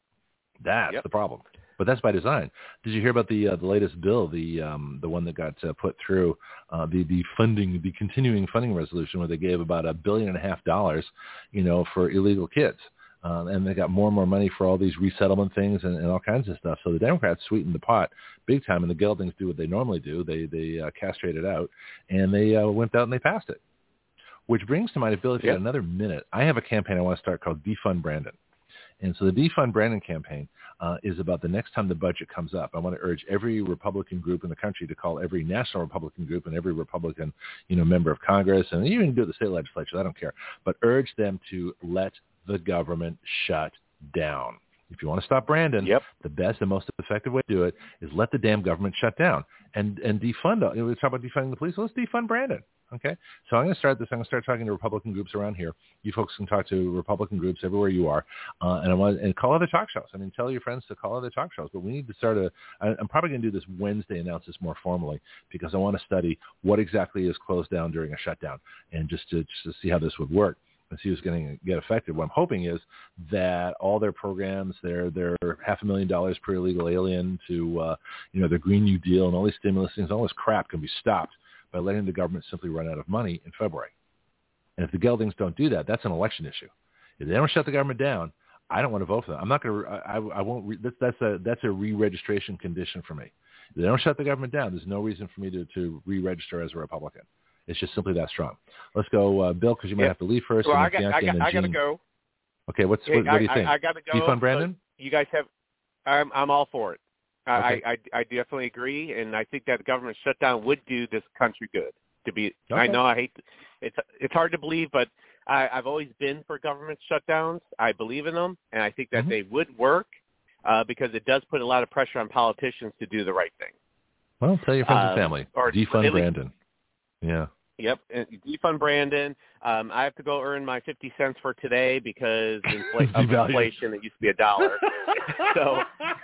That's Yep. the problem. But that's by design. Did you hear about the uh, the latest bill, the um, the one that got uh, put through, uh, the the funding, the continuing funding resolution, where they gave about a billion and a half dollars, you know, for illegal kids. Um, and they got more and more money for all these resettlement things and, and all kinds of stuff. So the Democrats sweetened the pot big time, and the geldings do what they normally do. They they uh, castrate it out, and they uh, went out and they passed it. Which brings to mind, if Bill, if you Yep. got another minute, I have a campaign I want to start called Defund Brandon. And so the Defund Brandon campaign uh, is about the next time the budget comes up. I want to urge every Republican group in the country to call every national Republican group and every Republican, you know, member of Congress, and you can do it at the state legislature. I don't care. But urge them to let the government shut down. If you want to stop Brandon, Yep. the best and most effective way to do it is let the damn government shut down and, and defund. You know, we talk about defunding the police. Let's defund Brandon. Okay, so I'm going to start this. I'm going to start talking to Republican groups around here. You folks can talk to Republican groups everywhere you are, uh, and I want and call other talk shows. I mean, tell your friends to call other talk shows. But we need to start a. I, I'm probably going to do this Wednesday, announce this more formally, because I want to study what exactly is closed down during a shutdown, and just to just to see how this would work and see who's going to get affected. What I'm hoping is that all their programs, their their half a million dollars per illegal alien to uh, you know their Green New Deal and all these stimulus things, all this crap can be stopped by letting the government simply run out of money in February. And if the geldings don't do that, that's an election issue. If they don't shut the government down, I don't want to vote for them. I'm not going to. I, I won't. Re, that's that's a that's a re-registration condition for me. If they don't shut the government down, there's no reason for me to, to re-register as a Republican. It's just simply that strong. Let's go, uh, Bill, because you might Yep. have to leave first. Well, and I got, Bianca I got, and then I got to Jean. go. Okay, what's Hey, what, what do you I, think? I, I got to go. Defund Brandon? You guys have. I'm I'm all for it. Okay. I, I I definitely agree, and I think that the government shutdown would do this country good. To be, Okay. I know I hate it's it's hard to believe, but I, I've always been for government shutdowns. I believe in them, and I think that Mhm. they would work uh, because it does put a lot of pressure on politicians to do the right thing. Well, tell your friends Um, and family. or Defund at least- Brandon. Yeah. Yep, and defund Brandon. Um, I have to go earn my fifty cents for today because infl- of Devalued. inflation. It used to be a dollar. so,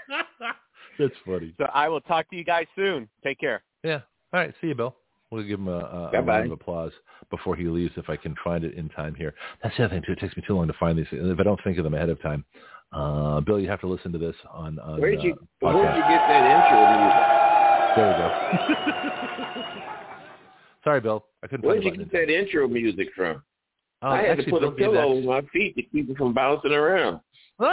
That's funny. so I will talk to you guys soon. Take care. Yeah. All right. See you, Bill. We'll give him a, a, a Bye-bye. round of applause before he leaves if I can find it in time here. That's the other thing, too. It takes me too long to find these things. If I don't think of them ahead of time. Uh, Bill, you have to listen to this on, on Where'd you uh, Where'd podcast. you get that intro music? There we go. Sorry, Bill. I couldn't Where'd find you the get button. that intro music from? Oh, I had actually, to put Bill a gave pillow that- over my feet to keep it from bouncing around.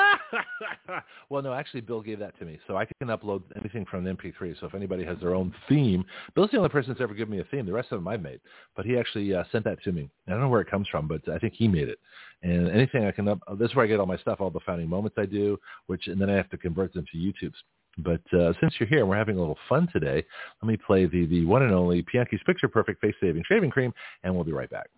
Well, no, actually, Bill gave that to me, so I can upload anything from an M P three. So if anybody has their own theme, Bill's the only person that's ever given me a theme. The rest of them I've made, but he actually uh, sent that to me. I don't know where it comes from, but I think he made it. And anything I can up, this is where I get all my stuff, all the founding moments I do, which and then I have to convert them to YouTube's. But uh, since you're here, and we're having a little fun today. Let me play the the one and only Bianchi's Picture Perfect Face Saving Shaving Cream, and we'll be right back.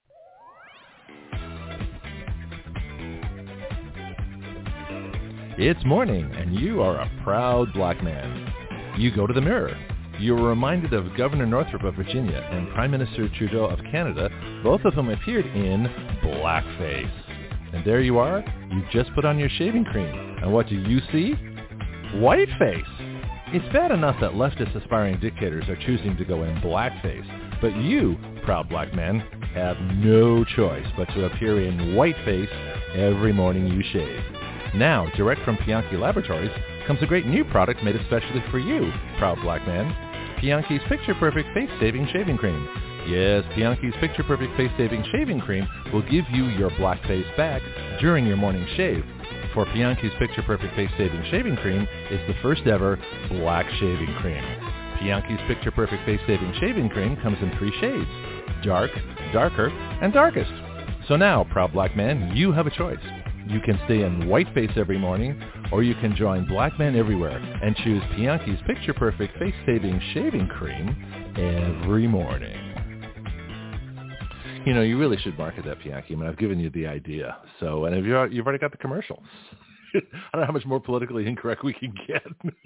It's morning, and you are a proud black man. You go to the mirror. You are reminded of Governor Northrop of Virginia and Prime Minister Trudeau of Canada, both of whom appeared in blackface. And there you are. You just put on your shaving cream. And what do you see? Whiteface. It's bad enough that leftist aspiring dictators are choosing to go in blackface, but you, proud black men, have no choice but to appear in whiteface every morning you shave. Now, direct from Bianchi Laboratories comes a great new product made especially for you, proud black man. Bianchi's Picture Perfect Face Saving Shaving Cream. Yes, Bianchi's Picture Perfect Face Saving Shaving Cream will give you your black face back during your morning shave. For Bianchi's Picture Perfect Face Saving Shaving Cream is the first ever black shaving cream. Bianchi's Picture Perfect Face Saving Shaving Cream comes in three shades: dark, darker, and darkest. So now, proud black man, you have a choice. You can stay in whiteface every morning, or you can join black men everywhere and choose Bianchi's Picture Perfect Face Saving Shaving Cream every morning. You know, you really should market that, Bianchi. I mean, I've given you the idea. So, and if you're, you've already got the commercial. I don't know how much more politically incorrect we can get.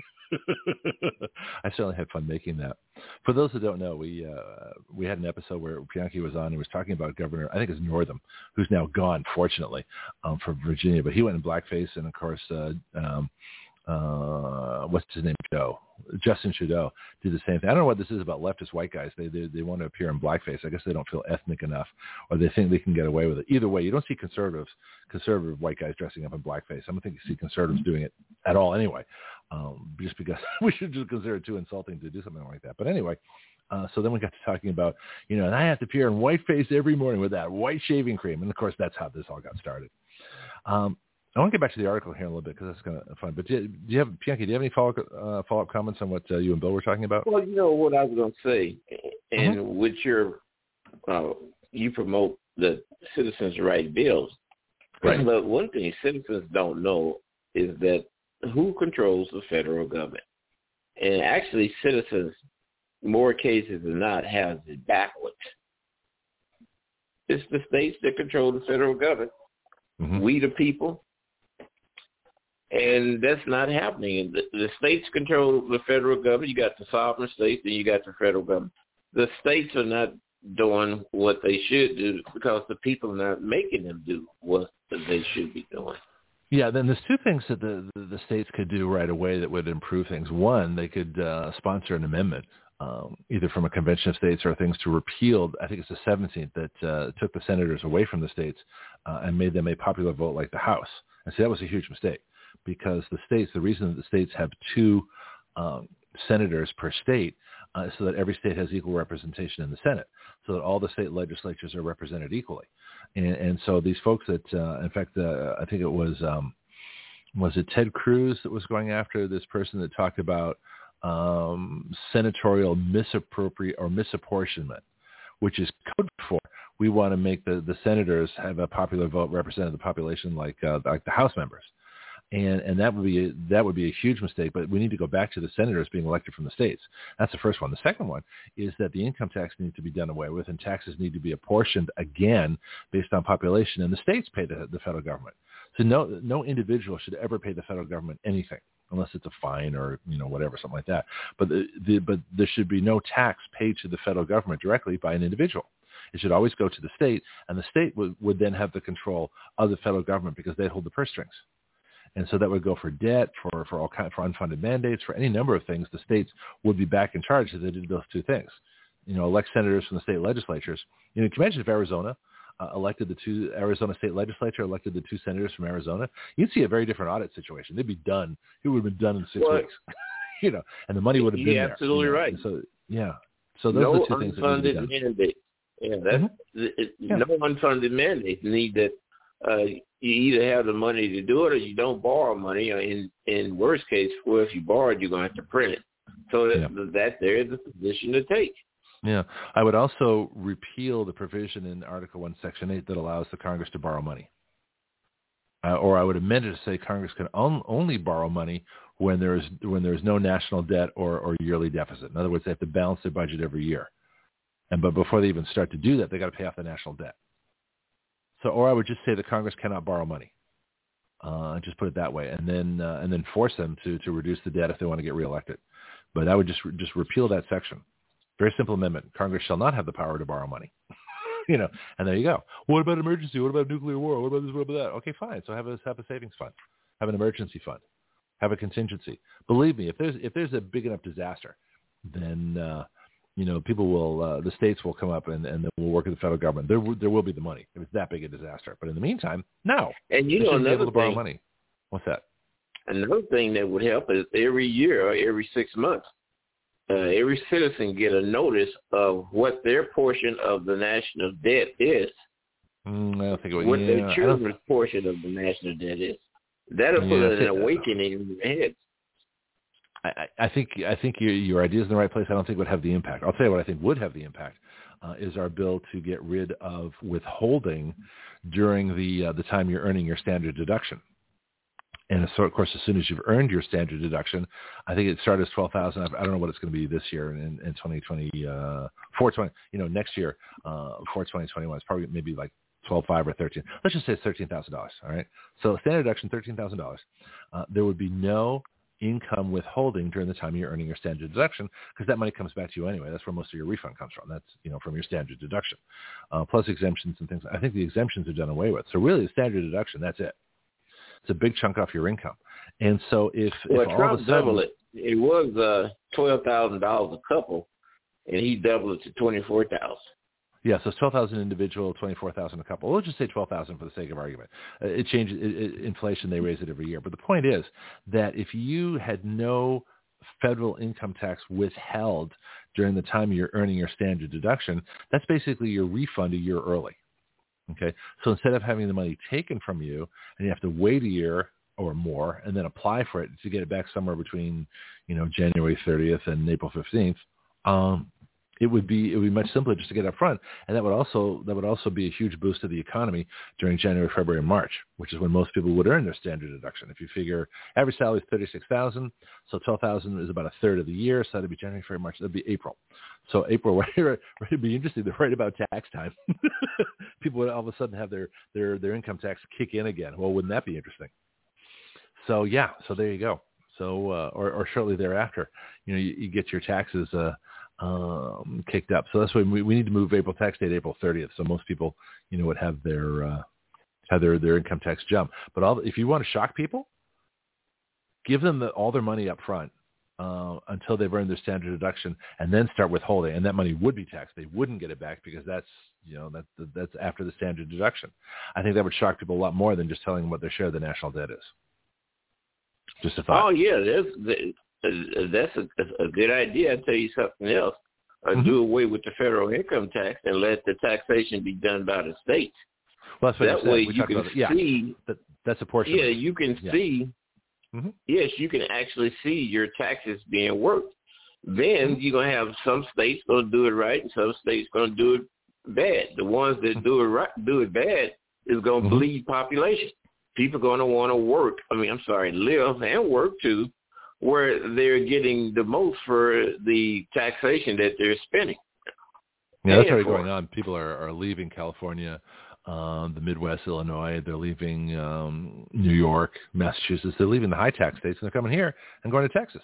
I certainly had fun making that. For those who don't know, we uh, we had an episode where Bianchi was on and was talking about Governor, I think it's Northam, who's now gone, fortunately, um, from Virginia. But he went in blackface, and of course, uh, um, uh, what's his name, Joe? Justin Trudeau did the same thing. I don't know what this is about leftist white guys. They, they they want to appear in blackface. I guess they don't feel ethnic enough, or they think they can get away with it. Either way, you don't see conservatives, conservative white guys dressing up in blackface. I don't think you see conservatives doing it at all anyway, um, just because we should just consider it too insulting to do something like that. But anyway, uh, so then we got to talking about, you know, and I have to appear in whiteface every morning with that white shaving cream. And, of course, that's how this all got started. Um, I want to get back to the article here in a little bit because that's kind of fun. But do you, do you have, Bianchi, do you have any follow-up, uh, follow-up comments on what uh, you and Bill were talking about? Well, you know what I was going to say, and mm-hmm. with your, uh, you promote the citizens' right bills. Right. But one thing citizens don't know is that who controls the federal government. And actually citizens, more cases than not, have it backwards. It's the states that control the federal government. Mm-hmm. We the people. And that's not happening. The, the states control the federal government. You got the sovereign states, and you got the federal government. The states are not doing what they should do because the people are not making them do what they should be doing. Yeah, then there's two things that the, the, the states could do right away that would improve things. One, they could uh, sponsor an amendment, um, either from a convention of states or things to repeal, I think it's the seventeenth, that uh, took the senators away from the states uh, and made them a popular vote like the House. And so that was a huge mistake. Because the states, the reason that the states have two um, senators per state uh, is so that every state has equal representation in the Senate, so that all the state legislatures are represented equally. And, and so these folks that, uh, in fact, uh, I think it was, um, was it Ted Cruz that was going after this person that talked about um, senatorial misappropriate or misapportionment, which is code for we want to make the, the senators have a popular vote representing the population like uh, like the House members. And and that would be a, that would be a huge mistake. But we need to go back to the senators being elected from the states. That's the first one. The second one is that the income tax needs to be done away with, and taxes need to be apportioned again based on population. And the states pay the, the federal government. So no no individual should ever pay the federal government anything unless it's a fine or you know whatever, something like that. But the, the but there should be no tax paid to the federal government directly by an individual. It should always go to the state, and the state would, would then have the control of the federal government because they hold the purse strings. And so that would go for debt, for, for all kind, for unfunded mandates, for any number of things. The states would be back in charge if they did those two things. You know, elect senators from the state legislatures. You know, can you imagine if Arizona uh, elected the two, Arizona state legislature elected the two senators from Arizona? You'd see a very different audit situation. They'd be done. It would have been done in six well, weeks. you know, and the money would have been there. Absolutely you know? right. So, yeah. So those no are the two things that need to be done. Mandates. Yeah, that's, mm-hmm. it, yeah. No unfunded mandates need that. Uh, you either have the money to do it or you don't borrow money. Or in in worst case, well, if you borrowed, you're going to have to print it. So that, yeah. that there is a position to take. Yeah. I would also repeal the provision in Article one, Section eight that allows the Congress to borrow money. Uh, or I would amend it to say Congress can on, only borrow money when there is when there is no national debt or, or yearly deficit. In other words, they have to balance their budget every year. And but before they even start to do that, they got to pay off the national debt. So, or I would just say that Congress cannot borrow money. Uh, just put it that way, and then uh, and then force them to, to reduce the debt if they want to get reelected. But I would just just repeal that section. Very simple amendment. Congress shall not have the power to borrow money. you know, and there you go. What about emergency? What about nuclear war? What about this? What about that? Okay, fine. So have a have a savings fund, have an emergency fund, have a contingency. Believe me, if there's if there's a big enough disaster, then uh, you know people will uh, the states will come up and and we'll work with the federal government. There there will be the money if it's that big a disaster. But in the meantime, no. And you they know shouldn't be another able to borrow thing, money. What's that? Another thing that would help is every year or every six months, uh, every citizen get a notice of what their portion of the national debt is. Mm, I don't think it would. What yeah, their children's portion of the national debt is. That'll put yeah, an awakening in their heads. I, I think I think your your idea is in the right place. I don't think it would have the impact. I'll tell you what I think would have the impact uh, is our bill to get rid of withholding during the uh, the time you're earning your standard deduction. And so, of course, as soon as you've earned your standard deduction, I think it started as twelve thousand. I don't know what it's going to be this year in, in twenty twenty, uh, four twenty. You know, next year uh, for twenty twenty-one, it's probably maybe like twelve five or thirteen. Let's just say it's thirteen thousand dollars. All right. So standard deduction, thirteen thousand dollars. Uh, there would be no income withholding during the time you're earning your standard deduction because that money comes back to you anyway. That's where most of your refund comes from. That's, you know, from your standard deduction, uh, plus exemptions and things. I think the exemptions are done away with. So really the standard deduction, that's it. It's a big chunk off your income. And so if, well, if all Trump of a sudden, doubled it. It was uh, twelve thousand dollars a couple, and he doubled it to twenty-four thousand dollars. Yeah, so it's twelve thousand individual, twenty-four thousand a couple. We'll just say twelve thousand for the sake of argument. Uh, it changes it, it, inflation; they raise it every year. But the point is that if you had no federal income tax withheld during the time you're earning your standard deduction, that's basically your refund a year early. Okay, so instead of having the money taken from you and you have to wait a year or more and then apply for it to get it back somewhere between, you know, January thirtieth and April fifteenth. Um, It would be it would be much simpler just to get up front, and that would also that would also be a huge boost to the economy during January, February, and March, which is when most people would earn their standard deduction. If you figure average salary is thirty-six thousand, so twelve thousand is about a third of the year, so that'd be January, February, March. That'd be April. So April, right, right, it'd be interesting to write about tax time. People would all of a sudden have their their their income tax kick in again. Well, wouldn't that be interesting? So yeah, so there you go. So uh, or or shortly thereafter, you know, you, you get your taxes. Uh, Um, kicked up. So that's why we, we need to move April tax date April thirtieth. So most people, you know, would have their uh, have their, their income tax jump. But all, if you want to shock people, give them the, all their money up front uh, until they've earned their standard deduction, and then start withholding. And that money would be taxed. They wouldn't get it back because that's you know that that's after the standard deduction. I think that would shock people a lot more than just telling them what their share of the national debt is. Just a thought. Oh yeah, that's. That's a, a good idea. I'll tell you something else. Uh, mm-hmm. Do away with the federal income tax and let the taxation be done by the states. Well, that's what that way you can yeah, see. that, that's a portion. Yeah, you can yeah. see. Mm-hmm. Yes, you can actually see your taxes being worked. Then mm-hmm. you're going to have some states going to do it right and some states going to do it bad. The ones that mm-hmm. do it right, do it bad is going to mm-hmm. bleed population. People are going to want to work. I mean, I'm sorry, live and work too, where they're getting the most for the taxation that they're spending. Yeah, that's already going on. People are, are leaving California, um, the Midwest, Illinois. They're leaving um, New York, Massachusetts. They're leaving the high tax states, and they're coming here and going to Texas,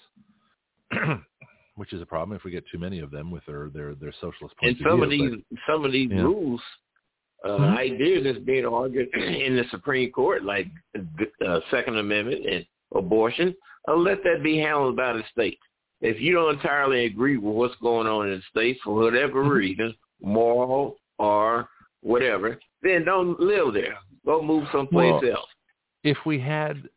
which is a problem if we get too many of them with their, their, their socialist points and some of view. Of these, but, some of these yeah. rules, uh, mm-hmm. ideas that's being argued in the Supreme Court, like uh, Second Amendment and abortion, Uh, let that be handled by the state. If you don't entirely agree with what's going on in the state for whatever mm-hmm. reason, moral or whatever, then don't live there. Go move someplace well, else. If we had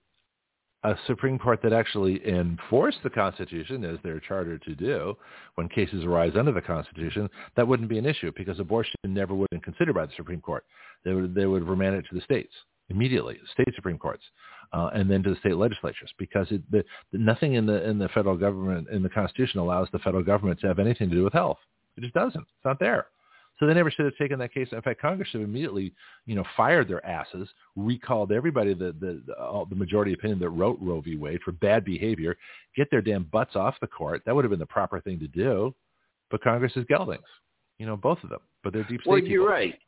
a Supreme Court that actually enforced the Constitution, as they're chartered to do, when cases arise under the Constitution, that wouldn't be an issue because abortion never would have been considered by the Supreme Court. They would they would remand it to the states immediately, state Supreme Courts. Uh, and then to the state legislatures, because it, the, the, nothing in the in the federal government, in the Constitution, allows the federal government to have anything to do with health. It just doesn't. It's not there. So they never should have taken that case. In fact, Congress should have immediately, you know, fired their asses, recalled everybody, the the, the, all, the majority opinion that wrote Roe v. Wade for bad behavior, get their damn butts off the court. That would have been the proper thing to do. But Congress is geldings, you know, both of them. But they're deep state Well, people. you're right.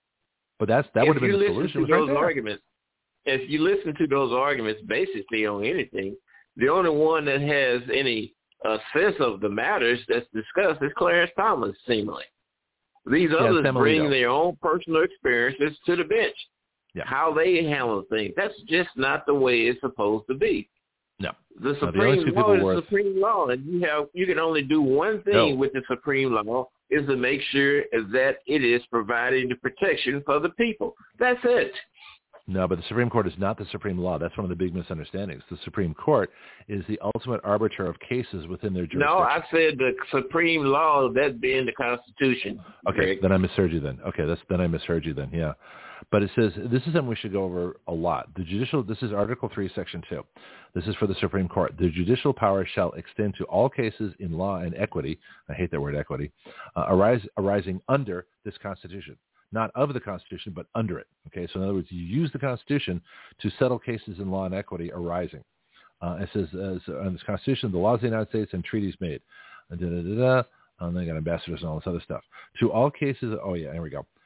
But that's that if would have been the listen solution. To those right arguments. If you listen to those arguments basically on anything, the only one that has any uh, sense of the matters that's discussed is Clarence Thomas, seemingly. These yeah, others bring their own personal experiences to the bench, yeah. how they handle things. That's just not the way it's supposed to be. No. The Supreme no, Law is worth... Supreme Law, and you have you can only do one thing no. with the Supreme Law is to make sure that it is providing the protection for the people. That's it. No, but the Supreme Court is not the supreme law. That's one of the big misunderstandings. The Supreme Court is the ultimate arbiter of cases within their jurisdiction. No, I said the supreme law, that being the Constitution. Okay, Greg. then I misheard you then. Okay, that's then I misheard you then, yeah. But it says, this is something we should go over a lot. The judicial, this is Article three, Section two. This is for the Supreme Court. The judicial power shall extend to all cases in law and equity, I hate that word equity, uh, arise, arising under this Constitution. Not of the Constitution, but under it. Okay, so in other words, you use the Constitution to settle cases in law and equity arising. Uh, it says, uh, on this Constitution, the laws of the United States and treaties made. Da, da, da, da, and then you got ambassadors and all this other stuff. To all cases, oh yeah, here we go.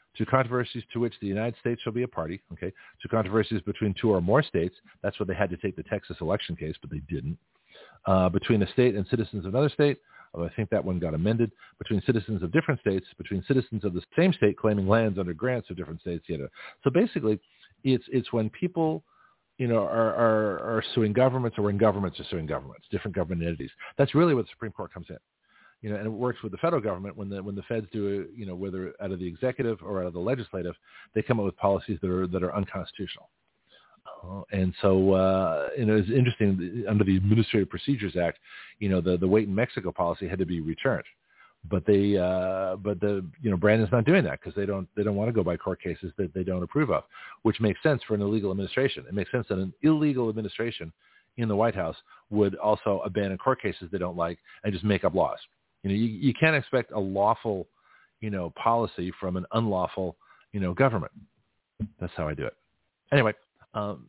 To controversies to which the United States shall be a party, okay? To controversies between two or more states, that's where they had to take the Texas election case, but they didn't. Uh, between a state and citizens of another state, although I think that one got amended. Between citizens of different states, between citizens of the same state claiming lands under grants of different states, you know. So basically, it's it's when people, you know, are, are, are suing governments, or when governments are suing governments, different government entities. That's really what the Supreme Court comes in. You know, and it works with the federal government when the when the feds do it, you know, whether out of the executive or out of the legislative, they come up with policies that are that are unconstitutional. Uh, and so, uh, you know, it's interesting under the Administrative Procedures Act, you know, the the Wait in Mexico policy had to be returned, but they uh, but the you know Brandon's not doing that because they don't they don't want to go by court cases that they don't approve of, which makes sense for an illegal administration. It makes sense that an illegal administration in the White House would also abandon court cases they don't like and just make up laws. You know, you, you can't expect a lawful, you know, policy from an unlawful, you know, government. That's how I do it. Anyway, um,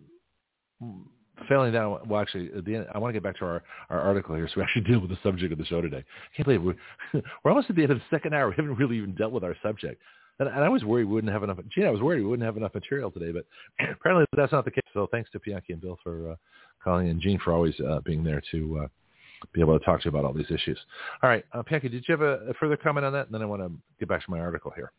failing that, well, actually, at the end, I want to get back to our, our article here so we actually deal with the subject of the show today. I can't believe we're, we're almost at the end of the second hour. We haven't really even dealt with our subject. And, and I was worried we wouldn't have enough. Gee, I was worried we wouldn't have enough material today, but apparently that's not the case. So thanks to Bianchi and Bill for uh, calling, and Gene for always uh, being there to uh, be able to talk to you about all these issues. All right, uh, Bianchi, did you have a, a further comment on that? And then I want to get back to my article here.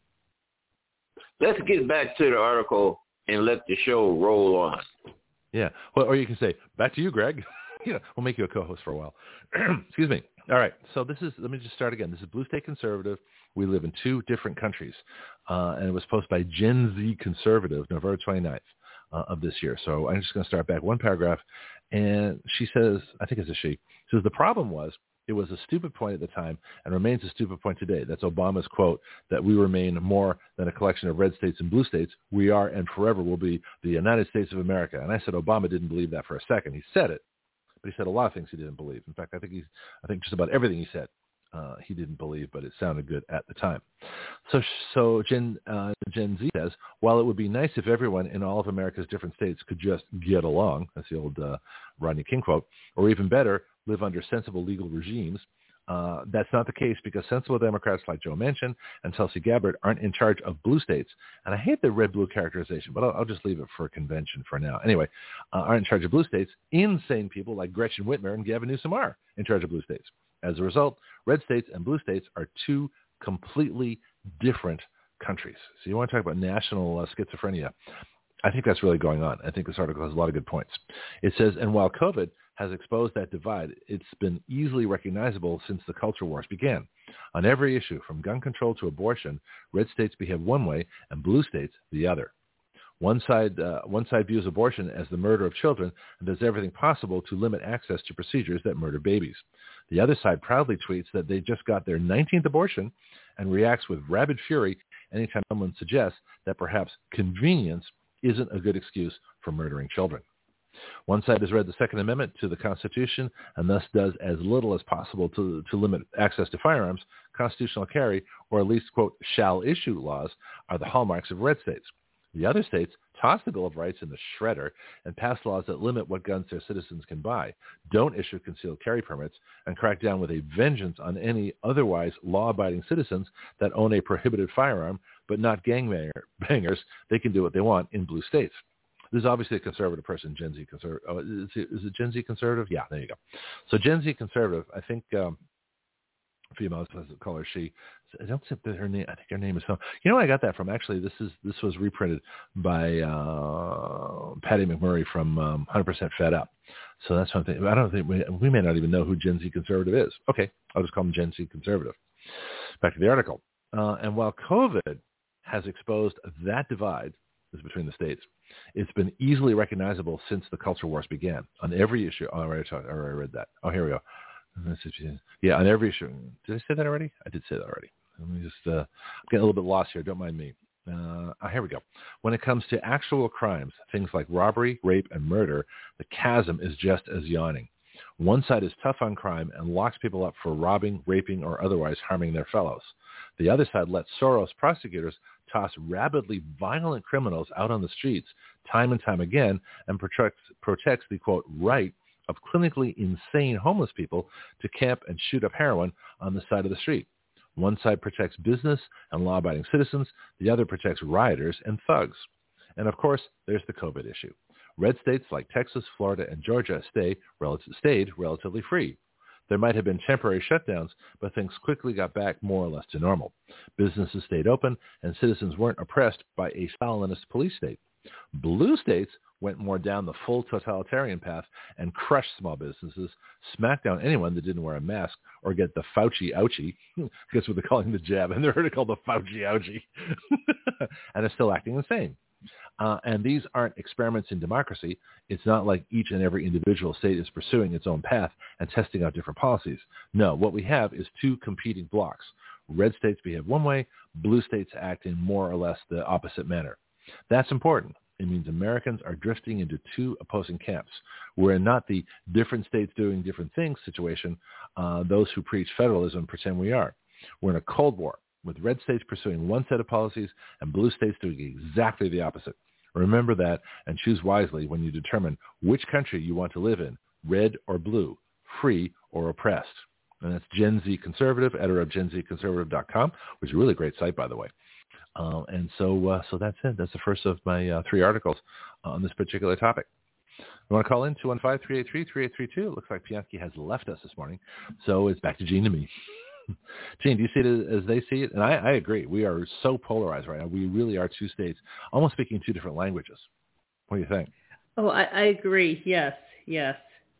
Let's get back to the article and let the show roll on. Yeah, well, or you can say, back to you, Greg. You know, we'll make you a co-host for a while. Excuse me. All right, so this is, let me just start again. This is Blue State Conservative. We live in two different countries, uh, and it was posted by Gen Z Conservative, November twenty-ninth uh, of this year. So I'm just going to start back one paragraph, and she says, I think it's a she, says the problem was it was a stupid point at the time and remains a stupid point today. That's Obama's quote, that we remain more than a collection of red states and blue states. We are and forever will be the United States of America. And I said Obama didn't believe that for a second. He said it, but he said a lot of things he didn't believe. In fact, I think he's, I think just about everything he said uh, he didn't believe, but it sounded good at the time. So, so Gen, uh, Gen Z says, while it would be nice if everyone in all of America's different states could just get along, that's the old uh, Rodney King quote, or even better, live under sensible legal regimes, uh, that's not the case because sensible Democrats like Joe Manchin and Tulsi Gabbard aren't in charge of blue states. And I hate the red-blue characterization, but I'll, I'll just leave it for convention for now. Anyway, uh, aren't in charge of blue states. Insane people like Gretchen Whitmer and Gavin Newsom are in charge of blue states. As a result, red states and blue states are two completely different countries. So you want to talk about national uh, schizophrenia. I think that's really going on. I think this article has a lot of good points. It says, and while COVID has exposed that divide, it's been easily recognizable since the culture wars began. On every issue, from gun control to abortion, red states behave one way and blue states the other. One side, uh, one side views abortion as the murder of children and does everything possible to limit access to procedures that murder babies. The other side proudly tweets that they just got their nineteenth abortion and reacts with rabid fury anytime someone suggests that perhaps convenience isn't a good excuse for murdering children. One side has read the Second Amendment to the Constitution and thus does as little as possible to, to limit access to firearms. Constitutional carry, or at least, quote, shall issue laws are the hallmarks of red states. The other states toss the Bill of Rights in the shredder and pass laws that limit what guns their citizens can buy, don't issue concealed carry permits, and crack down with a vengeance on any otherwise law-abiding citizens that own a prohibited firearm, but not gangbangers. They can do what they want in blue states. This is obviously a conservative person, Gen Z conservative. Oh, is, it, is it Gen Z conservative? Yeah, there you go. So Gen Z conservative, I think um, females, let's call her she. I don't think that her name. I think her name is. You know where I got that from? Actually, this is this was reprinted by uh, Patty McMurray from um, one hundred percent Fed Up. So that's one thing. I don't think we, we may not even know who Gen Z conservative is. Okay, I'll just call them Gen Z conservative. Back to the article. Uh, and while COVID has exposed that divide is between the states, it's been easily recognizable since the culture wars began. On every issue, oh, I already, talked, I already read that. Oh, here we go. Yeah, on every issue. Did I say that already? I did say that already. Let me just, uh, I'm getting a little bit lost here. Don't mind me. Uh, oh, here we go. When it comes to actual crimes, things like robbery, rape, and murder, the chasm is just as yawning. One side is tough on crime and locks people up for robbing, raping, or otherwise harming their fellows. The other side lets Soros prosecutors toss rabidly violent criminals out on the streets time and time again and protects, protects the, quote, right of clinically insane homeless people to camp and shoot up heroin on the side of the street. One side protects business and law-abiding citizens. The other protects rioters and thugs. And, of course, there's the COVID issue. Red states like Texas, Florida, and Georgia stay, rel- stayed relatively free. There might have been temporary shutdowns, but things quickly got back more or less to normal. Businesses stayed open, and citizens weren't oppressed by a Stalinist police state. Blue states went more down the full totalitarian path and crushed small businesses, smacked down anyone that didn't wear a mask or get the Fauci ouchie. I guess what they're calling the jab. And they're heard it called the Fauci ouchie. And are still acting the same. Uh, and these aren't experiments in democracy. It's not like each and every individual state is pursuing its own path and testing out different policies. No, what we have is two competing blocks. Red states behave one way, blue states act in more or less the opposite manner. That's important. It means Americans are drifting into two opposing camps. We're not the different states doing different things situation. Uh, those who preach federalism pretend we are. We're in a Cold War, with red states pursuing one set of policies and blue states doing exactly the opposite. Remember that and choose wisely when you determine which country you want to live in, red or blue, free or oppressed. And that's Gen Z Conservative, editor of gen z conservative dot com, which is a really great site, by the way. Uh, and so uh, so that's it. That's the first of my uh, three articles on this particular topic. You want to call in two one five, three eight three, three eight three two? It looks like Pianki has left us this morning. So it's back to Gene and me. Gene, do you see it as they see it? And I, I agree. We are so polarized right now. We really are two states almost speaking two different languages. What do you think? Oh, I, I agree. Yes, yes.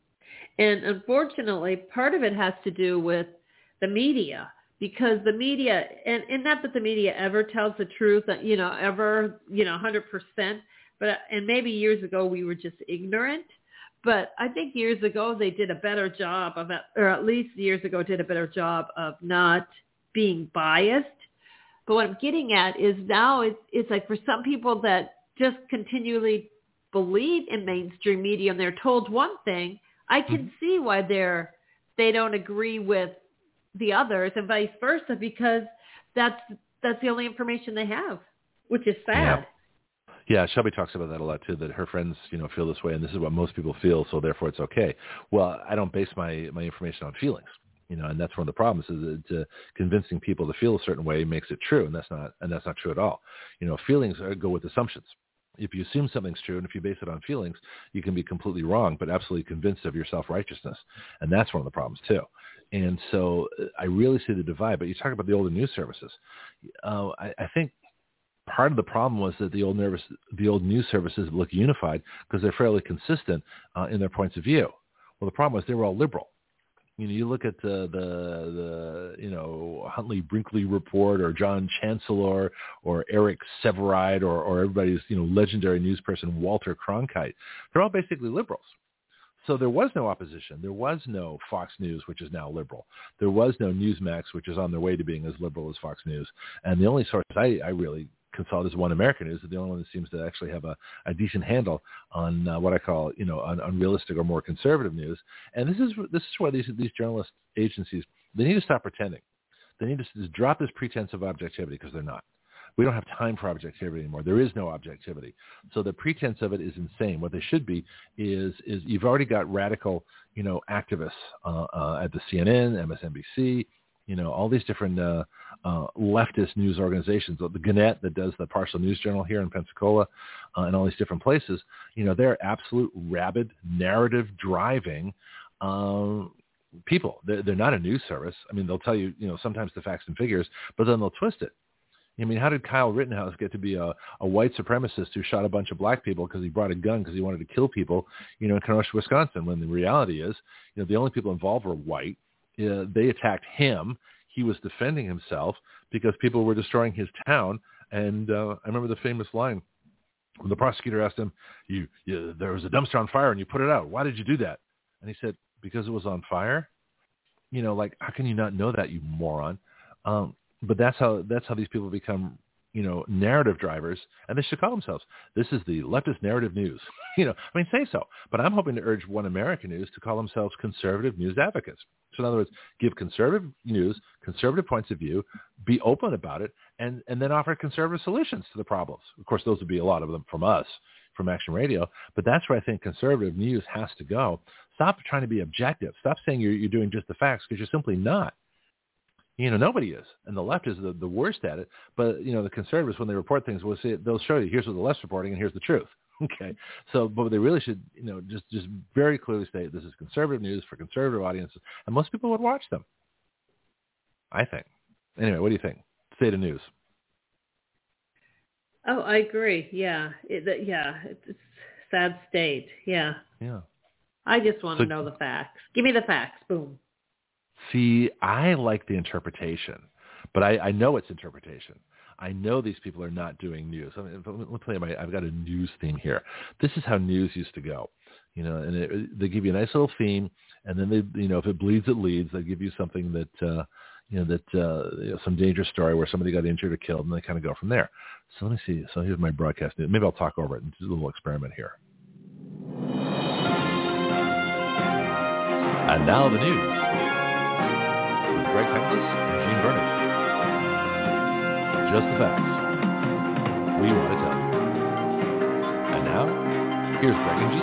And unfortunately, part of it has to do with the media, because the media, and, and not that the media ever tells the truth, you know, ever, you know, one hundred percent, but, and maybe years ago we were just ignorant. But I think years ago they did a better job of, or at least years ago did a better job of not being biased. But what I'm getting at is now it's, it's like for some people that just continually believe in mainstream media and they're told one thing, I can mm-hmm. see why they're, they don't agree with the others and vice versa, because that's, that's the only information they have, which is sad. Yeah. Yeah, Shelby talks about that a lot too, that her friends, you know, feel this way and this is what most people feel, so therefore it's okay. Well, I don't base my, my information on feelings, you know, and that's one of the problems is that uh, convincing people to feel a certain way makes it true, and that's not and that's not true at all. You know, feelings are, go with assumptions. If you assume something's true and if you base it on feelings, you can be completely wrong, but absolutely convinced of your self-righteousness, and that's one of the problems too. And so I really see the divide, but you talk about the older news services. Uh, I, I think part of the problem was that the old nervous, the old news services look unified because they're fairly consistent uh, in their points of view. Well, the problem was they were all liberal. You know, you look at the the, the you know Huntley Brinkley report or John Chancellor or Eric Sevareid or, or everybody's you know legendary news person Walter Cronkite. They're all basically liberals. So there was no opposition. There was no Fox News, which is now liberal. There was no Newsmax, which is on their way to being as liberal as Fox News. And the only source I, I really consult is One American News, the only one that seems to actually have a, a decent handle on uh, what I call, you know, on, on realistic or more conservative news. And this is this is where these these journalist agencies, they need to stop pretending. They need to just drop this pretense of objectivity, because they're not. We don't have time for objectivity anymore. There is no objectivity. So the pretense of it is insane. What they should be is is you've already got radical, you know, activists uh, uh, at the C N N, M S N B C, you know, all these different uh, uh, leftist news organizations. The Gannett that does the Partial News Journal here in Pensacola uh, and all these different places, you know, they're absolute rabid, narrative-driving um, people. They're, they're not a news service. I mean, they'll tell you, you know, sometimes the facts and figures, but then they'll twist it. I mean, how did Kyle Rittenhouse get to be a, a white supremacist who shot a bunch of black people because he brought a gun because he wanted to kill people, you know, in Kenosha, Wisconsin, when the reality is, you know, the only people involved were white. Uh, they attacked him. He was defending himself because people were destroying his town. And uh, I remember the famous line when the prosecutor asked him, you, you, there was a dumpster on fire and you put it out. Why did you do that? And he said, because it was on fire. You know, like, how can you not know that, you moron? Um, but that's how that's how these people become, you know, narrative drivers, and they should call themselves. This is the leftist narrative news. you know, I mean, say so. But I'm hoping to urge One American News to call themselves conservative news advocates. So in other words, give conservative news, conservative points of view, be open about it, and, and then offer conservative solutions to the problems. Of course, those would be a lot of them from us, from Action Radio. But that's where I think conservative news has to go. Stop trying to be objective. Stop saying you're, you're doing just the facts, because you're simply not. You know, nobody is. And the left is the, the worst at it. But, you know, the conservatives, when they report things, will say, they'll show you, here's what the left's reporting and here's the truth. Okay. So, but they really should, you know, just, just very clearly state this is conservative news for conservative audiences. And most people would watch them, I think. Anyway, what do you think? State of news. Oh, I agree. Yeah. It, that, yeah. It's, it's sad state. Yeah. Yeah. I just want so, to know the facts. Give me the facts. Boom. See, I like the interpretation, but I, I know it's interpretation. I know these people are not doing news. I mean, let me play my, I've got a news theme here. This is how news used to go, you know, and it, they give you a nice little theme, and then they, you know, if it bleeds, it leads. They give you something that, uh, you know, that uh, you know, some dangerous story where somebody got injured or killed, and they kind of go from there. So let me see. So here's my broadcast news. Maybe I'll talk over it and do a little experiment here. And now the news with Greg Heckless and Gene Bernard. Just the facts we want to tell you. And now, here's Greg and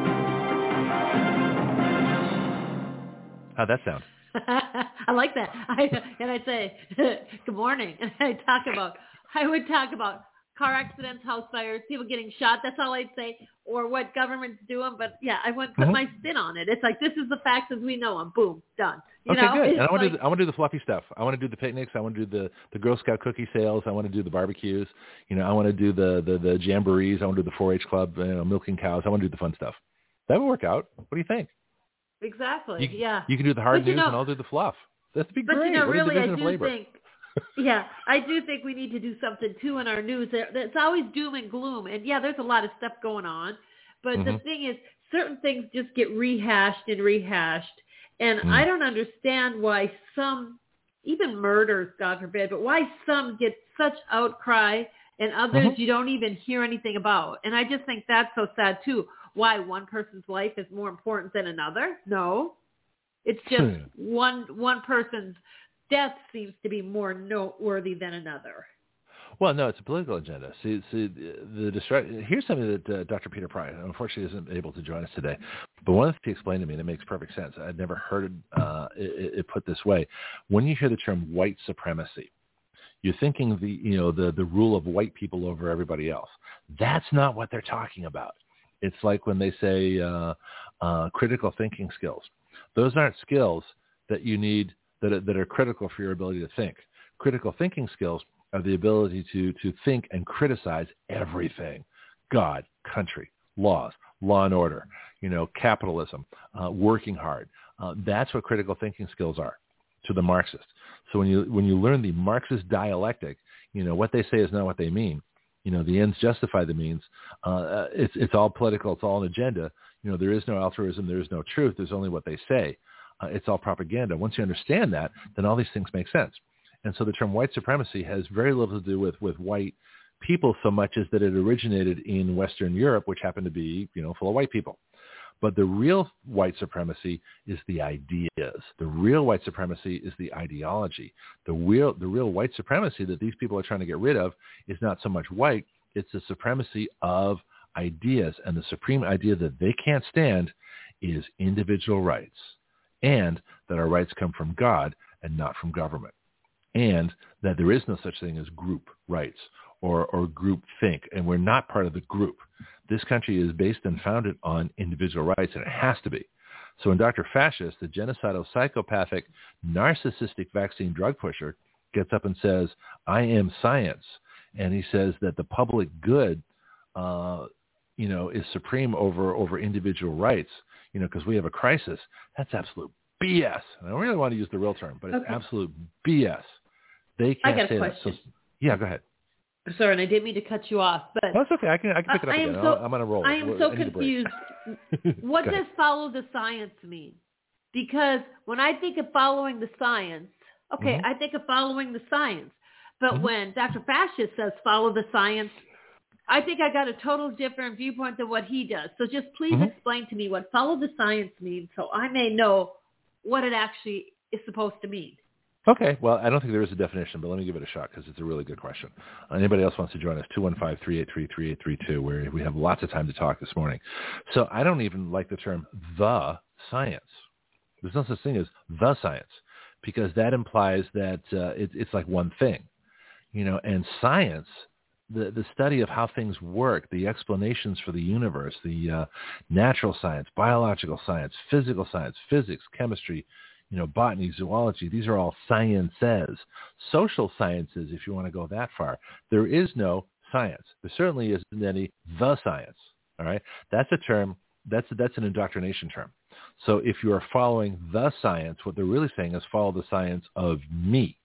Gene. How'd that sound? I like that. I, and I'd say, good morning. And I'd talk about, I would talk about car accidents, house fires, people getting shot. That's all I'd say. Or what government's doing. But yeah, I wouldn't put mm-hmm. my spin on it. It's like, this is the facts as we know them. Boom, done. You okay, know? good. It's And I want like, to do the, I want to do the fluffy stuff. I want to do the picnics. I want to do the, the Girl Scout cookie sales. I want to do the barbecues. You know, I want to do the, the, the jamborees. I want to do the four H club, you know, milking cows. I want to do the fun stuff. That would work out. What do you think? Exactly. You, yeah. You can do the hard but news, you know, and I'll do the fluff. That'd be but great. you know, what really, I of do labor? think. Yeah, I do think we need to do something too in our news. It's always doom and gloom, and yeah, there's a lot of stuff going on. But mm-hmm. the thing is, certain things just get rehashed and rehashed. And mm. I don't understand why some, even murders, God forbid, but why some get such outcry and others mm-hmm. you don't even hear anything about. And I just think that's so sad too. Why one person's life is more important than another? No. It's just one one person's death seems to be more noteworthy than another. Well, no, it's a political agenda. See, see the distract. Here's something that uh, Doctor Peter Pry, unfortunately, isn't able to join us today. But one of the things he explained to me, and it makes perfect sense. I'd never heard uh, it, it put this way. When you hear the term white supremacy, you're thinking the you know the the rule of white people over everybody else. That's not what they're talking about. It's like when they say uh, uh, critical thinking skills. Those aren't skills that you need that are, that are critical for your ability to think. Critical thinking skills are the ability to, to think and criticize everything. God, country, laws, law and order, you know, capitalism, uh, working hard. Uh, that's what critical thinking skills are to the Marxists. So when you when you learn the Marxist dialectic, you know, what they say is not what they mean. You know, the ends justify the means. Uh, it's it's all political. It's all an agenda. You know, there is no altruism. There is no truth. There's only what they say. Uh, it's all propaganda. Once you understand that, then all these things make sense. And so the term white supremacy has very little to do with, with white people so much as that it originated in Western Europe, which happened to be, you know, full of white people. But the real white supremacy is the ideas. The real white supremacy is the ideology. The real, the real white supremacy that these people are trying to get rid of is not so much white. It's the supremacy of ideas. And the supreme idea that they can't stand is individual rights, and that our rights come from God and not from government. And that there is no such thing as group rights or, or group think, and we're not part of the group. This country is based and founded on individual rights, and it has to be. So when Doctor Fascist, the genocidal, psychopathic, narcissistic vaccine drug pusher, gets up and says, I am science, and he says that the public good, uh, you know, is supreme over, over individual rights, you know, because we have a crisis, that's absolute B S. And I don't really want to use the real term, but it's okay. Absolute B S. They can't I got say a question. that. So, yeah, go ahead. Sorry, and I didn't mean to cut you off, but no, it's okay. I can I can pick it up I again. Am so, I'm on a roll. I am We're, so I confused. What does follow the science mean? Because when I think of following the science, okay, mm-hmm. I think of following the science. But mm-hmm. when Doctor Fascist says follow the science, I think I got a total different viewpoint than what he does. So just please mm-hmm. explain to me what follow the science means so I may know what it actually is supposed to mean. Okay. Well, I don't think there is a definition, but let me give it a shot because it's a really good question. Uh, anybody else wants to join us, two one five, three eight three, three eight three two, where we have lots of time to talk this morning. So I don't even like the term the science. There's no such thing as the science because that implies that uh, it, it's like one thing, you know, and science, the, the study of how things work, the explanations for the universe, the uh, natural science, biological science, physical science, physics, chemistry, you know, botany, zoology, these are all sciences. Social sciences, if you want to go that far, there is no science. There certainly isn't any the science, all right? That's a term, that's, that's an indoctrination term. So if you are following the science, what they're really saying is follow the science of me,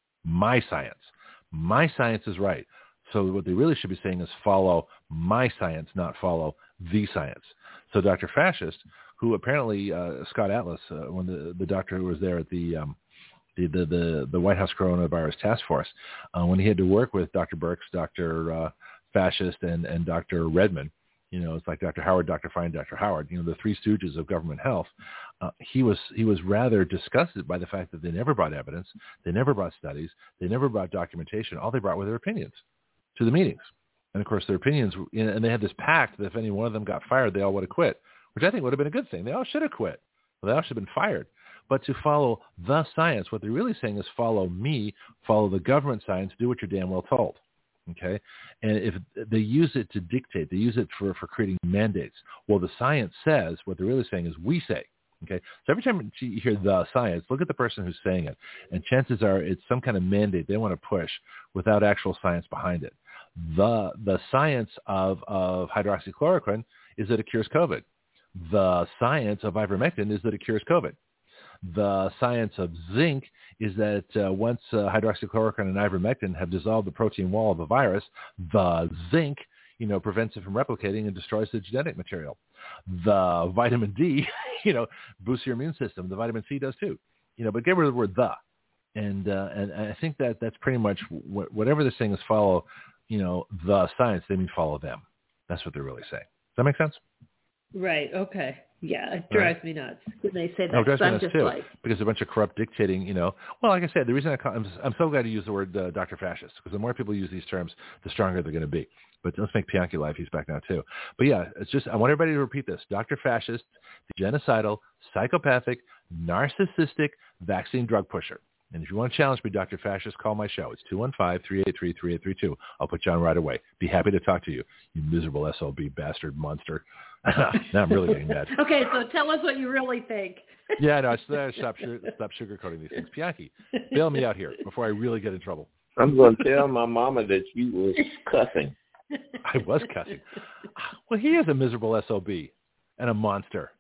my science. My science is right. So what they really should be saying is follow my science, not follow the science. So Doctor Fascist, who apparently uh, Scott Atlas, uh, when the, the doctor who was there at the, um, the, the, the, the White House Coronavirus Task Force, uh, when he had to work with Doctor Birx, Doctor Uh, Fascist, and, and Doctor Redman, you know, it's like Doctor Howard, Doctor Fine, Doctor Howard, you know, the three stooges of government health. Uh, he was he was rather disgusted by the fact that they never brought evidence, they never brought studies, they never brought documentation. All they brought were their opinions to the meetings. And, of course, their opinions, and they had this pact that if any one of them got fired, they all would have quit, which I think would have been a good thing. They all should have quit. Well, they all should have been fired. But to follow the science, what they're really saying is follow me, follow the government science, do what you're damn well told. Okay? And if they use it to dictate, they use it for, for creating mandates. Well, the science says, what they're really saying is we say. Okay? So every time you hear the science, look at the person who's saying it. And chances are it's some kind of mandate they want to push without actual science behind it. The the science of, of hydroxychloroquine is that it cures COVID. The science of ivermectin is that it cures COVID. The science of zinc is that uh, once uh, hydroxychloroquine and ivermectin have dissolved the protein wall of a virus, the zinc, you know, prevents it from replicating and destroys the genetic material. The vitamin D, you know, boosts your immune system. The vitamin C does too. You know, but get rid of the word the. And, uh, and I think that that's pretty much wh- whatever they're saying is follow, you know, the science, they mean follow them. That's what they're really saying. Does that make sense? Right. Okay. Yeah, it drives right. me nuts when they say that. Oh, it drives me I'm nuts just too, like... because a bunch of corrupt dictating, you know. Well, like I said, the reason I call, I'm, I'm so glad to use the word uh, Doctor Fascist, because the more people use these terms, the stronger they're going to be. But let's make Pianki live. He's back now too. But yeah, it's just I want everybody to repeat this: Doctor Fascist, the genocidal, psychopathic, narcissistic vaccine drug pusher. And if you want to challenge me, Doctor Fascist, call my show. It's two one five, three eight three, three eight three two. I'll put you on right away. Be happy to talk to you, you miserable S L B bastard monster. Now I'm really getting mad. Okay, so tell us what you really think. Yeah, no, stop, stop, stop sugarcoating these things. Pianki, bail me out here before I really get in trouble. I'm going to tell my mama that you was cussing. I was cussing. Well, he is a miserable S O B and a monster.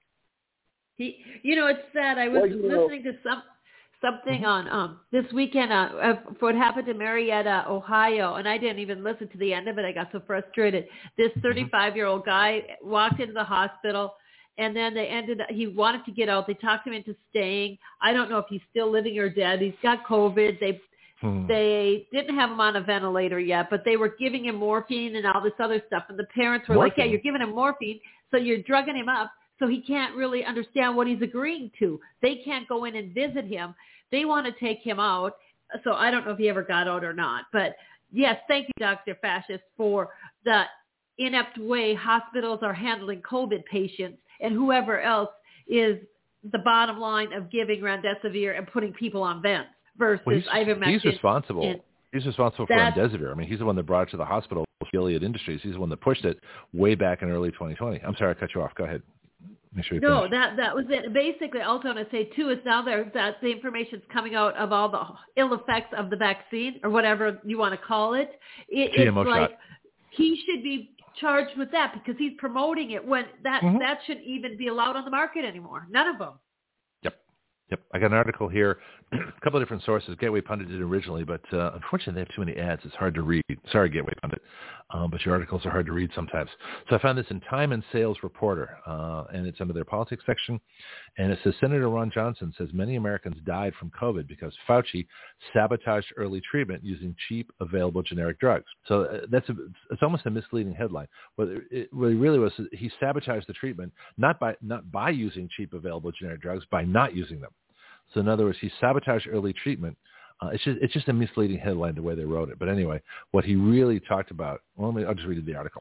He, you know, it's sad. I was well, listening know. to some... Something on um, this weekend uh, uh, for what happened to Marietta, Ohio, and I didn't even listen to the end of it. I got so frustrated. This thirty-five-year-old guy walked into the hospital, and then they ended up, he wanted to get out. They talked him into staying. I don't know if he's still living or dead. He's got COVID. They hmm. they didn't have him on a ventilator yet, but they were giving him morphine and all this other stuff. And the parents were morphine. like, yeah, you're giving him morphine, so you're drugging him up. So he can't really understand what he's agreeing to. They can't go in and visit him. They want to take him out. So I don't know if he ever got out or not. But yes, thank you, Doctor Fascist, for the inept way hospitals are handling COVID patients and whoever else is the bottom line of giving remdesivir and putting people on vents versus well, he's, ivermectin. He's responsible. And he's responsible for remdesivir. I mean, he's the one that brought it to the hospital. Gilead Industries. He's the one that pushed it way back in early twenty twenty. I'm sorry, I cut you off. Go ahead. Make sure no, finish. that that was it. Basically, also I want to say too is now there that the information's coming out of all the ill effects of the vaccine or whatever you want to call it. it G M O it's shot. like he should be charged with that because he's promoting it when that mm-hmm. that shouldn't even be allowed on the market anymore. None of them. Yep. Yep. I got an article here, a couple of different sources. Gateway Pundit did originally, but uh, unfortunately they have too many ads. It's hard to read. Sorry, Gateway Pundit. Um, but your articles are hard to read sometimes. So I found this in Time and Sales Reporter, uh, and it's under their politics section. And it says, Senator Ron Johnson says many Americans died from COVID because Fauci sabotaged early treatment using cheap, available generic drugs. So uh, that's a, it's almost a misleading headline. What it, what it really was, he sabotaged the treatment, not by not by using cheap, available generic drugs, by not using them. So in other words, he sabotaged early treatment. Uh, it's just it's just a misleading headline the way they wrote it. But anyway, what he really talked about, well, let me, I'll just read the article.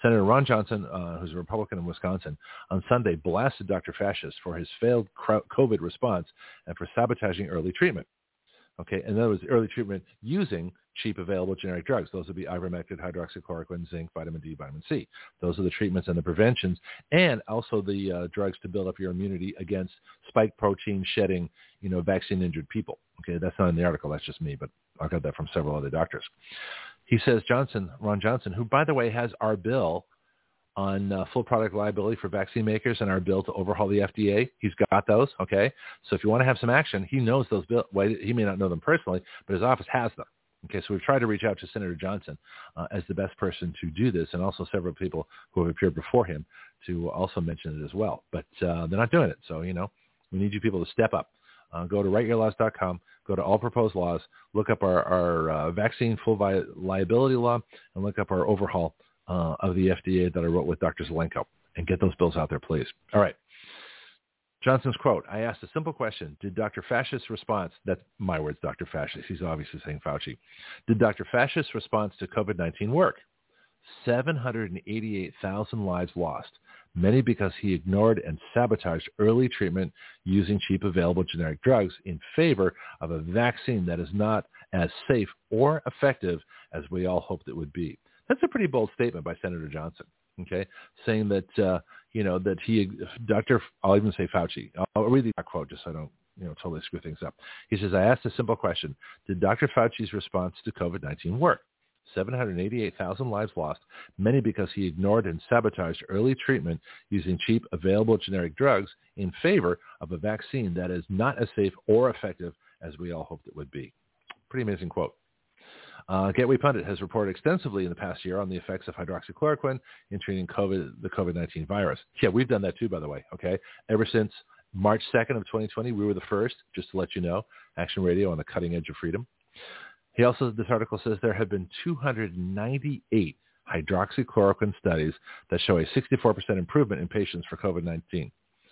Senator Ron Johnson, uh, who's a Republican in Wisconsin, on Sunday blasted Doctor Fascist for his failed COVID response and for sabotaging early treatment. Okay, and that was early treatment using cheap available generic drugs. Those would be ivermectin, hydroxychloroquine, zinc, vitamin D, vitamin C. Those are the treatments and the preventions, and also the uh, drugs to build up your immunity against spike protein shedding, you know, vaccine-injured people. Okay, that's not in the article. That's just me, but I got that from several other doctors. He says Johnson, Ron Johnson, who, by the way, has our bill on uh, full product liability for vaccine makers and our bill to overhaul the F D A. He's got those, okay? So if you want to have some action, he knows those bills. Well, he may not know them personally, but his office has them. Okay, so we've tried to reach out to Senator Johnson uh, as the best person to do this, and also several people who have appeared before him to also mention it as well. But uh, they're not doing it, so, you know, we need you people to step up. Uh, go to write your laws dot com, go to all proposed laws, look up our, our uh, vaccine full vi- liability law, and look up our overhaul Uh, of the F D A that I wrote with Doctor Zelenko, and get those bills out there, please. All right. Johnson's quote, I asked a simple question. Did Doctor Fascist's response, that's my words, Doctor Fascist, he's obviously saying Fauci, did Doctor Fascist's response to COVID nineteen work? seven hundred eighty-eight thousand lives lost, many because he ignored and sabotaged early treatment using cheap available generic drugs in favor of a vaccine that is not as safe or effective as we all hoped it would be. That's a pretty bold statement by Senator Johnson, okay, saying that, uh, you know, that he, Doctor, I'll even say Fauci. I'll read the quote just so I don't, you know, totally screw things up. He says, I asked a simple question. Did Doctor Fauci's response to COVID nineteen work? seven hundred eighty-eight thousand lives lost, many because he ignored and sabotaged early treatment using cheap, available generic drugs in favor of a vaccine that is not as safe or effective as we all hoped it would be. Pretty amazing quote. Uh, Gateway Pundit has reported extensively in the past year on the effects of hydroxychloroquine in treating COVID, the COVID nineteen virus. Yeah, we've done that too, by the way, okay? Ever since March second of twenty twenty, we were the first, just to let you know, Action Radio on the cutting edge of freedom. He also, this article says there have been two hundred ninety-eight hydroxychloroquine studies that show a sixty-four percent improvement in patients for COVID nineteen.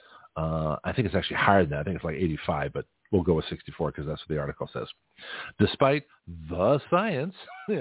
Uh, I think it's actually higher than that. I think it's like eighty-five, but we'll go with sixty-four because that's what the article says. Despite the science,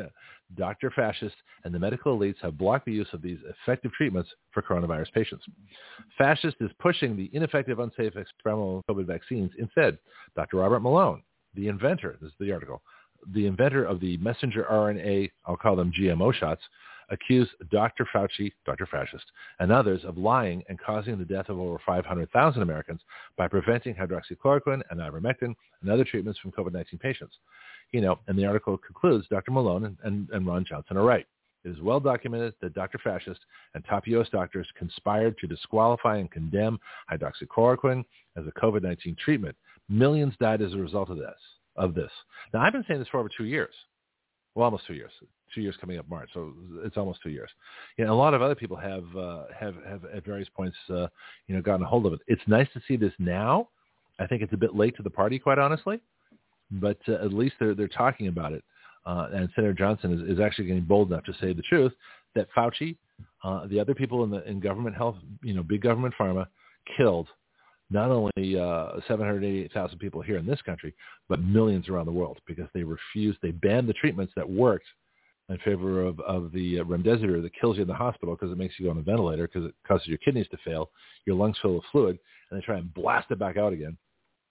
Doctor Fascist and the medical elites have blocked the use of these effective treatments for coronavirus patients. Fascist is pushing the ineffective, unsafe experimental COVID vaccines instead. Doctor Robert Malone, the inventor, this is the article, the inventor of the messenger R N A, I'll call them G M O shots, accused Doctor Fauci, Doctor Fascist, and others of lying and causing the death of over five hundred thousand Americans by preventing hydroxychloroquine and ivermectin and other treatments from COVID nineteen patients. You know, and the article concludes, Doctor Malone and, and, and Ron Johnson are right. It is well documented that Doctor Fascist and top U S doctors conspired to disqualify and condemn hydroxychloroquine as a COVID nineteen treatment. Millions died as a result of this. Of this. Now, I've been saying this for over two years. Well, almost two years. Two years coming up March, so it's almost two years. You know, a lot of other people have uh, have have at various points, uh, you know, gotten a hold of it. It's nice to see this now. I think it's a bit late to the party, quite honestly, but uh, at least they're they're talking about it. Uh, and Senator Johnson is, is actually getting bold enough to say the truth that Fauci, uh, the other people in the in government health, you know, big government pharma, killed not only uh, seven hundred eighty-eight thousand people here in this country, but millions around the world because they refused, they banned the treatments that worked in favor of, of the uh, remdesivir that kills you in the hospital because it makes you go on a ventilator because it causes your kidneys to fail, your lungs fill with fluid, and they try and blast it back out again.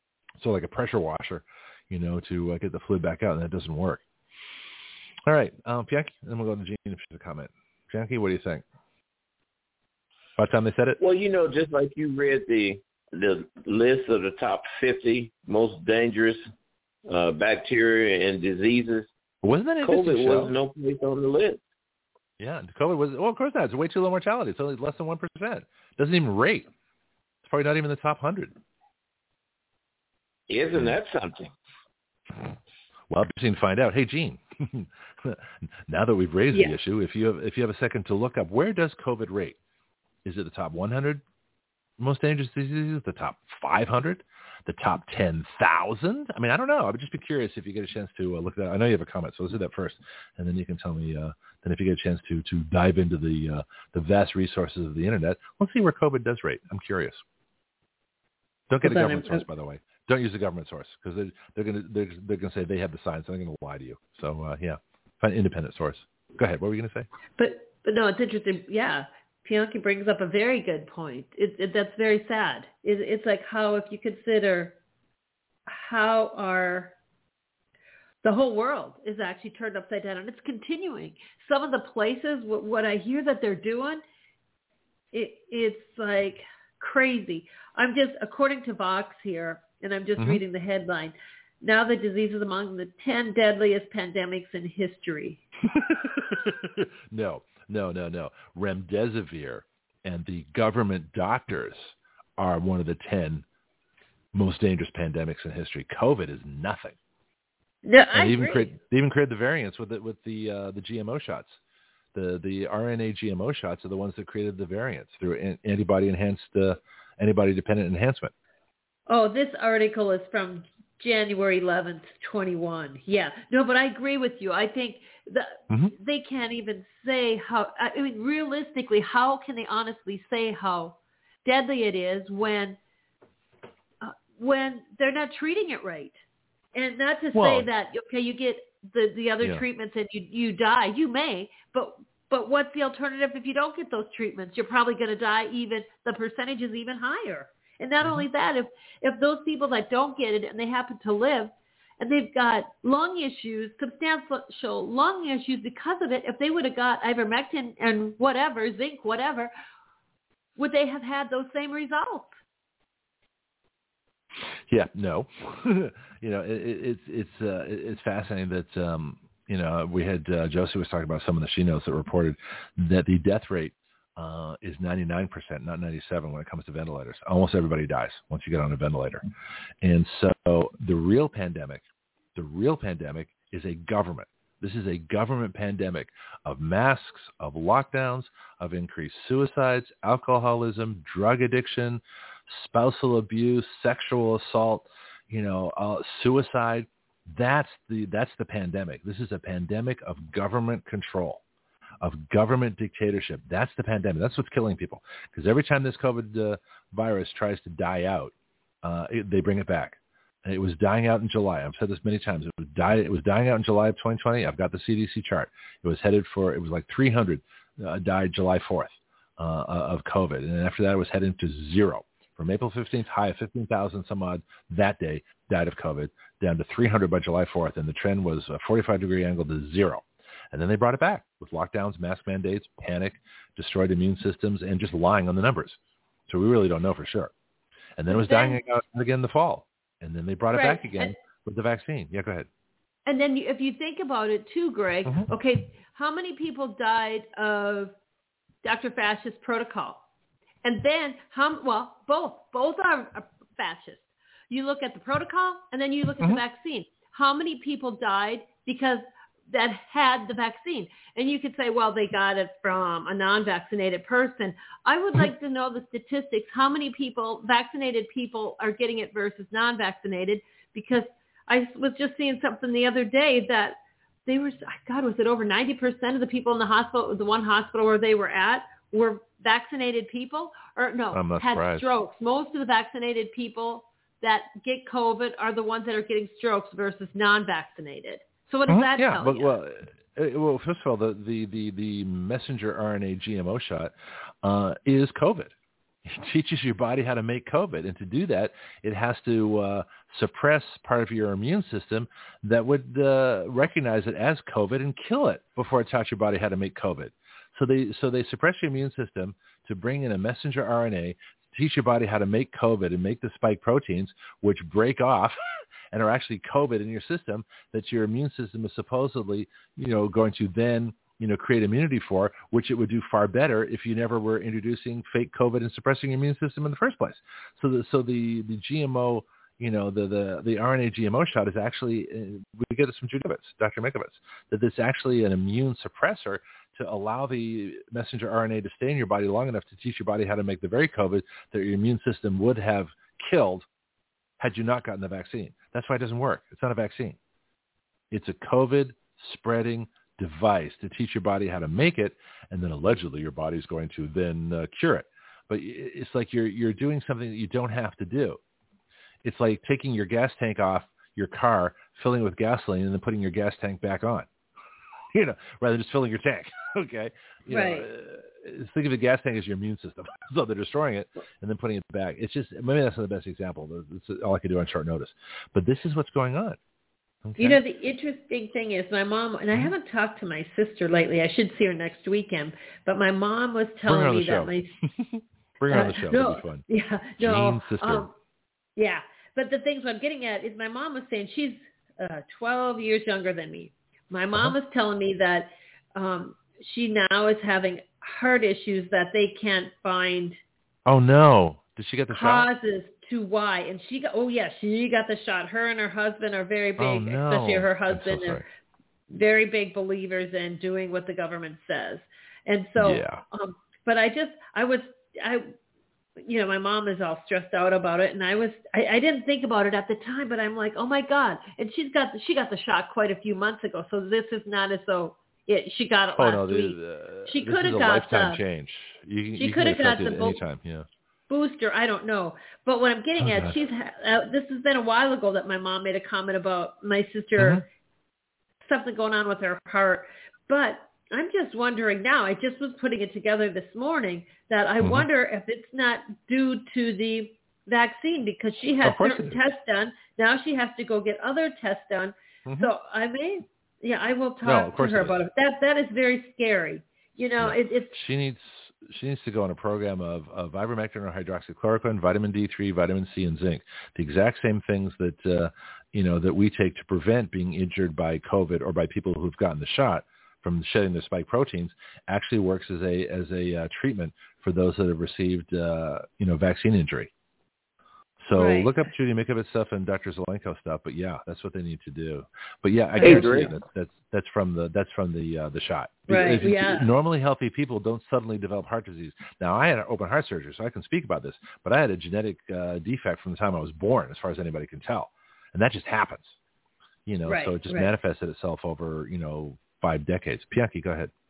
So like a pressure washer, you know, to uh, get the fluid back out, and that doesn't work. All right, um, Bianchi, then we'll go to Gene if she has a comment. Bianchi, what do you think? By the time they said it? Well, you know, just like you read the the list of the top fifty most dangerous uh, bacteria and diseases, wasn't that COVID show? was no place on the list. Yeah, COVID was, well, of course not. It's way too low mortality. It's only less than one percent. Doesn't even rate. It's probably not even in the top one hundred. Isn't that something? Well, I'll be to find out. Hey, Gene, now that we've raised yeah. the issue, if you have if you have a second to look up, where does COVID rate? Is it the top one hundred most dangerous diseases, the top five hundred, the top ten thousand? I mean, I don't know. I would just be curious if you get a chance to uh, look at that. I know you have a comment, so let's do that first, and then you can tell me, uh, then if you get a chance to to dive into the uh, the vast resources of the Internet, let's see where COVID does rate. I'm curious. Don't get a government source, by the way. Don't use a government source because they, they're going to they're, they're going to say they have the science and they're going to lie to you. So, uh, yeah, find an independent source. Go ahead. What were you going to say? But But no, it's interesting. Yeah, Bianchi brings up a very good point. It, it, that's very sad. It, it's like how, if you consider how our the whole world is actually turned upside down, and it's continuing. Some of the places, what, what I hear that they're doing, it, it's like crazy. I'm just, according to Vox here, and I'm just mm-hmm. reading the headline, now the disease is among the ten deadliest pandemics in history. no, no, no, no. Remdesivir and the government doctors are one of the ten most dangerous pandemics in history. COVID is nothing. No, and I they even agree. create, they even created the variants with it with the uh, the G M O shots. The the R N A G M O shots are the ones that created the variants through an, antibody enhanced uh, antibody dependent enhancement. Oh, this article is from January eleventh, twenty-one. Yeah, no, but I agree with you. I think the, mm-hmm. they can't even say how. I mean, realistically, how can they honestly say how deadly it is when uh, when they're not treating it right? And not to well, say that, okay, you get the, the other yeah. treatments and you you die. You may, but but what's the alternative if you don't get those treatments? You're probably going to die even, the percentage is even higher. And not mm-hmm. only that, if, if those people that don't get it and they happen to live and they've got lung issues, substantial lung issues because of it, if they would have got ivermectin and whatever, zinc, whatever, would they have had those same results? Yeah, no. you know, it, it's it's uh, it's fascinating that um, you know we had uh, Josie was talking about some of the she notes that reported that the death rate uh, is ninety-nine percent, not ninety-seven, when it comes to ventilators. Almost everybody dies once you get on a ventilator, and so the real pandemic, the real pandemic is a government. This is a government pandemic of masks, of lockdowns, of increased suicides, alcoholism, drug addiction, spousal abuse, sexual assault, you know, uh, suicide. That's the that's the pandemic. This is a pandemic of government control, of government dictatorship. That's the pandemic. That's what's killing people. Because every time this COVID uh, virus tries to die out, uh, it, they bring it back. And it was dying out in July. I've said this many times. It was, die, it was dying out in July of twenty twenty. I've got the C D C chart. It was headed for, it was like three hundred uh, died July fourth uh, of COVID. And after that, it was heading to zero. From April fifteenth, high of fifteen thousand some odd that day died of COVID, down to three hundred by July fourth. And the trend was a forty-five degree angle to zero. And then they brought it back with lockdowns, mask mandates, panic, destroyed immune systems, and just lying on the numbers. So we really don't know for sure. And then it was dying out again in the fall. And then they brought it right. back again and, with the vaccine. Yeah, go ahead. And then if you think about it too, Greg, mm-hmm. okay, how many people died of Doctor Fauci's protocol? And then, how, well, both. Both are fascist. You look at the protocol, and then you look at mm-hmm. the vaccine. How many people died because that had the vaccine? And you could say, well, they got it from a non-vaccinated person. I would mm-hmm. like to know the statistics. How many people, vaccinated people, are getting it versus non-vaccinated? Because I was just seeing something the other day that they were, God, was it over ninety percent of the people in the hospital, the one hospital where they were at, were vaccinated people? Or no, had surprised. strokes. Most of the vaccinated people that get COVID are the ones that are getting strokes versus non-vaccinated. So what does mm-hmm. that yeah, tell but, you? Well, well, first of all, the, the, the, the messenger R N A G M O shot uh, is COVID. It teaches your body how to make COVID. And to do that, it has to uh, suppress part of your immune system that would uh, recognize it as COVID and kill it before it taught your body how to make COVID. So they so they suppress your immune system to bring in a messenger R N A, teach your body how to make COVID and make the spike proteins, which break off and are actually COVID in your system that your immune system is supposedly, you know, going to then, you know, create immunity for, which it would do far better if you never were introducing fake COVID and suppressing your immune system in the first place. So the, so the, the G M O, you know, the, the, the R N A G M O shot is actually, uh, we get this from Judovitz, Doctor Mikovits, that it's actually an immune suppressor to allow the messenger R N A to stay in your body long enough to teach your body how to make the very COVID that your immune system would have killed had you not gotten the vaccine. That's why it doesn't work. It's not a vaccine. It's a COVID spreading device to teach your body how to make it, and then allegedly your body's going to then uh, cure it. But it's like you're you're doing something that you don't have to do. It's like taking your gas tank off your car, filling it with gasoline, and then putting your gas tank back on. you know, rather than just filling your tank. Okay. You right. know, uh, think of the gas tank as your immune system. So they're destroying it and then putting it back. It's just, maybe that's not the best example. It's all I could do on short notice. But this is what's going on. Okay. You know, the interesting thing is my mom, and I haven't talked to my sister lately. I should see her next weekend. But my mom was telling me that my... Bring her on the show. Uh, no, It'll be fun. Yeah, no. Jean's sister. Um, yeah. But the things I'm getting at is my mom was saying she's uh, twelve years younger than me. My mom uh-huh. was telling me that um, she now is having heart issues that they can't find. Oh, no. Did she get the causes shot? Causes to why. And she got, oh, yeah, she got the shot. Her and her husband are very big, oh, no. especially her husband, so are very big believers in doing what the government says. And so, yeah. um, but I just, I was, I, you know, my mom is all stressed out about it, and I was, I, I didn't think about it at the time, but I'm like, oh my God! And she's got, the, she got the shot quite a few months ago, so this is not as though it, she got it oh, last no, week. The, she could could have got a lifetime the, change. You, she you could have got the bo- anytime, yeah. booster. I don't know, but what I'm getting oh, at, God. she's, uh, this has been a while ago that my mom made a comment about my sister, mm-hmm. something going on with her heart, but. I'm just wondering now, I just was putting it together this morning, that I mm-hmm. wonder if it's not due to the vaccine, because she had certain tests done. Now she has to go get other tests done. Mm-hmm. So I may, yeah, I will talk no, to her it about it. That That is very scary. You know, yeah. it, it's... She needs she needs to go on a program of, of ivermectin or hydroxychloroquine, vitamin D three, vitamin C, and zinc. The exact same things that, uh, you know, that we take to prevent being injured by COVID or by people who've gotten the shot from shedding their spike proteins, actually works as a as a uh, treatment for those that have received uh, you know vaccine injury. So right. look up Judy Mikovits stuff and Doctor Zelenko stuff. But yeah, that's what they need to do. But yeah, I hey, guarantee you that that's that's from the that's from the uh, the shot. Right. If, yeah. Normally healthy people don't suddenly develop heart disease. Now I had an open heart surgery, so I can speak about this. But I had a genetic uh, defect from the time I was born, as far as anybody can tell, and that just happens. You know, right. so it just right. manifested itself over you know. five decades. Pianki, go ahead.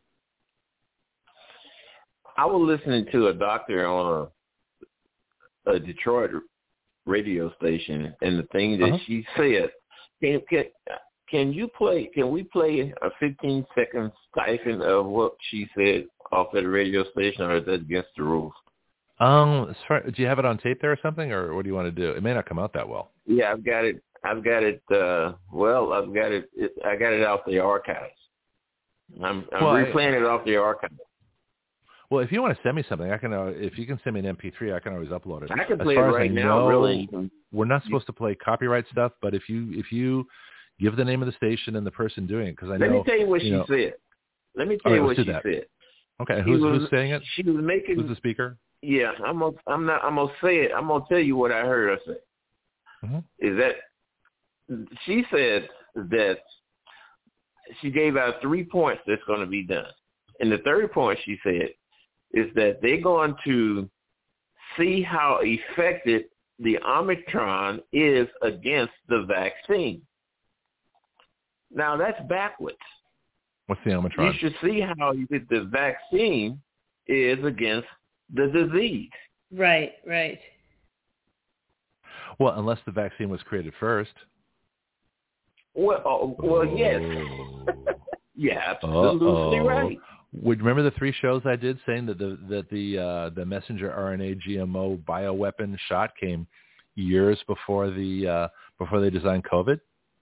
I was listening to a doctor on a, a Detroit radio station, and the thing that uh-huh. she said, can, can can you play? Can we play a fifteen second siphon of what she said off at the radio station, or is that against the rules? Um, as far, do you have it on tape there or something, or what do you want to do? It may not come out that well. Yeah, I've got it. I've got it. Uh, well, I've got it, it. I got it off the archives. I'm, I'm well, replaying I, it off the archive. Well, if you want to send me something, I can. Uh, if you can send me an M P three, I can always upload it. I can as play far it right as I now. know, really, we're not supposed to play copyright stuff, but if you if you give the name of the station and the person doing it, because I know. Let me tell you what you she know, said. Let me tell right, you what she that. said. Okay, who's, was, who's saying it? She was making. Who's the speaker? Yeah, I'm gonna. I'm not. I'm gonna say it. I'm gonna tell you what I heard her say. Mm-hmm. Is that she said that she gave out three points that's going to be done. And the third point she said is that they're going to see how effective the Omicron is against the vaccine. Now, that's backwards. What's the Omicron? You should see how the vaccine is against the disease. Right, right. Well, unless the vaccine was created first. Well, oh, well, oh. yes. Yeah, absolutely Uh-oh. right. Would remember the three shows I did saying that the that the uh, the messenger R N A G M O bioweapon shot came years before the uh, before they designed COVID?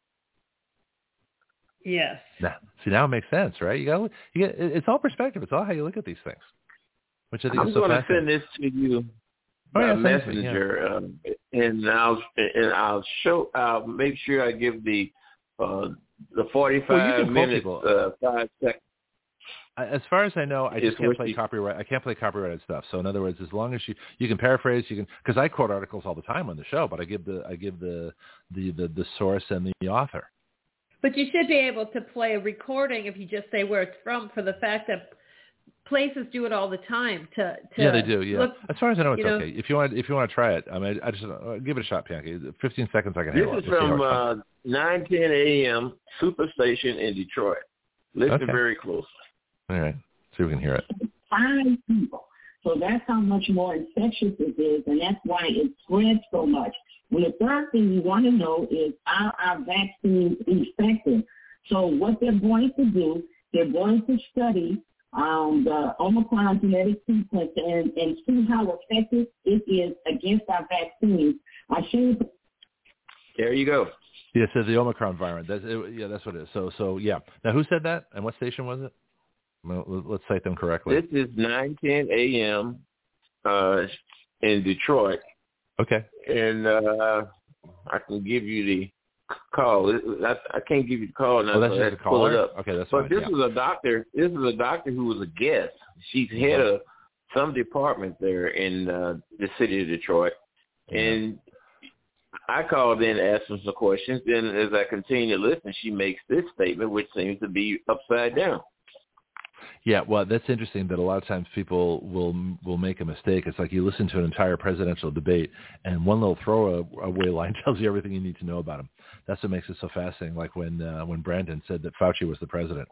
Yes. Now, see, now it makes sense, right? You got you get it's all perspective. It's all how you look at these things. Which I think I'm is so going to send this to you. Oh, yeah, messenger, um, and I'll and I'll show. I'll make sure I give the uh, the forty-five well, minutes, uh, five seconds. As far as I know, I just it's can't play you, copyright. I can't play copyrighted stuff. So in other words, as long as you you can paraphrase, you can because I quote articles all the time on the show, but I give the I give the the the, the source and the author. But you should be able to play a recording if you just say where it's from, for the fact that places do it all the time. To, to yeah, they do. Yeah, look, as far as I know, it's know, okay. If you want, if you want to try it, I mean, I just uh, give it a shot, Pianki. Fifteen seconds, I can handle it. This is from uh, nine ten a.m. Superstation in Detroit. Listen okay. very closely. All right, see if we can hear it. Five people. So that's how much more infectious it is, and that's why it spreads so much. Well, the third thing you want to know is, are our vaccines effective? So what they're going to do They're going to study um, the Omicron genetic sequence and, and see how effective it is against our vaccines. I should. There you go. Yeah, it says the Omicron variant. That's, it, yeah, that's what it is. So, so yeah. Now, who said that, and what station was it? Well, let's cite them correctly. This is nine ten a.m. Uh, in Detroit. Okay. And uh, I can give you the call. I, I can't give you the call now. Oh, that's so just a caller? It up. Okay, that's but fine. this yeah. is a doctor. This is a doctor who was a guest. She's head of some department there in uh, the city of Detroit. Yeah. And I called in to ask her some questions. Then as I continue to listen, she makes this statement, which seems to be upside down. Yeah, well, that's interesting that a lot of times people will will make a mistake. It's like you listen to an entire presidential debate, and one little throwaway line tells you everything you need to know about him. That's what makes it so fascinating. Like when uh, when Brandon said that Fauci was the president.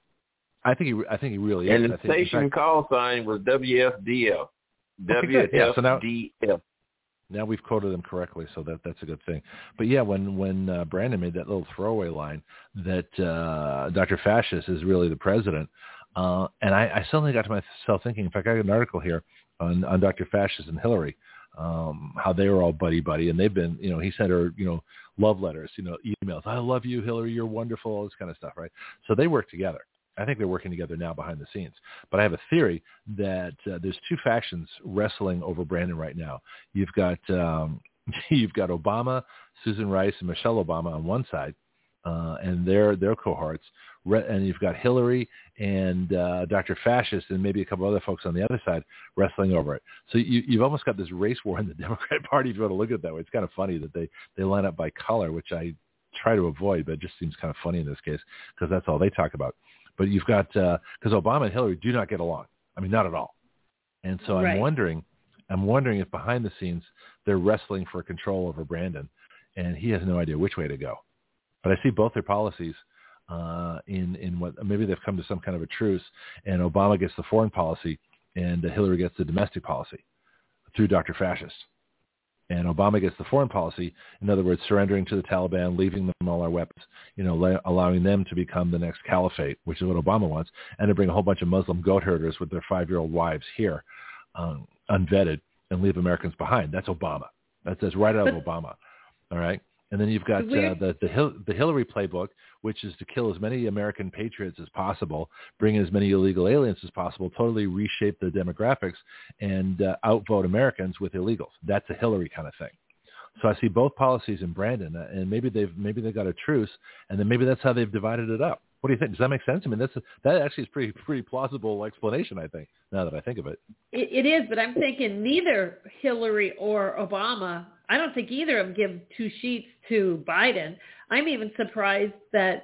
I think he I think he really and is. And the I think, station fact, call sign was W F D L. Okay, W F D L. yeah, so now, now we've quoted them correctly, so that that's a good thing. But yeah, when when uh, Brandon made that little throwaway line that uh, Doctor Fascist is really the president. Uh, and I, I suddenly got to myself thinking, in fact, I got an article here on, on Doctor Fascist and Hillary, um, how they were all buddy-buddy, and they've been, you know, he sent her, you know, love letters, you know, emails, I love you, Hillary, you're wonderful, all this kind of stuff, right? So they work together. I think they're working together now behind the scenes. But I have a theory that uh, there's two factions wrestling over Brandon right now. You've got um, you've got Obama, Susan Rice, and Michelle Obama on one side, uh, and their their cohorts. And you've got Hillary and uh, Doctor Fascist and maybe a couple other folks on the other side wrestling over it. So you, you've almost got this race war in the Democrat Party if you want to look at it that way. It's kind of funny that they, they line up by color, which I try to avoid, but it just seems kind of funny in this case because that's all they talk about. But you've got, because uh, Obama and Hillary do not get along. I mean, not at all. And so I'm right. wondering, I'm wondering if behind the scenes they're wrestling for control over Brandon, and he has no idea which way to go. But I see both their policies Uh, in, in what maybe they've come to some kind of a truce, and Obama gets the foreign policy and uh, Hillary gets the domestic policy through Doctor Fascist. And Obama gets the foreign policy, in other words, surrendering to the Taliban, leaving them all our weapons, you know, la- allowing them to become the next caliphate, which is what Obama wants, and to bring a whole bunch of Muslim goat herders with their five-year-old wives here, um, unvetted, and leave Americans behind. That's Obama. That says right out of Obama. All right. And then you've got uh, the the, Hil- the Hillary playbook, which is to kill as many American patriots as possible, bring in as many illegal aliens as possible, totally reshape the demographics, and uh, outvote Americans with illegals. That's a Hillary kind of thing. So I see both policies in Brandon, uh, and maybe they've maybe they got a truce, and then maybe that's how they've divided it up. What do you think? Does that make sense? I mean, that's a, that actually is pretty pretty plausible explanation, I think, now that I think of it. It, it is, but I'm thinking neither Hillary or Obama, I don't think either of them give two sheets to Biden. I'm even surprised that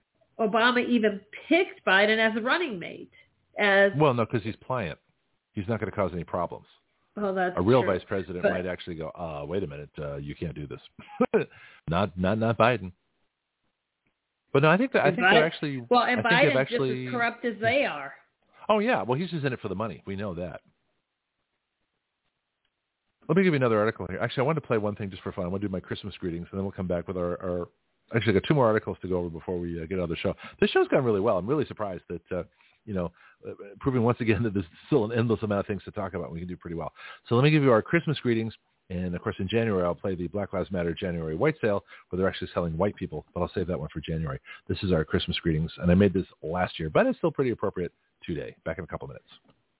Obama even picked Biden as a running mate. As Well, no, because he's pliant. He's not going to cause any problems. Oh, that's a real true. vice president but, might actually go, uh, wait a minute, uh, you can't do this. not not not Biden. But no, I think that I think Biden, they're actually well, and I think Biden's actually, just as corrupt as they are. Oh yeah, well he's just in it for the money. We know that. Let me give you another article here. Actually, I wanted to play one thing just for fun. I want to do my Christmas greetings, and then we'll come back with our. our actually, I got two more articles to go over before we uh, get out of the show. This show's gone really well. I'm really surprised that uh, you know, uh, proving once again that there's still an endless amount of things to talk about. We can do pretty well. So let me give you our Christmas greetings. And, of course, in January, I'll play the Black Lives Matter January white sale, where they're actually selling white people, but I'll save that one for January. This is our Christmas greetings, and I made this last year, but it's still pretty appropriate today. Back in a couple minutes.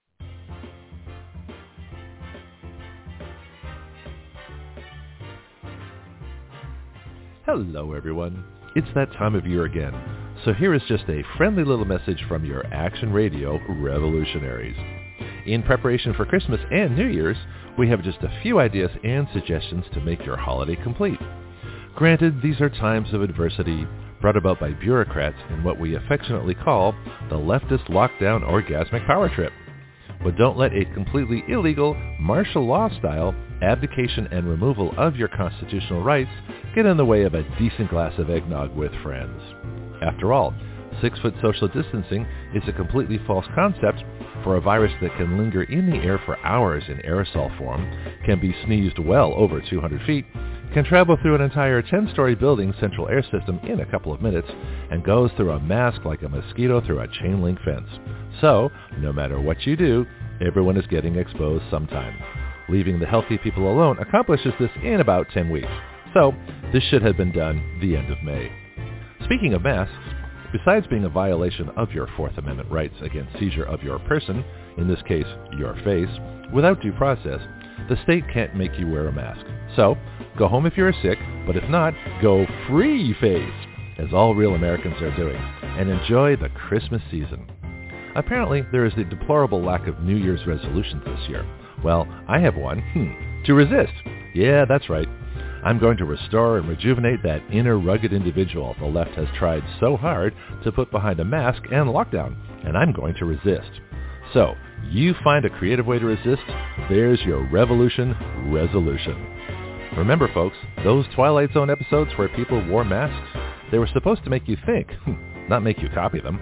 Hello, everyone. It's that time of year again. So here is just a friendly little message from your Action Radio revolutionaries. In preparation for Christmas and New Year's, we have just a few ideas and suggestions to make your holiday complete. Granted, these are times of adversity brought about by bureaucrats in what we affectionately call the leftist lockdown orgasmic power trip. But don't let a completely illegal, martial law style abdication and removal of your constitutional rights get in the way of a decent glass of eggnog with friends. After all, six-foot social distancing is a completely false concept, for a virus that can linger in the air for hours in aerosol form, can be sneezed well over two hundred feet, can travel through an entire ten-story building's central air system in a couple of minutes and goes through a mask like a mosquito through a chain-link fence. So, no matter what you do, everyone is getting exposed sometime. Leaving the healthy people alone accomplishes this in about ten weeks. So, this should have been done the end of May. Speaking of masks, besides being a violation of your Fourth Amendment rights against seizure of your person, in this case, your face, without due process, the state can't make you wear a mask. So, go home if you're sick, but if not, go free face, as all real Americans are doing, and enjoy the Christmas season. Apparently, there is a deplorable lack of New Year's resolutions this year. Well, I have one. Hmm. To resist. Yeah, that's right. I'm going to restore and rejuvenate that inner rugged individual the left has tried so hard to put behind a mask and lockdown, and I'm going to resist. So, you find a creative way to resist, there's your revolution resolution. Remember, folks, those Twilight Zone episodes where people wore masks, they were supposed to make you think, not make you copy them.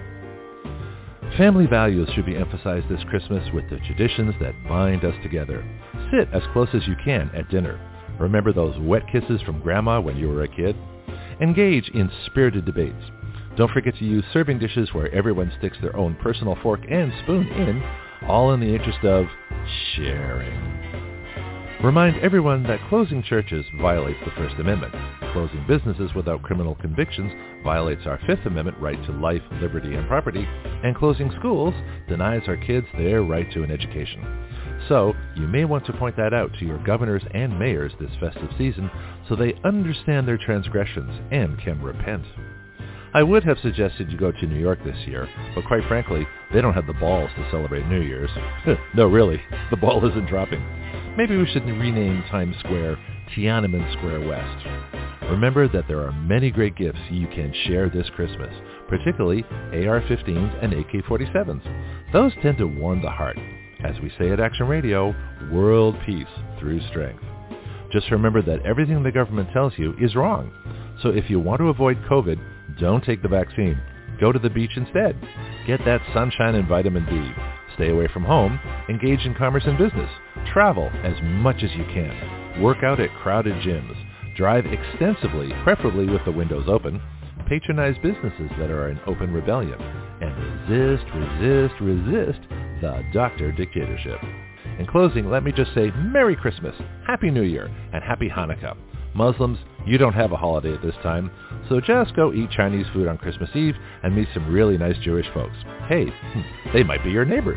Family values should be emphasized this Christmas with the traditions that bind us together. Sit as close as you can at dinner. Remember those wet kisses from Grandma when you were a kid? Engage in spirited debates. Don't forget to use serving dishes where everyone sticks their own personal fork and spoon in, all in the interest of sharing. Remind everyone that closing churches violates the First Amendment. Closing businesses without criminal convictions violates our Fifth Amendment right to life, liberty, and property, and closing schools denies our kids their right to an education. So, you may want to point that out to your governors and mayors this festive season so they understand their transgressions and can repent. I would have suggested you go to New York this year, but quite frankly, they don't have the balls to celebrate New Year's. No, really, the ball isn't dropping. Maybe we should rename Times Square Tiananmen Square West. Remember that there are many great gifts you can share this Christmas, particularly A R fifteens and A K forty-sevens. Those tend to warm the heart. As we say at Action Radio, world peace through strength. Just remember that everything the government tells you is wrong. So if you want to avoid COVID, don't take the vaccine. Go to the beach instead. Get that sunshine and vitamin D. Stay away from home. Engage in commerce and business. Travel as much as you can. Work out at crowded gyms. Drive extensively, preferably with the windows open. Patronize businesses that are in open rebellion. And resist, resist, resist the doctor dictatorship. In closing, let me just say Merry Christmas, Happy New Year, and Happy Hanukkah. Muslims, you don't have a holiday at this time, so just go eat Chinese food on Christmas Eve and meet some really nice Jewish folks. Hey, they might be your neighbors.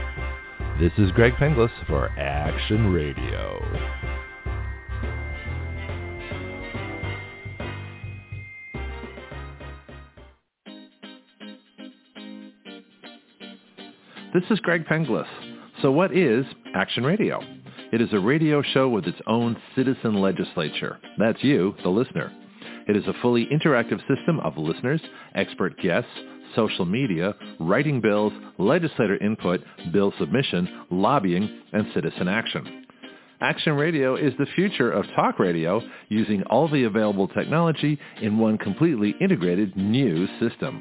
This is Greg Penglis for Action Radio. This is Greg Penglis. So what is Action Radio? It is a radio show with its own citizen legislature. That's you, the listener. It is a fully interactive system of listeners, expert guests, social media, writing bills, legislator input, bill submission, lobbying, and citizen action. Action Radio is the future of talk radio using all the available technology in one completely integrated new system.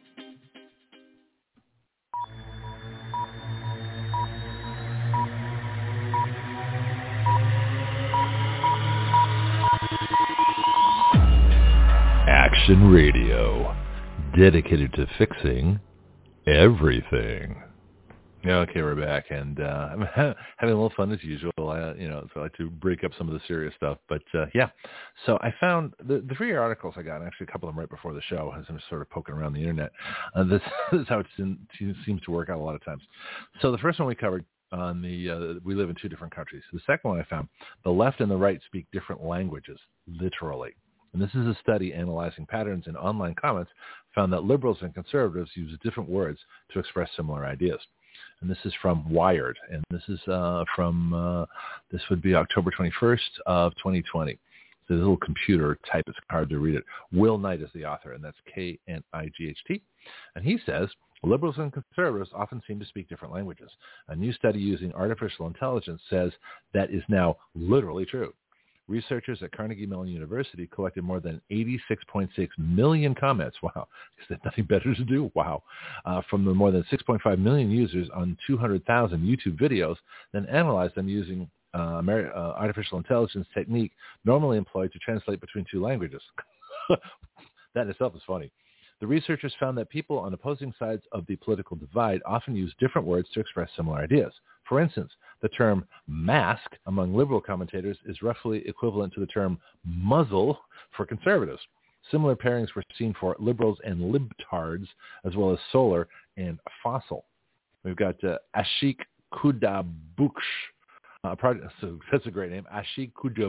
Action Radio, dedicated to fixing everything. Okay, we're back, and uh, I'm ha- having a little fun as usual. I, you know, so I like to break up some of the serious stuff. But uh, yeah, so I found the, the three articles I got, actually a couple of them right before the show, as I'm sort of poking around the internet. Uh, this, this is how it seems to work out a lot of times. So the first one we covered on the, uh, we live in two different countries. The second one I found, the left and the right speak different languages, literally. And this is a study analyzing patterns in online comments, found that liberals and conservatives use different words to express similar ideas. And this is from Wired, and this is uh, from, uh, this would be October twenty-first of twenty twenty. It's a little computer type, it's hard to read it. Will Knight is the author, and that's K N I G H T. And he says, liberals and conservatives often seem to speak different languages. A new study using artificial intelligence says that is now literally true. Researchers at Carnegie Mellon University collected more than eighty-six point six million comments. Wow. Is there nothing better to do? Wow. Uh, from the more than six point five million users on two hundred thousand YouTube videos, then analyzed them using uh, Amer- uh, artificial intelligence technique normally employed to translate between two languages. That in itself is funny. The researchers found that people on opposing sides of the political divide often use different words to express similar ideas. For instance, the term mask among liberal commentators is roughly equivalent to the term muzzle for conservatives. Similar pairings were seen for liberals and libtards, as well as solar and fossil. We've got uh, Ashik Kudabuksh. Uh, project, so that's a great name. Ashik Kudab,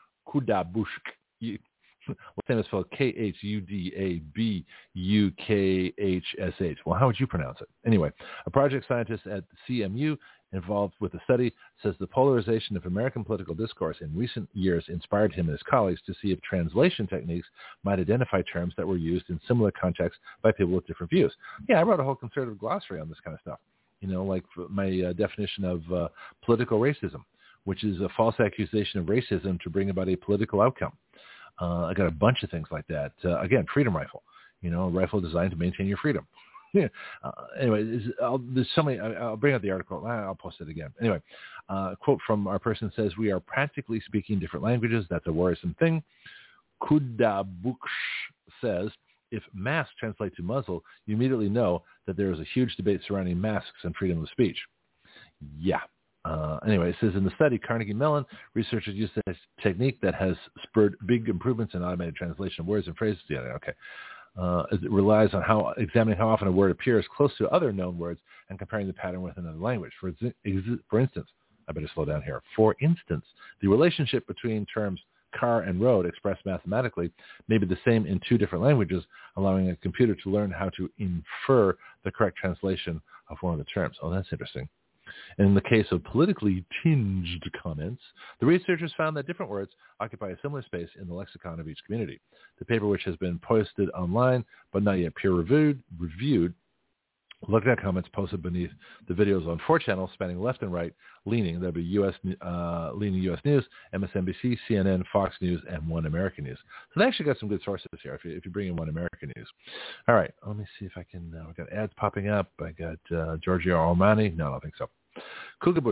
Kudabushk. What's name is spelled K H U D A B U K H S H. Well, how would you pronounce it? Anyway, a project scientist at C M U involved with the study says the polarization of American political discourse in recent years inspired him and his colleagues to see if translation techniques might identify terms that were used in similar contexts by people with different views. Yeah, I wrote a whole conservative glossary on this kind of stuff. You know, like my uh, definition of uh, political racism, which is a false accusation of racism to bring about a political outcome. Uh, I got a bunch of things like that. Uh, again, freedom rifle, you know, a rifle designed to maintain your freedom. Yeah. Uh, anyway, is, I'll, there's so many. I, I'll bring out the article. I'll post it again. Anyway, uh, a quote from our person says, "We are practically speaking different languages. That's a worrisome thing." Kudabuksh says, "If mask translate to muzzle, you immediately know that there is a huge debate surrounding masks and freedom of speech." Yeah. Uh, anyway, it says in the study, Carnegie Mellon, researchers used a technique that has spurred big improvements in automated translation of words and phrases. Yeah, okay. Uh, it relies on how examining how often a word appears close to other known words and comparing the pattern with another language. For, for instance, I better slow down here. For instance, the relationship between terms car and road expressed mathematically may be the same in two different languages, allowing a computer to learn how to infer the correct translation of one of the terms. Oh, that's interesting. In the case of politically tinged comments, the researchers found that different words occupy a similar space in the lexicon of each community. The paper, which has been posted online but not yet peer-reviewed, reviewed, looked at comments posted beneath the videos on four channels spanning left and right leaning. That would be U S uh, leaning U S News, M S N B C, C N N, Fox News, and One American News. So they actually got some good sources here if you, if you bring in One American News. All right, let me see if I can. Uh, we got ads popping up. I got uh, Giorgio Armani. No, I don't think so. Kudabush.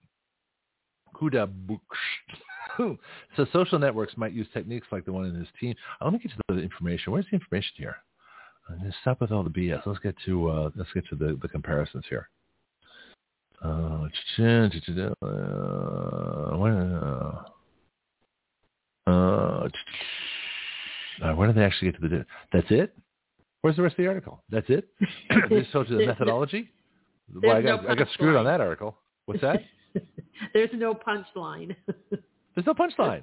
Kudabush. So social networks might use techniques like the one in his team. Uh, let me get to the information. Where's the information here? Uh, stop with all the B S. Let's get to uh, let's get to the, the comparisons here. Uh, uh, where did they actually get to the? That's it. Where's the rest of the article? That's it. They just told you the methodology. Well, I got no I got screwed line. on that article. What's that? There's no punchline. There's no punchline.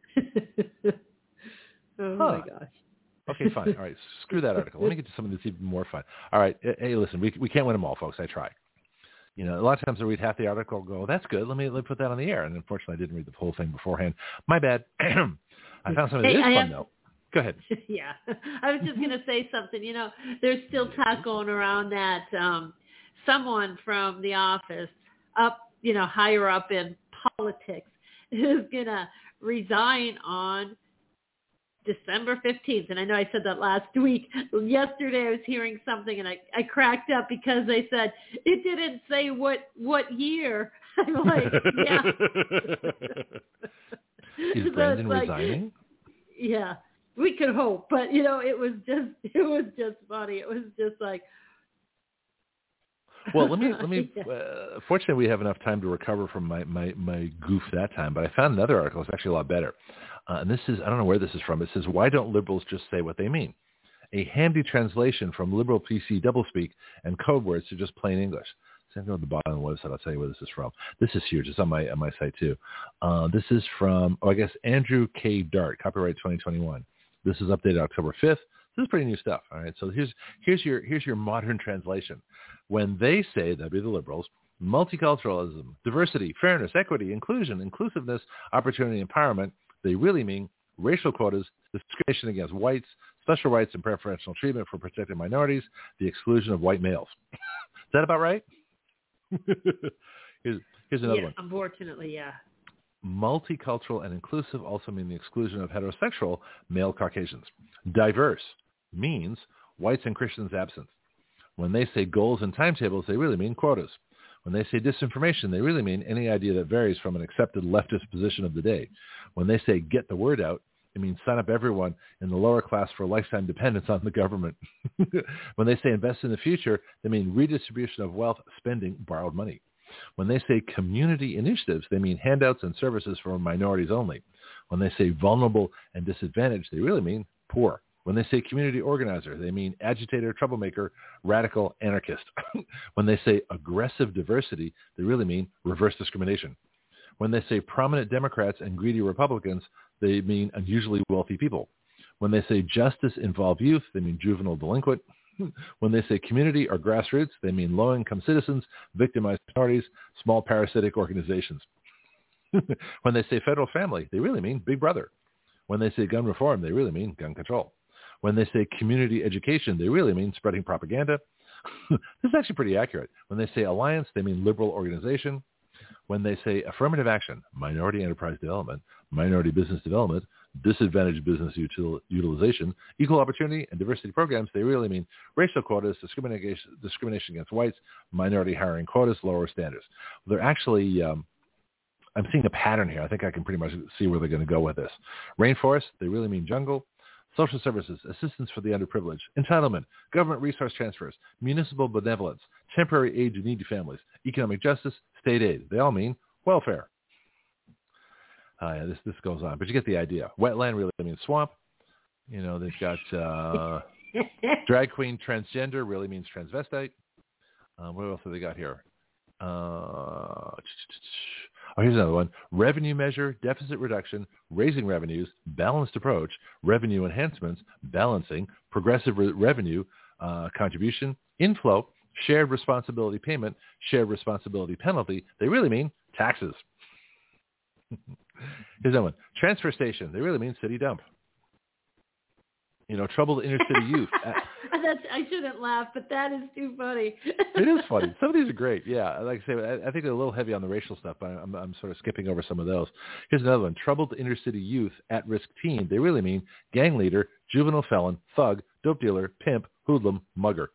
Oh huh. my gosh. Okay, fine. All right, screw that article. Let me get to something that's even more fun. All right, hey, listen, we we can't win them all, folks. I try. You know, a lot of times I read half the article and go, that's good. Let me, let me put that on the air. And unfortunately, I didn't read the whole thing beforehand. My bad. I found something hey, that is I fun, have, though. Go ahead. Yeah. I was just going to say something. You know, there's still talk going around that um, someone from the office up, you know, higher up in politics is going to resign on December fifteenth. And I know I said that last week. Yesterday I was hearing something and I, I cracked up because they said it didn't say what, what year. I'm like, yeah. Is Brandon so resigning? Like, yeah, we could hope, but you know, it was just, it was just funny. It was just like, well, let me, let me, yeah. uh, fortunately we have enough time to recover from my, my, my goof that time, but I found another article. It's actually a lot better. Uh, and this is, I don't know where this is from. It says, why don't liberals just say what they mean? A handy translation from liberal P C doublespeak and code words to just plain English. So I go to the bottom of the website. I'll tell you where this is from. This is huge. It's on my on my site too. Uh, this is from, oh, I guess, Andrew K. Dart, copyright twenty twenty-one. This is updated October fifth. This is pretty new stuff. All right. So here's here's your here's your modern translation. When they say, that'd be the liberals, multiculturalism, diversity, fairness, equity, inclusion, inclusiveness, opportunity, empowerment, they really mean racial quotas, discrimination against whites, special rights and preferential treatment for protected minorities, the exclusion of white males. Is that about right? here's, here's another yeah, one. Unfortunately, yeah. Multicultural and inclusive also mean the exclusion of heterosexual male Caucasians. Diverse means whites and Christians absent. When they say goals and timetables, they really mean quotas. When they say disinformation, they really mean any idea that varies from an accepted leftist position of the day. When they say get the word out, it means sign up everyone in the lower class for lifetime dependence on the government. When they say invest in the future, they mean redistribution of wealth, spending borrowed money. When they say community initiatives, they mean handouts and services for minorities only. When they say vulnerable and disadvantaged, they really mean poor. When they say community organizer, they mean agitator, troublemaker, radical, anarchist. When they say aggressive diversity, they really mean reverse discrimination. When they say prominent Democrats and greedy Republicans, they mean unusually wealthy people. When they say justice involve youth, they mean juvenile delinquent. When they say community or grassroots, they mean low-income citizens, victimized minorities, small parasitic organizations. When they say federal family, they really mean Big Brother. When they say gun reform, they really mean gun control. When they say community education, they really mean spreading propaganda. This is actually pretty accurate. When they say alliance, they mean liberal organization. When they say affirmative action, minority enterprise development, minority business development, disadvantaged business util- utilization, equal opportunity, and diversity programs, they really mean racial quotas, discrimination, discrimination against whites, minority hiring quotas, lower standards. They're actually, um, I'm seeing a pattern here. I think I can pretty much see where they're going to go with this. Rainforest, they really mean jungle. Social services, assistance for the underprivileged, entitlement, government resource transfers, municipal benevolence, temporary aid to needy families, economic justice, state aid. They all mean welfare. Uh, yeah, this this goes on, but you get the idea. Wetland really means swamp. You know, they've got uh, drag queen, transgender really means transvestite. Uh, what else have they got here? Uh, oh, here's another one. Revenue measure, deficit reduction, raising revenues, balanced approach, revenue enhancements, balancing, progressive re- revenue uh, contribution, inflow, shared responsibility payment, shared responsibility penalty. They really mean taxes. Here's that one. Transfer station. They really mean city dump. You know, troubled inner city youth. That's, I shouldn't laugh, but that is too funny. It is funny. Some of these are great. Yeah, like I say, I, I think they're a little heavy on the racial stuff, but I'm, I'm sort of skipping over some of those. Here's another one. Troubled inner city youth, at-risk teen. They really mean gang leader, juvenile felon, thug, dope dealer, pimp, hoodlum, mugger.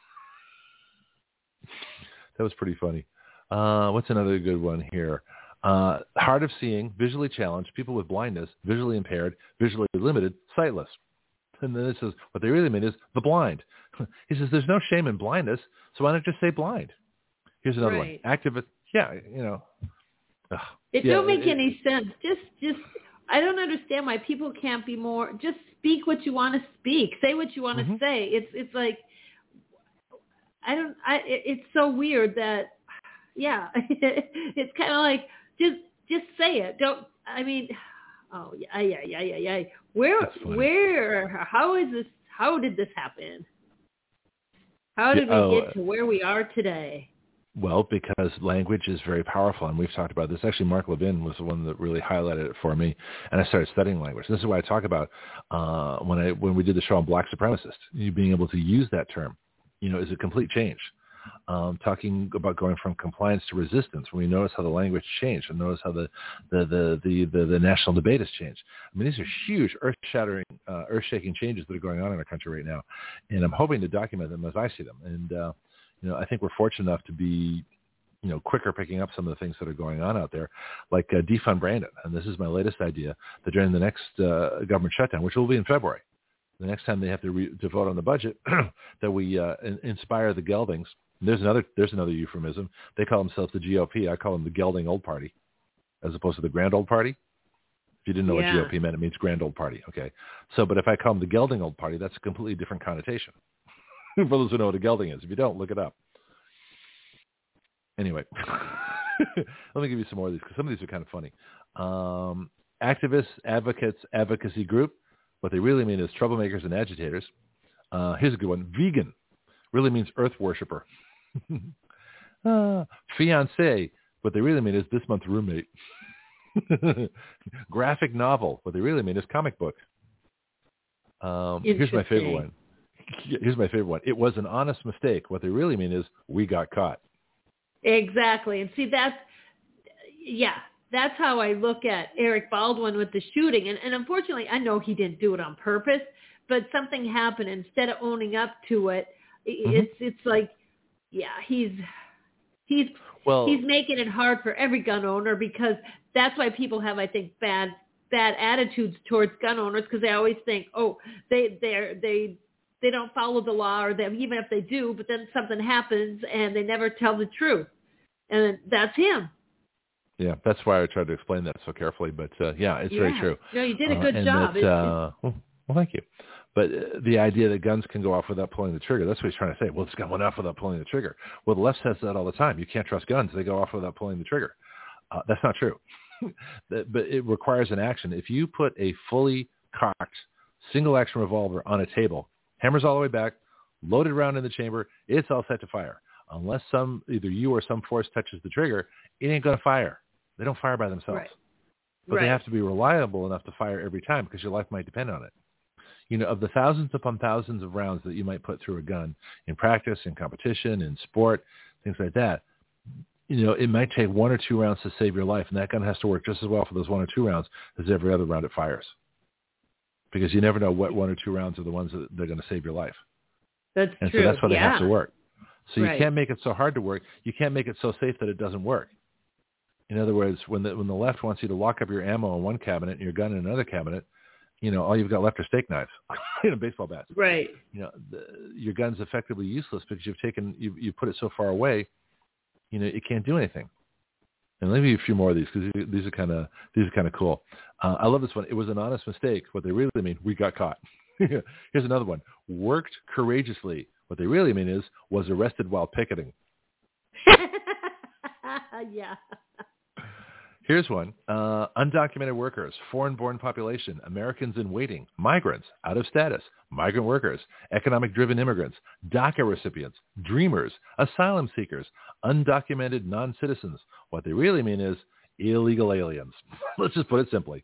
That was pretty funny. Uh, what's another good one here? Uh, hard of seeing, visually challenged, people with blindness, visually impaired, visually limited, sightless. And then it says, what they really mean is the blind. He says, there's no shame in blindness, so why not just say blind? Here's another right. one. Activist, yeah, you know. Ugh. It yeah, don't make it, any sense. Just, just, I don't understand why people can't be more, just speak what you want to speak. Say what you want to mm-hmm. say. It's, it's like, I don't, I, it, it's so weird that, yeah, it's kind of like, just, just say it. Don't, I mean, oh, yeah, yeah, yeah, yeah, yeah. Where, where, how is this, how did this happen? How did we oh, get to where we are today? Well, because language is very powerful, and we've talked about this. Actually, Mark Levin was the one that really highlighted it for me, and I started studying language. This is why I talk about uh, when I when we did the show on black supremacists. You being able to use that term, you know, is a complete change. Um, talking about going from compliance to resistance, when we notice how the language changed and notice how the the, the, the, the, the national debate has changed. I mean, these are huge, earth-shattering, uh, earth-shaking changes that are going on in our country right now, and I'm hoping to document them as I see them. And uh, you know, I think we're fortunate enough to be, you know, quicker picking up some of the things that are going on out there, like uh, defund Brandon. And this is my latest idea, that during the next uh, government shutdown, which will be in February, the next time they have to, re- to vote on the budget, that we uh, in- inspire the geldings. There's another there's another euphemism. They call themselves the G O P. I call them the gelding old party, as opposed to the grand old party. If you didn't know yeah. what G O P meant, it means grand old party. Okay. So, but if I call them the gelding old party, that's a completely different connotation. For those who know what a gelding is. If you don't, look it up. Anyway, let me give you some more of these, because some of these are kind of funny. Um, activists, advocates, advocacy group. What they really mean is troublemakers and agitators. Uh, here's a good one. Vegan really means earth worshiper. uh, fiancé. What they really mean is this month's roommate. Graphic novel. What they really mean is comic book. Um, here's my favorite one. Here's my favorite one. It was an honest mistake. What they really mean is we got caught. Exactly. And see, that's, yeah, that's how I look at Eric Baldwin with the shooting. And, and unfortunately, I know he didn't do it on purpose, but something happened. Instead of owning up to it, it's mm-hmm. it's like, yeah, he's he's well, he's making it hard for every gun owner, because that's why people have, I think, bad bad attitudes towards gun owners, because they always think, oh, they they they they don't follow the law, or they, even if they do, but then something happens and they never tell the truth, and that's him. Yeah, that's why I tried to explain that so carefully. But uh, yeah, it's yeah. very true. No, you did a uh, good and job. That, it, uh, well, well, thank you. But uh, the idea that guns can go off without pulling the trigger, that's what he's trying to say. Well, this gun went off without pulling the trigger. Well, the left says that all the time. You can't trust guns. They go off without pulling the trigger. Uh, that's not true. But it requires an action. If you put a fully cocked single-action revolver on a table, hammers all the way back, loaded round in the chamber, it's all set to fire. Unless some either you or some force touches the trigger, it ain't going to fire. They don't fire by themselves. Right. But right. they have to be reliable enough to fire every time, because your life might depend on it. You know, of the thousands upon thousands of rounds that you might put through a gun in practice, in competition, in sport, things like that, you know, it might take one or two rounds to save your life, and that gun has to work just as well for those one or two rounds as every other round it fires. Because you never know what one or two rounds are the ones that they're going to save your life. That's and true. so that's why they yeah. have to work. So you right. can't make it so hard to work. You can't make it so safe that it doesn't work. In other words, when the when the left wants you to lock up your ammo in one cabinet and your gun in another cabinet, you know, all you've got left are steak knives, you know, baseball bats. Right. You know, the, your gun's effectively useless because you've taken you you put it so far away, you know, it can't do anything. And let me give you a few more of these, because these are kind of these are kind of cool. Uh, I love this one. It was an honest mistake. What they really mean, we got caught. Here's another one. Worked courageously. What they really mean is was arrested while picketing. yeah. Here's one. Uh, undocumented workers, foreign-born population, Americans in waiting, migrants, out of status, migrant workers, economic-driven immigrants, DACA recipients, dreamers, asylum seekers, undocumented non-citizens. What they really mean is illegal aliens. Let's just put it simply.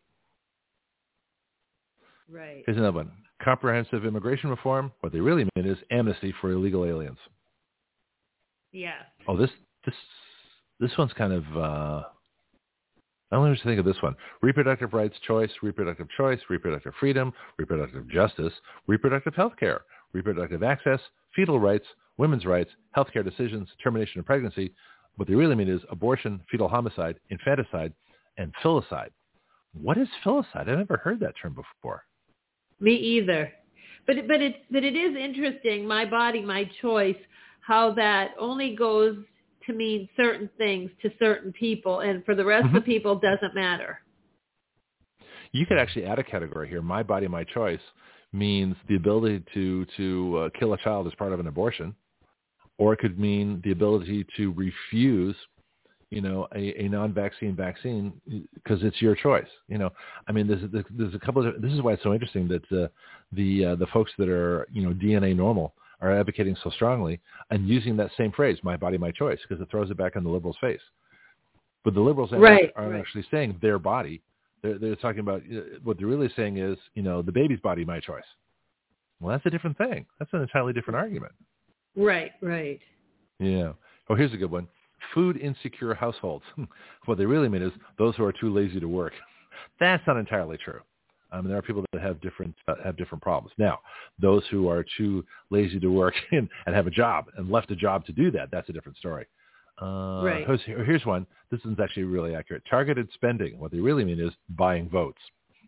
Right. Here's another one. Comprehensive immigration reform. What they really mean is amnesty for illegal aliens. Yeah. Oh, this this this one's kind of... Uh, I don't know what to think of this one. Reproductive rights, choice, reproductive choice, reproductive freedom, reproductive justice, reproductive health care, reproductive access, fetal rights, women's rights, healthcare decisions, termination of pregnancy. What they really mean is abortion, fetal homicide, infanticide, and filicide. What is filicide? I've never heard that term before. Me either. But but it but it is interesting. My body, my choice. How that only goes to mean certain things to certain people, and for the rest Mm-hmm. of the people doesn't matter. You could actually add a category here. My body, my choice means the ability to to uh, kill a child as part of an abortion, or it could mean the ability to refuse, you know, a, a non-vaccine vaccine because it's your choice. You know, I mean, there's there's a couple of. This is why it's so interesting that uh, the uh, the folks that are, you know, D N A normal are advocating so strongly and using that same phrase, my body, my choice, because it throws it back in the liberals' face. But the liberals aren't, right, aren't right. actually saying their body. They're, they're talking about, what they're really saying is, you know, the baby's body, my choice. Well, that's a different thing. That's an entirely different argument. Right, right. Yeah. Oh, here's a good one. Food insecure households. What they really mean is those who are too lazy to work. That's not entirely true. Um, there are people that have different uh, have different problems. Now, those who are too lazy to work and, and have a job and left a job to do that, that's a different story. Uh, right. Here's, here's one. This is actually really accurate. Targeted spending. What they really mean is buying votes.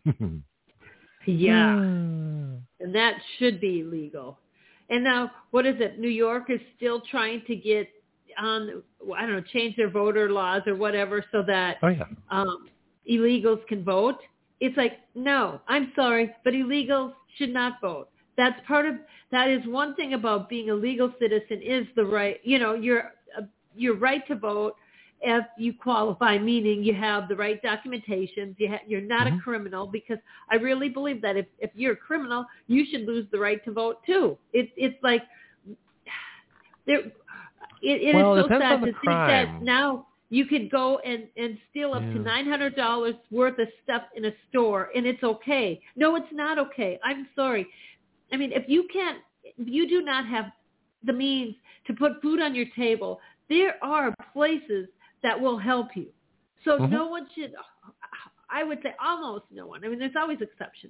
yeah. And that should be legal. And now, what is it? New York is still trying to get on, I don't know, change their voter laws or whatever so that oh, yeah. um, illegals can vote. It's like, no, I'm sorry, but illegals should not vote. That's part of, that is one thing about being a legal citizen is the right, you know, your uh, your right to vote if you qualify, meaning you have the right documentations, you ha- you're not mm-hmm. a criminal, because I really believe that if, if you're a criminal, you should lose the right to vote too. It, it's like, there, it, it well, is it so sad to crime. think that now you could go and, and steal up yeah. to nine hundred dollars worth of stuff in a store, and it's okay. No, it's not okay. I'm sorry. I mean, if you can't, if you do not have the means to put food on your table, there are places that will help you. So mm-hmm. no one should, I would say almost no one. I mean, there's always exceptions.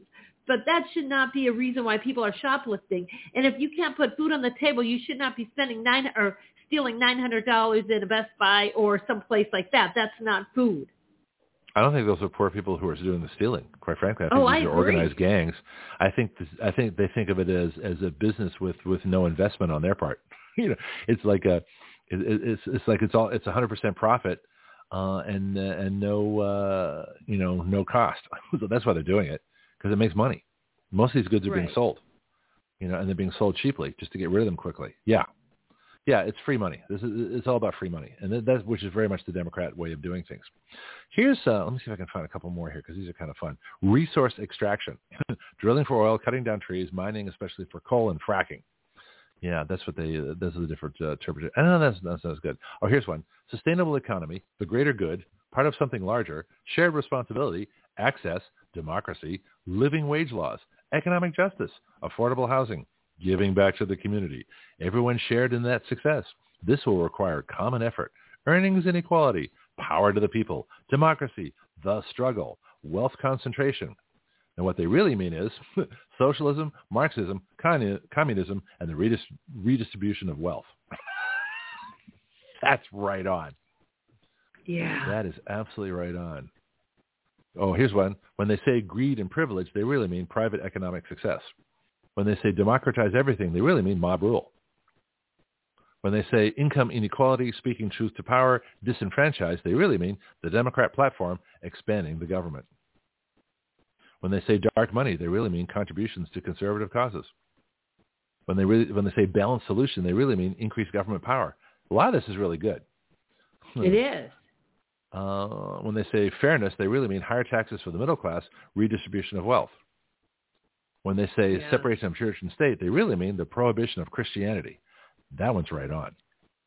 but that should not be a reason why people are shoplifting. And if you can't put food on the table, you should not be spending nine or stealing nine hundred dollars at a Best Buy or someplace like that. That's not food. I don't think those are poor people who are doing the stealing. Quite frankly, I think oh, these I are agree. organized gangs. I think this, I think they think of it as, as a business with, with no investment on their part. You know, it's like a, it, it's it's like it's all it's one hundred percent profit, uh, and uh, and no uh, you know no cost. So that's why they're doing it, because it makes money. Most of these goods are right. being sold, you know, and they're being sold cheaply just to get rid of them quickly. Yeah. Yeah, it's free money. This is it's all about free money, and that's which is very much the Democrat way of doing things. Here's uh, let me see if I can find a couple more here because these are kind of fun. Resource extraction, drilling for oil, cutting down trees, mining, especially for coal, and fracking. Yeah, that's what they. Uh, those are the different uh, interpretations. I know that's that's not as good. Oh, here's one: sustainable economy, the greater good, part of something larger, shared responsibility, access, democracy, living wage laws, economic justice, affordable housing. Giving back to the community. Everyone shared in that success. This will require common effort, earnings inequality, power to the people, democracy, the struggle, wealth concentration. And what they really mean is socialism, Marxism, commun- communism, and the redis- redistribution of wealth. That's right on. Yeah. That is absolutely right on. Oh, here's one. When they say greed and privilege, they really mean private economic success. When they say democratize everything, they really mean mob rule. When they say income inequality, speaking truth to power, disenfranchise, they really mean the Democrat platform expanding the government. When they say dark money, they really mean contributions to conservative causes. When they really, when they say balanced solution, they really mean increased government power. A lot of this is really good. It is. Uh, when they say fairness, they really mean higher taxes for the middle class, redistribution of wealth. When they say yeah. separation of church and state, they really mean the prohibition of Christianity. That one's right on.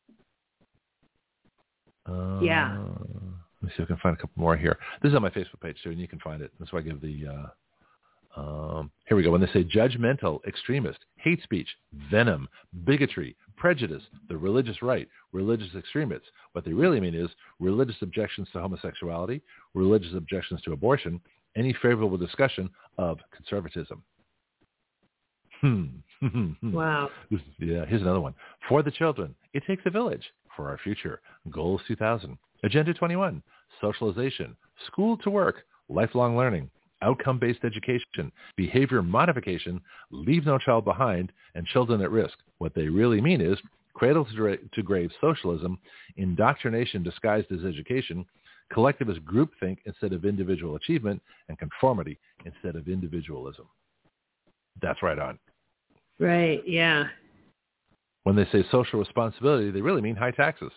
Uh, yeah. Let me see if I can find a couple more here. This is on my Facebook page, too, and you can find it. That's why I give the... Uh, um, here we go. When they say judgmental, extremist, hate speech, venom, bigotry, prejudice, the religious right, religious extremists, what they really mean is religious objections to homosexuality, religious objections to abortion, any favorable discussion of conservatism. Hmm. Wow. Yeah, here's another one. For the children, it takes a village. For our future, Goals two thousand, Agenda twenty-one, socialization, school to work, lifelong learning, outcome-based education, behavior modification, leave no child behind, and children at risk. What they really mean is cradle to, to grave socialism, indoctrination disguised as education, collectivist groupthink instead of individual achievement, and conformity instead of individualism. That's right on. Right, yeah. When they say social responsibility, they really mean high taxes.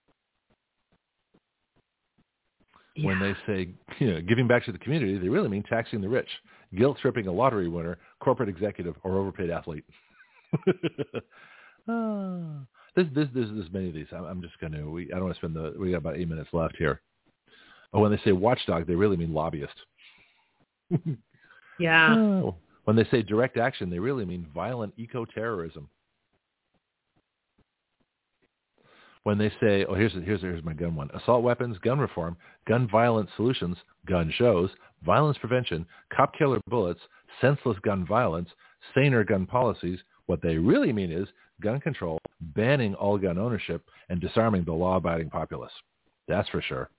Yeah. When they say you know, giving back to the community, they really mean taxing the rich, guilt-tripping a lottery winner, corporate executive, or overpaid athlete. oh, there's, there's, there's, there's many of these. I'm, I'm just going to, we, I don't want to spend the, we got about eight minutes left here. Oh, when they say watchdog, they really mean lobbyist. yeah. Oh. When they say direct action, they really mean violent eco-terrorism. When they say, oh, here's here's here's my gun one: assault weapons, gun reform, gun violence solutions, gun shows, violence prevention, cop killer bullets, senseless gun violence, saner gun policies. What they really mean is gun control, banning all gun ownership, and disarming the law-abiding populace. That's for sure.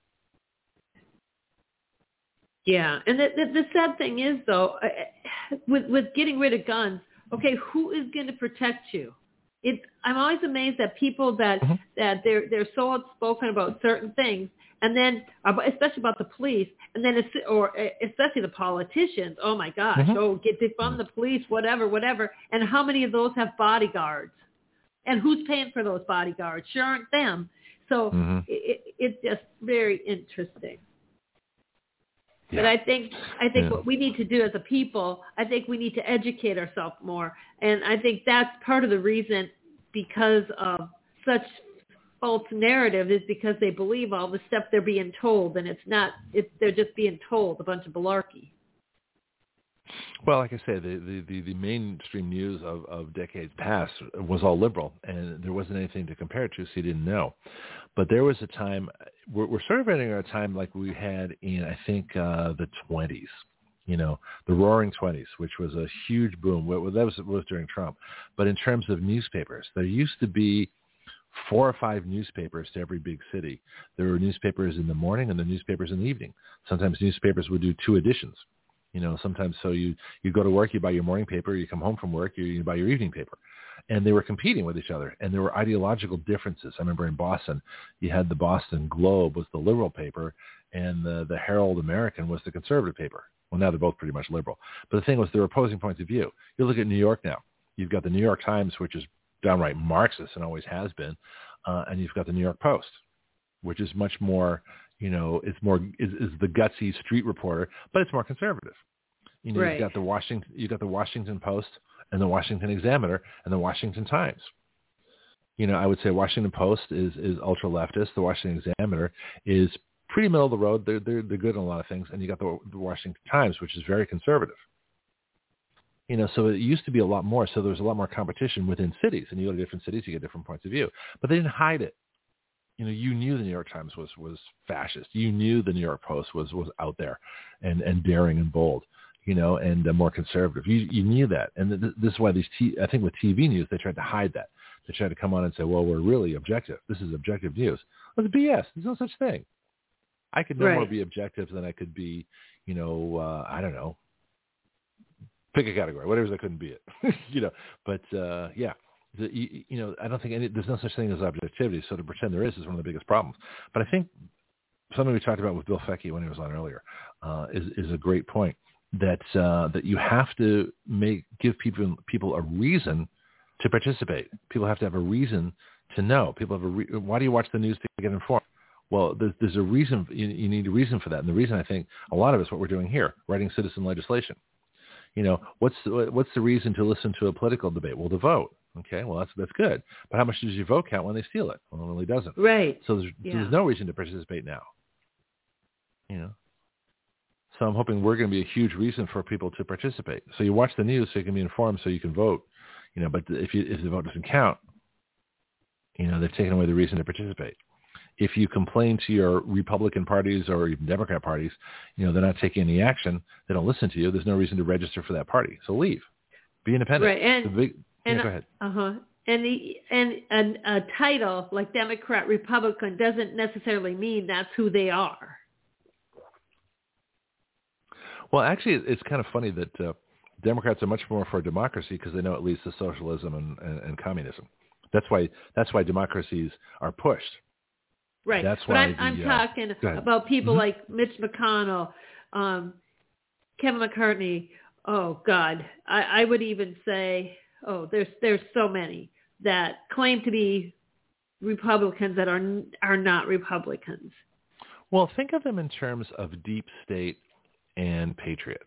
Yeah, and the, the, the sad thing is, though, with with getting rid of guns, okay, who is going to protect you? It's, I'm always amazed at people that mm-hmm. that they're they're so outspoken about certain things, and then especially about the police, and then it's, or especially the politicians. Oh my gosh, mm-hmm. oh get defund the police, whatever, whatever. And how many of those have bodyguards? And who's paying for those bodyguards? Sure aren't them. So mm-hmm. it, it's just very interesting. Yeah. But I think I think yeah. what we need to do as a people, I think we need to educate ourselves more. And I think that's part of the reason, because of such false narrative, is because they believe all the stuff they're being told, and it's not, it's, they're just being told a bunch of malarkey. Well, like I said, the, the, the, the mainstream news of, of decades past was all liberal, and there wasn't anything to compare it to, so you didn't know. But there was a time, we're, we're sort of entering a time like we had in, I think, uh, the twenties. You know, the Roaring Twenties, which was a huge boom. Well, that was, was during Trump. But in terms of newspapers, there used to be four or five newspapers to every big city. There were newspapers in the morning and the newspapers in the evening. Sometimes newspapers would do two editions. You know, sometimes so you, you go to work, you buy your morning paper, you come home from work, you, you buy your evening paper. And they were competing with each other. And there were ideological differences. I remember in Boston, you had the Boston Globe was the liberal paper, and the, the Herald American was the conservative paper. Well, now they're both pretty much liberal. But the thing was, there were opposing points of view. You look at New York now. You've got the New York Times, which is downright Marxist and always has been, uh, and you've got the New York Post, which is much more, you know, it's more is, is the gutsy street reporter, but it's more conservative. You know, right. you've got the Washington, you've got the Washington Post and the Washington Examiner and the Washington Times. You know, I would say Washington Post is is ultra leftist. The Washington Examiner is pretty middle of the road. They're they're they're good in a lot of things, and you got the, the Washington Times, which is very conservative. You know, so it used to be a lot more. So there was a lot more competition within cities, and you go to different cities, you get different points of view. But they didn't hide it. You know, you knew the New York Times was was fascist. You knew the New York Post was was out there, and and daring and bold. You know, and uh, more conservative. You you knew that, and th- this is why these t- I think with T V news they tried to hide that. They tried to come on and say, well, we're really objective. This is objective news. Well, it's B S. There's no such thing. I could no right. more be objective than I could be, you know, uh, I don't know, pick a category, whatever I couldn't be it, you know. But uh, yeah, the, you, you know, I don't think any, there's no such thing as objectivity. So to pretend there is is one of the biggest problems. But I think something we talked about with Bill Fecky when he was on earlier uh, is is a great point that uh, that you have to make give people people a reason to participate. People have to have a reason to know. People have a re- why do you watch the news to get informed? Well, there's, there's a reason. You, you need a reason for that, and the reason I think a lot of it's what we're doing here, writing citizen legislation. You know, what's the, what's the reason to listen to a political debate? Well, to vote. Okay, well that's that's good, but how much does your vote count when they steal it? Well, it really doesn't. Right. So there's, yeah. there's no reason to participate now. You know. So I'm hoping we're going to be a huge reason for people to participate. So you watch the news so you can be informed, so you can vote. You know, but if you, if the vote doesn't count, you know, they've taken away the reason to participate. If you complain to your Republican parties or even Democrat parties, you know, they're not taking any action. They don't listen to you. There's no reason to register for that party. So leave. Be independent. Right. And, the big, and yeah, go ahead. Uh-huh. And the and, and a title like Democrat, Republican doesn't necessarily mean that's who they are. Well, actually, it's kind of funny that uh, Democrats are much more for democracy because they know it leads to socialism and, and, and communism. That's why that's why democracies are pushed. Right. That's but why I'm, the, I'm uh, talking about people mm-hmm. like Mitch McConnell, um, Kevin McCarthy. Oh God, I, I would even say, oh, there's there's so many that claim to be Republicans that are are not Republicans. Well, think of them in terms of deep state and patriots.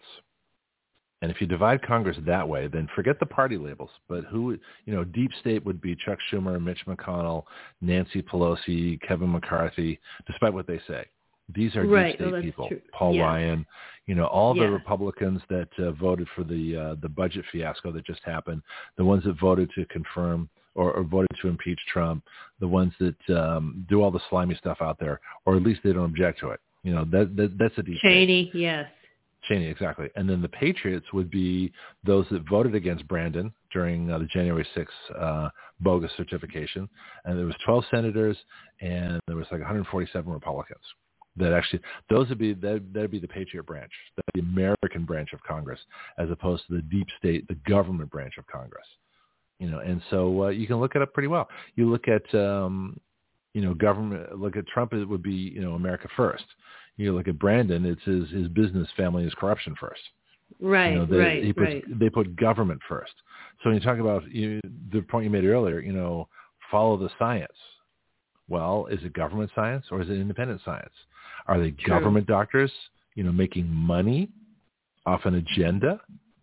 And if you divide Congress that way, then forget the party labels. But who, you know, deep state would be Chuck Schumer, Mitch McConnell, Nancy Pelosi, Kevin McCarthy, despite what they say. These are right. deep state oh, people. True. Paul yeah. Ryan, you know, all yeah. the Republicans that uh, voted for the uh, the budget fiasco that just happened, the ones that voted to confirm or, or voted to impeach Trump, the ones that um, do all the slimy stuff out there, or at least they don't object to it. You know, that, that that's a deep Cheney, state. yes. Cheney, exactly. And then the Patriots would be those that voted against Brandon during uh, the January sixth uh, bogus certification. And there was twelve senators, and there was like one hundred forty-seven Republicans. That actually, those would be that that'd be the Patriot branch, the American branch of Congress, as opposed to the deep state, the government branch of Congress. You know, and so uh, you can look it up pretty well. You look at, um, you know, government. Look at Trump. It would be, you know, America first. You look at Brandon, it's his, his business, family, his corruption first. Right, you know, they, right, he puts, right. They put government first. So when you talk about you, the point you made earlier, you know, follow the science. Well, is it government science or is it independent science? Are they True. government doctors, you know, making money off an agenda?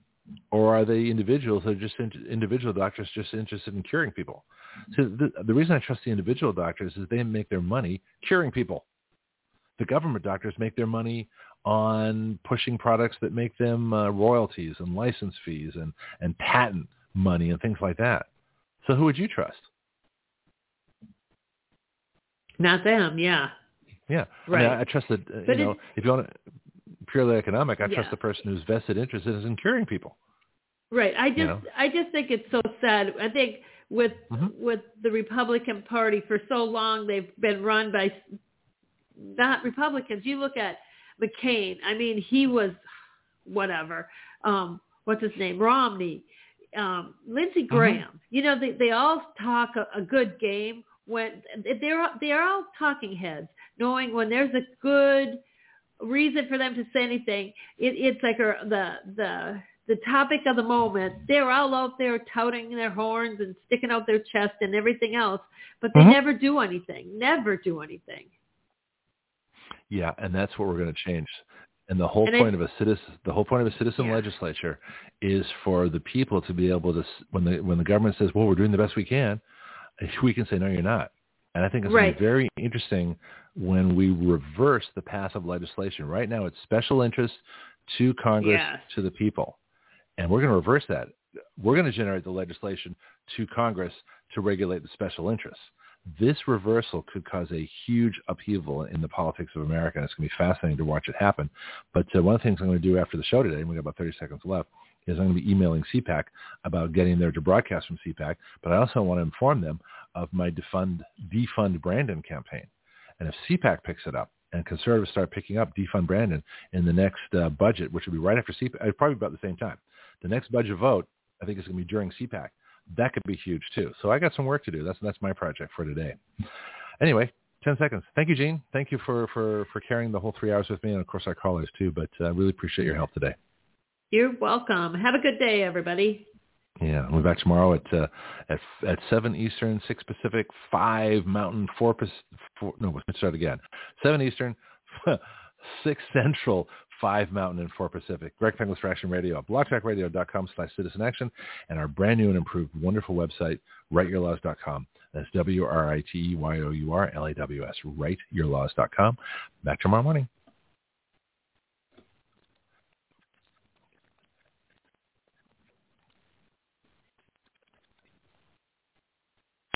Or are they individuals that are just in, individual doctors just interested in curing people? So the, the reason I trust the individual doctors is they make their money curing people. The government doctors make their money on pushing products that make them uh, royalties and license fees and, and patent money and things like that. So who would you trust? Not them, yeah. Yeah. Right. I mean, I trust that, uh, but you know, if you want to purely economic. I yeah. trust the person whose vested interest is in curing people. Right. I just you know? I just think it's so sad. I think with mm-hmm. with the Republican Party for so long, they've been run by not Republicans. You look at McCain. I mean, he was whatever. Um, what's his name? Romney. Um, Lindsey Graham. Mm-hmm. You know, they they all talk a, a good game when they're they're all talking heads, knowing when there's a good reason for them to say anything. It, it's like a, the the the topic of the moment. They're all out there touting their horns and sticking out their chest and everything else, but they mm-hmm. never do anything. Never do anything. Yeah, and that's what we're going to change. And the whole and point I, of a citizen, the whole point of a citizen yeah. legislature, is for the people to be able to, when the when the government says, "Well, we're doing the best we can," we can say, "No, you're not." And I think it's right. going to be very interesting when we reverse the passive legislation. Right now, it's special interest to Congress, yes. to the people, and we're going to reverse that. We're going to generate the legislation to Congress to regulate the special interests. This reversal could cause a huge upheaval in the politics of America, and it's going to be fascinating to watch it happen. But uh, one of the things I'm going to do after the show today, and we've got about thirty seconds left, is I'm going to be emailing C PAC about getting there to broadcast from C PAC, but I also want to inform them of my defund, defund Brandon campaign. And if C PAC picks it up and conservatives start picking up defund Brandon in the next uh, budget, which will be right after C PAC, probably about the same time, the next budget vote, I think, is going to be during C PAC. That could be huge too. So I got some work to do. That's that's my project for today. Anyway, ten seconds. Thank you, Gene. Thank you for, for, for carrying the whole three hours with me, and of course our callers too. But I uh, really appreciate your help today. You're welcome. Have a good day, everybody. Yeah, we'll be back tomorrow at uh, at at seven Eastern, six Pacific, five Mountain, four Pacific. Four, no, let's start again. Seven Eastern, six Central, five Mountain, and four Pacific. Greg Penglis for Action Radio at blogtalkradio.com slash citizen action, and our brand new and improved wonderful website, write your laws dot com. That's W R I T E Y O U R L A W S, write your laws dot com. Back tomorrow morning.